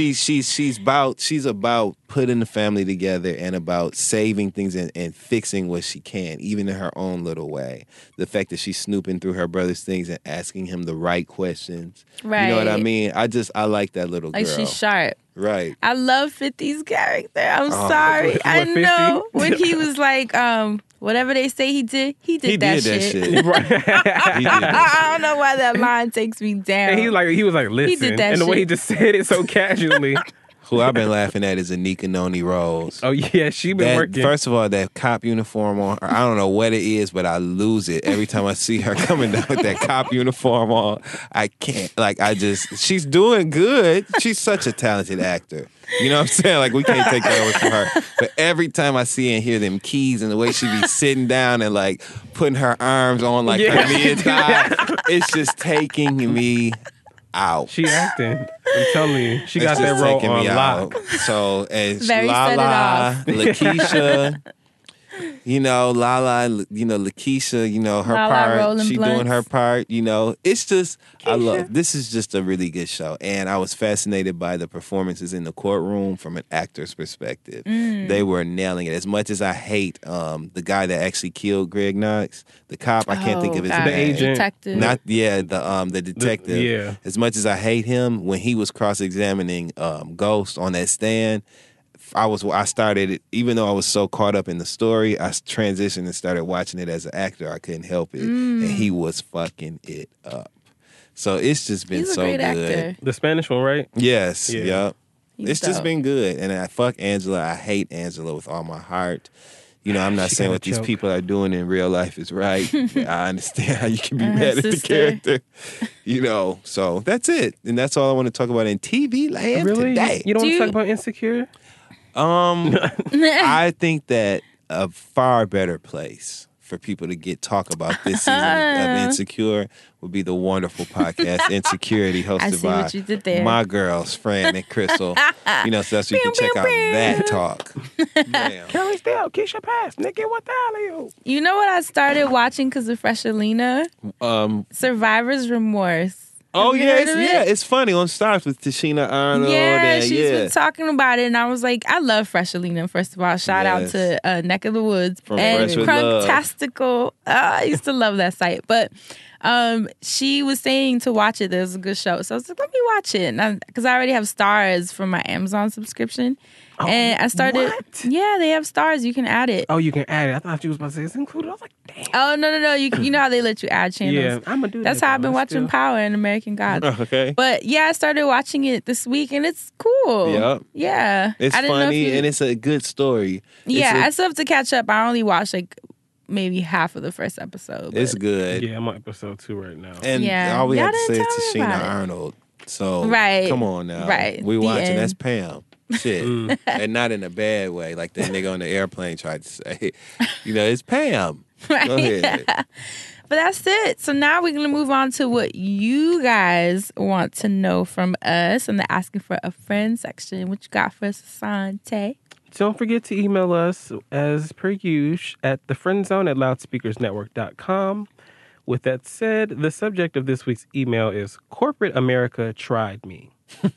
she's about putting the family together and about saving things and fixing what she can, even in her own little way. The fact that she's snooping through her brother's things and asking him the right questions. Right. You know what I mean? I like that little Like girl. she's sharp. Right. I love 50's character. I'm Oh, sorry. what, I 50? know when he was like, whatever they say he did that shit. Right. He did that. I don't know why that line takes me down. And he was like, "Listen," that and the way he shit. just said it so casually. Who I've been laughing at is Anika Noni Rose. Oh yeah, she been That, working. first of all, that cop uniform on her, I don't know what it is, but I lose it every time I see her coming down with that cop uniform on. I can't, she's doing good. She's such a talented actor. You know what I'm saying? Like, we can't take that away from her. But every time I see and hear them keys and the way she be sitting down and like putting her arms on like Yeah. her mid thigh, it's just taking me out. She acting. I'm telling you, she got It's that just role taking me on out. lock. So, and Very set it Lala, off. Lakeisha, Lala, Lakeisha, her Lala part. rolling She doing her blunts. part. It's just, I Keisha. love, this is just a really good show. And I was fascinated by the performances in the courtroom from an actor's perspective. They were nailing it. As much as I hate the guy that actually killed Greg Knox, the cop, I can't think of his God. The name. agent. Detective. The detective. yeah. As much as I hate him, when he was cross-examining Ghost on that stand, I started it, even though I was so caught up in the story, I transitioned and started watching it as an actor. I couldn't help it. And he was fucking it up. So it's just been He's a so great good. actor. The Spanish one, right? Yes. Yeah. Yep. He's It's just dope. been good. And I fuck Angela. I hate Angela with all my heart. I'm not She saying gotta what these choke. people are doing in real life is right. I understand how you can be Her mad at the sister. character. So that's it. And that's all I want to talk about in TV land Really? today. You don't Do want to you- talk about Insecure? I think that a far better place for people to talk about this season of Insecure would be the wonderful podcast Insecurity, hosted I see by what you did there. my girls, Fran and Crystal. So that's where you can check out that talk. Damn. Kelly Still, Keisha Pass, Nikki, what the hell are you? You know what I started watching because of Freshalina? Survivor's Remorse. Oh Have you yeah, heard of it? it's funny on Stars with Tashina Arnold. Yeah, and, she's been talking about it, and I was like, I love Freshalina. First of all, shout out Yes. to Neck of the Woods From and Fresh with Love. Crunktastical. I used to love that site, but she was saying to watch it. There's a good show, so I was like, let me watch it, because I already have Stars from my Amazon subscription, and I started. what? Yeah, they have Stars. You can add it. Oh, you can add it. I thought you was about to say it's included. I was like, damn. Oh no! You know how they let you add channels. Yeah, I'm gonna do that. That's how I've been though. watching Still. Power and American Gods. Okay. But yeah, I started watching it this week, and it's cool. Yep. Yeah, It's I didn't know if funny you- and it's a good story. yeah, I It's, still have to catch up. I only watched like maybe half of the first episode. it's but- good. Yeah, I'm on episode 2 right now. And Yeah. all we Y'all have to say didn't is tell me Tashina about it. Arnold. So Right. come on now. Right. We The watching. end. That's Pam. Shit. And not in a bad way, like that nigga on the airplane tried to say. It's Pam. Right. Go ahead. But that's it. So now we're gonna move on to what you guys want to know from us in the asking for a friend section. What you got for us, Asante? Don't forget to email us as per usual at thefriendzone@loudspeakersnetwork.com. With that said, the subject of this week's email is Corporate America Tried Me.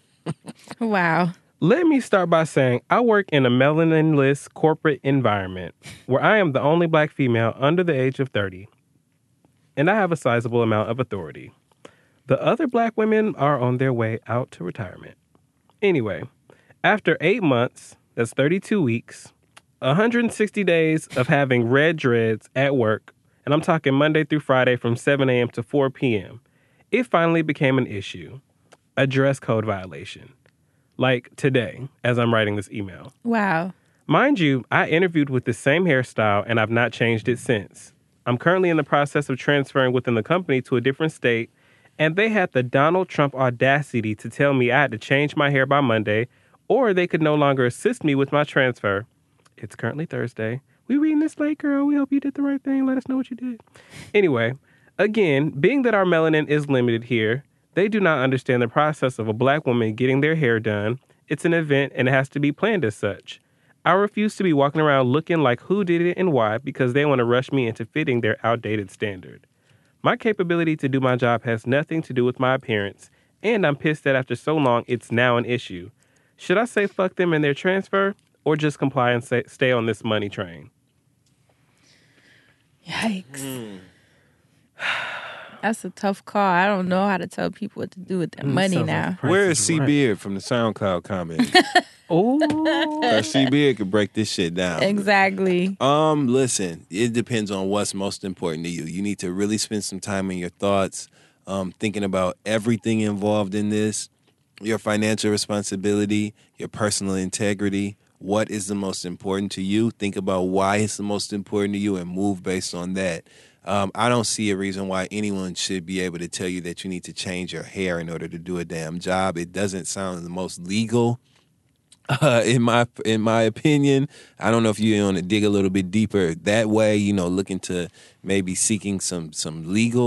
Wow. Let me start by saying I work in a melanin-less corporate environment where I am the only black female under the age of 30, and I have a sizable amount of authority. The other black women are on their way out to retirement. Anyway, after 8 months, that's 32 weeks, 160 days of having red dreads at work, and I'm talking Monday through Friday from 7 a.m. to 4 p.m., it finally became an issue, a dress code violation. Like today, as I'm writing this email. Wow. Mind you, I interviewed with the same hairstyle and I've not changed it since. I'm currently in the process of transferring within the company to a different state, and they had the Donald Trump audacity to tell me I had to change my hair by Monday, or they could no longer assist me with my transfer. It's currently Thursday. We reading this late, girl. We hope you did the right thing. Let us know what you did. Anyway, again, being that our melanin is limited here, they do not understand the process of a black woman getting their hair done. It's an event and it has to be planned as such. I refuse to be walking around looking like who did it and why because they want to rush me into fitting their outdated standard. My capability to do my job has nothing to do with my appearance, and I'm pissed that after so long, it's now an issue. Should I say fuck them and their transfer, or just comply and stay on this money train? Yikes. That's a tough call. I don't know how to tell people what to do with their money sounds now. like Price Where is is C Right. Beard from the SoundCloud comment? Oh, C Beard could break this shit down. Exactly. Listen, it depends on what's most important to you. You need to really spend some time in your thoughts, thinking about everything involved in this, your financial responsibility, your personal integrity. What is the most important to you? Think about why it's the most important to you and move based on that. I don't see a reason why anyone should be able to tell you that you need to change your hair in order to do a damn job. It doesn't sound the most legal. In my opinion, I don't know if you want to dig a little bit deeper that way, look into maybe seeking some legal,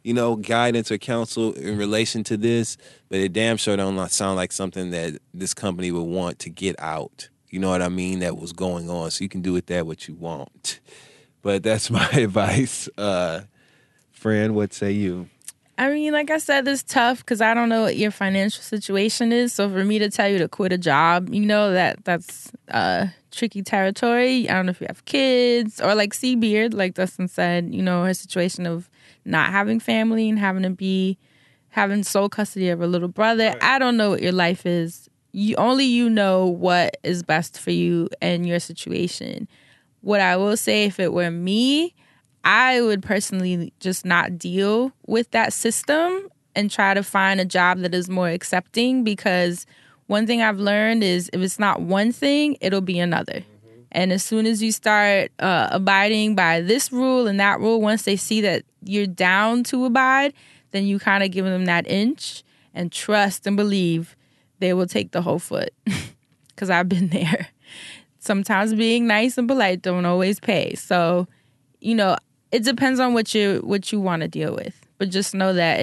guidance or counsel in relation to this, but it damn sure don't sound like something that this company would want to get out. You know what I mean? That was going on. So you can do with that what you want. But that's my advice. Friend, what say you? I mean, like I said, it's tough because I don't know what your financial situation is. So for me to tell you to quit a job, that's tricky territory. I don't know if you have kids or like Beard, like Dustin said, her situation of not having family and having sole custody of a little brother. Right. I don't know what your life is. You know what is best for you and your situation. What I will say, if it were me, I would personally just not deal with that system and try to find a job that is more accepting, because one thing I've learned is if it's not one thing, it'll be another. Mm-hmm. And as soon as you start abiding by this rule and that rule, once they see that you're down to abide, then you kind of give them that inch and trust and believe they will take the whole foot. Because I've been there. Sometimes being nice and polite don't always pay. So, it depends on what you want to deal with, but just know that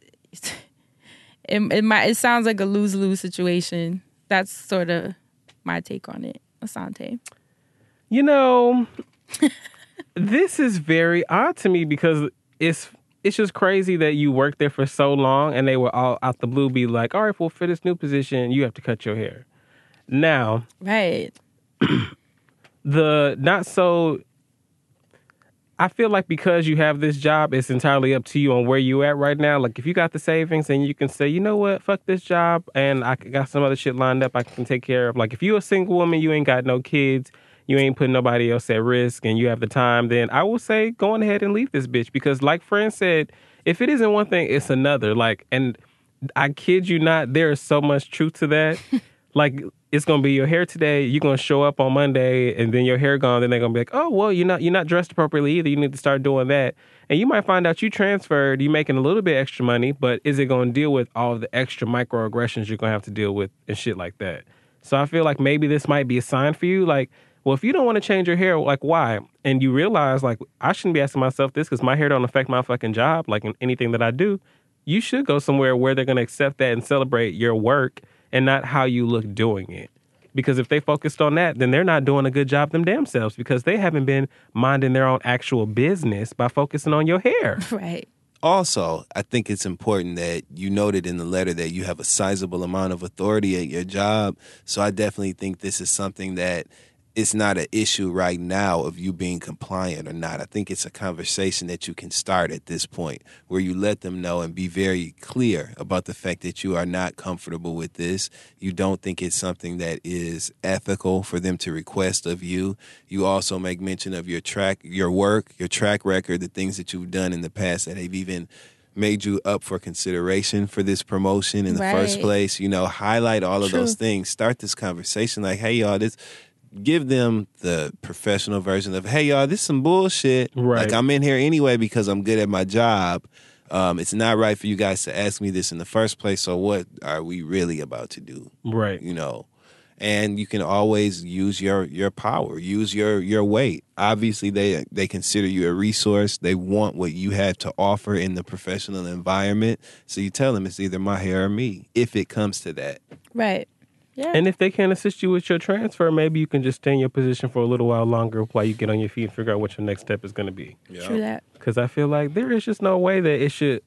it sounds like a lose-lose situation. That's sort of my take on it. Asante. This is very odd to me because it's just crazy that you worked there for so long and they were all out the blue be like, all right, well, for this new position, you have to cut your hair. Now, right. I feel like because you have this job, it's entirely up to you on where you at right now. Like if you got the savings and you can say, you know what, fuck this job and I got some other shit lined up I can take care of. Like if you're a single woman, you ain't got no kids, you ain't putting nobody else at risk and you have the time, then I will say go on ahead and leave this bitch. Because like Fran said, if it isn't one thing, it's another. Like, and I kid you not, there is so much truth to that. Like, it's going to be your hair today, you're going to show up on Monday, and then your hair gone, then they're going to be like, oh, well, you're not dressed appropriately either. You need to start doing that. And you might find out you transferred, you're making a little bit extra money, but is it going to deal with all of the extra microaggressions you're going to have to deal with and shit like that? So I feel like maybe this might be a sign for you. Like, well, if you don't want to change your hair, like, why? And you realize, like, I shouldn't be asking myself this because my hair don't affect my fucking job, like in anything that I do. You should go somewhere where they're going to accept that and celebrate your work and not how you look doing it. Because if they focused on that, then they're not doing a good job them damn selves because they haven't been minding their own actual business by focusing on your hair. Right. Also, I think it's important that you noted in the letter that you have a sizable amount of authority at your job. So I definitely think this is something that it's not an issue right now of you being compliant or not. I think it's a conversation that you can start at this point where you let them know and be very clear about the fact that you are not comfortable with this. You don't think it's something that is ethical for them to request of you. You also make mention of your work, your track record, the things that you've done in the past that have even made you up for consideration for this promotion in the first place. Highlight all of those things. Start this conversation like, hey, y'all, give them the professional version of, hey, y'all, this is some bullshit. Right. Like, I'm in here anyway because I'm good at my job. It's not right for you guys to ask me this in the first place, so what are we really about to do? Right. And you can always use your power, use your weight. Obviously, they consider you a resource. They want what you have to offer in the professional environment. So you tell them it's either my hair or me, if it comes to that. Right. Yeah. And if they can't assist you with your transfer, maybe you can just stay in your position for a little while longer while you get on your feet and figure out what your next step is going to be. Yeah. True that. Because I feel like there is just no way that it should,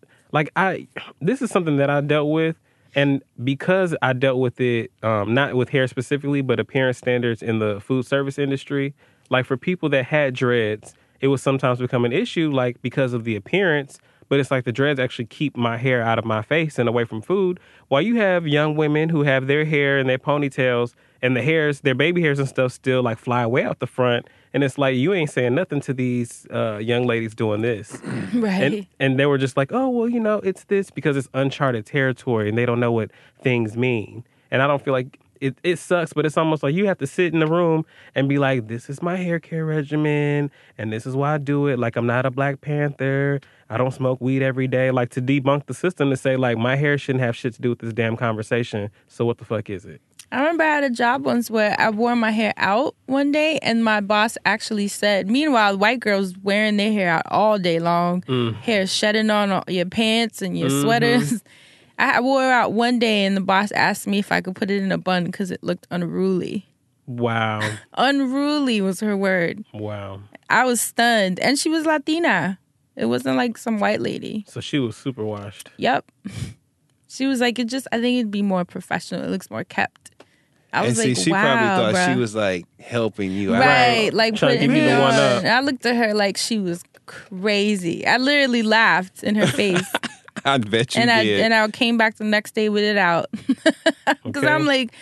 this is something that I dealt with. And because I dealt with it, not with hair specifically, but appearance standards in the food service industry, like for people that had dreads, it would sometimes become an issue, like because of the appearance. But it's like the dreads actually keep my hair out of my face and away from food. While you have young women who have their hair and their ponytails and their baby hairs and stuff still like fly away out the front. And it's like, you ain't saying nothing to these young ladies doing this. Right. And they were just like, oh, well, it's this because it's uncharted territory and they don't know what things mean. And I don't feel like it sucks, but it's almost like you have to sit in the room and be like, this is my hair care regimen and this is why I do it. Like, I'm not a Black Panther. I don't smoke weed every day. Like, to debunk the system to say, like, my hair shouldn't have shit to do with this damn conversation. So what the fuck is it? I remember I had a job once where I wore my hair out one day, and my boss actually said, meanwhile, white girls wearing their hair out all day long, hair shedding on all your pants and your sweaters. I wore it out one day, and the boss asked me if I could put it in a bun because it looked unruly. Wow. Unruly was her word. Wow. I was stunned. And she was Latina. It wasn't like some white lady. So she was super washed. Yep. She was like, I think it'd be more professional. It looks more kept. I was like, she wow, probably thought bruh. she was like helping you out. Right, like Trying to putting give you me the one on. up. And I looked at her like she was crazy. I literally laughed in her face. I bet you and did. I came back the next day with it out. Because Okay. I'm like,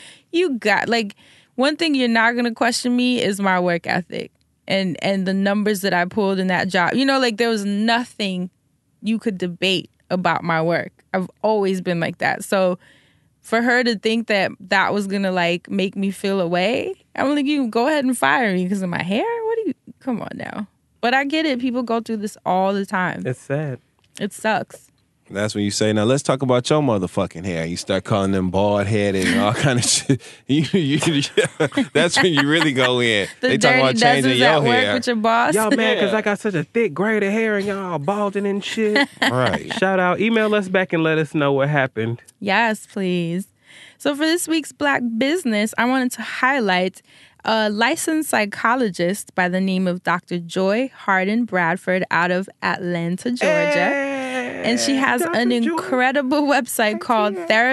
one thing you're not going to question me is my work ethic and the numbers that I pulled in that job. You know, like there was nothing you could debate about my work. I've always been like that. So for her to think that was going to like make me feel away, I'm like, you can go ahead and fire me because of my hair? Come on now. But I get it. People go through this all the time. It's sad. It sucks. That's when you say, now let's talk about your motherfucking hair. You start calling them bald headed and all kind of shit. That's when you really go in. The They talk dirty about changing dozens your at work hair. with your boss. Y'all mad because Yeah. I got such a thick braid of hair and y'all balding and shit. Right. Shout out. Email us back and let us know what happened. Yes, please. So for this week's Black Business, I wanted to highlight a licensed psychologist by the name of Dr. Joy Harden Bradford out of Atlanta, Georgia. And she has an incredible website called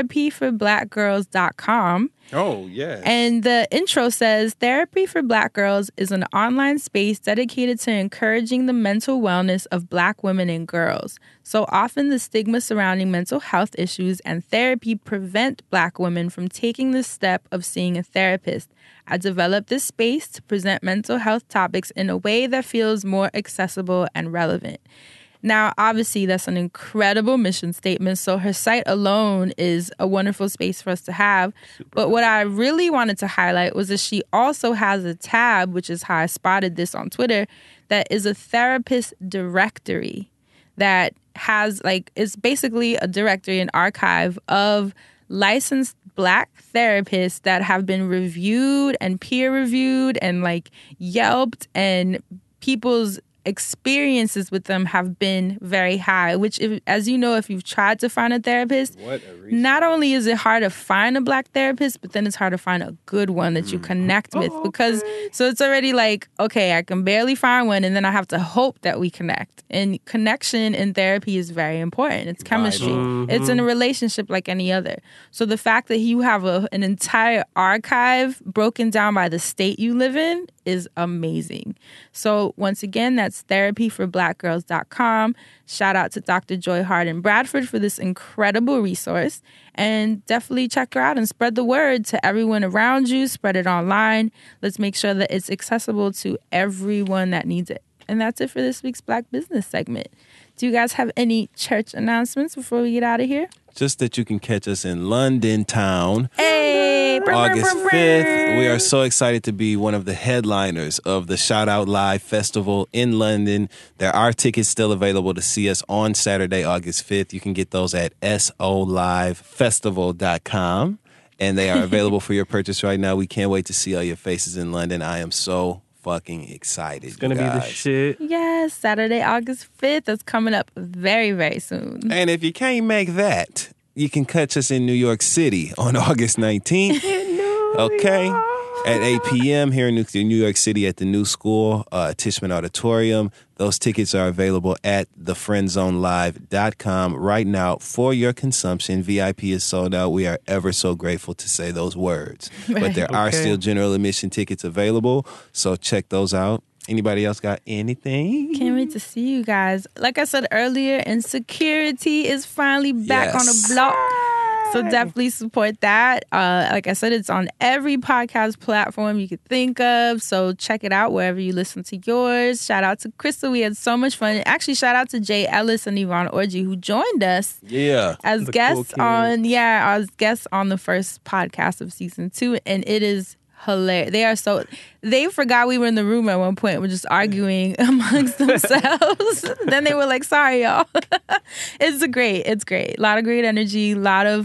therapyforblackgirls.com. Oh, yeah. And the intro says, Therapy for Black Girls is an online space dedicated to encouraging the mental wellness of Black women and girls. So often the stigma surrounding mental health issues and therapy prevent Black women from taking the step of seeing a therapist. I developed this space to present mental health topics in a way that feels more accessible and relevant. Now, obviously, that's an incredible mission statement, so her site alone is a wonderful space for us to have. But what I really wanted to highlight was that she also has a tab, which is how I spotted this on Twitter, that is a therapist directory that has, it's basically a directory, an archive of licensed Black therapists that have been reviewed and peer-reviewed and, Yelped, and people's experiences with them have been very high, which, as you know, if you've tried to find a therapist, not only is it hard to find a Black therapist, but then it's hard to find a good one that you connect with because so it's already okay, I can barely find one, and then I have to hope that we connect. And connection in therapy is very important. It's chemistry. It's in a relationship like any other. So the fact that you have an entire archive broken down by the state you live in is amazing. So once again, that's therapyforblackgirls.com. Shout out to Dr. Joy Harden Bradford for this incredible resource. And definitely check her out and spread the word to everyone around you. Spread it online. Let's make sure that it's accessible to everyone that needs it. And that's it for this week's Black Business segment. Do you guys have any church announcements before we get out of here? Just that you can catch us in London town. Hey! August 5th. We are so excited to be one of the headliners of the Shout Out Live Festival in London. There are tickets still available to see us on Saturday, August 5th. You can get those at solivefestival.com. And they are available for your purchase right now. We can't wait to see all your faces in London. I am so fucking excited. It's going to be the shit. Yes, Saturday, August 5th. That's coming up very, very soon. And if you can't make that, you can catch us in New York City on August 19th. Okay. At 8 p.m. here in New York City at the New School, Tishman Auditorium. Those tickets are available at thefriendzonelive.com right now for your consumption. VIP is sold out. We are ever so grateful to say those words. But there are still general admission tickets available, so check those out. Anybody else got anything? Can't wait to see you guys. Like I said earlier, Insecurity is finally back on the block. So definitely support that. Like I said, it's on every podcast platform you could think of. So check it out wherever you listen to yours. Shout out to Crystal. We had so much fun. Actually, shout out to Jay Ellis and Yvonne Orji who joined us as guests on the first podcast of season 2. And it is hilarious. They forgot we were in the room at one point. We're just arguing amongst themselves. Then they were like, sorry, y'all. It's great. A lot of great energy, a lot of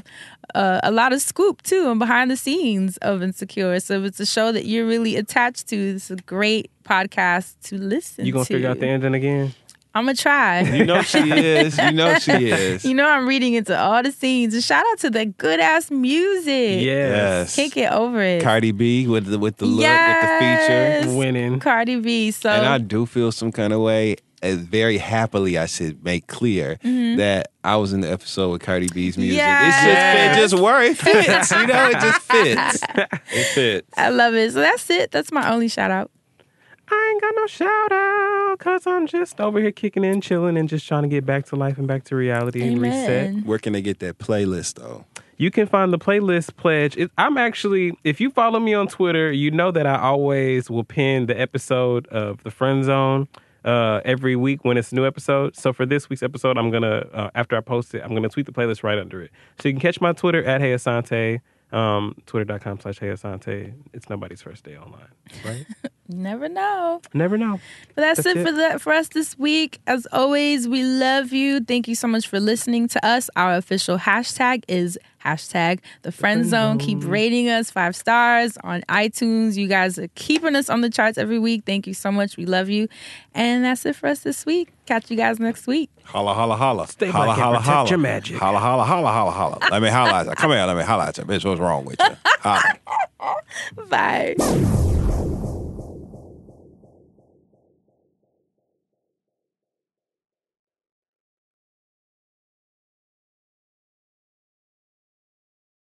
a lot of scoop too and behind the scenes of Insecure. So if it's a show that you're really attached to, it's a great podcast to listen to. You gonna figure out the ending again? I'm gonna try. You know she is. You know she is. You know I'm reading into all the scenes. And shout out to the good ass music. Yes. Can't get over it. Cardi B with the look, Yes. with the feature. Winning. Cardi B. So And I do feel some kind of way. Very happily, I should make clear that I was in the episode with Cardi B's music. Yes. It just works. It fits. You know, it just fits. It fits. I love it. So that's it. That's my only shout out. I ain't got no shout out because I'm just over here kicking in, chilling, and just trying to get back to life and back to reality and reset. Amen. Where can they get that playlist though? You can find the playlist pledge. I'm actually, if you follow me on Twitter, you know that I always will pin the episode of The Friend Zone every week when it's a new episode. So for this week's episode, I'm going to, after I post it, I'm going to tweet the playlist right under it. So you can catch my Twitter at Hey Asante, twitter.com/Hey Asante. It's nobody's first day online, right? Never know. Never know. But that's That's it for us this week. As always, we love you. Thank you so much for listening to us. Our official hashtag is #TheFriendZone. Keep rating us 5 stars on iTunes. You guys are keeping us on the charts every week. Thank you so much. We love you. And that's it for us this week. Catch you guys next week. Holla, holla, holla. Stay holla, black and holla, protect holla. your magic. Holla, holla, holla, holla, holla. Let me holla at you. Come here, let me holla at you. Bitch, what's wrong with you? Holla. Bye.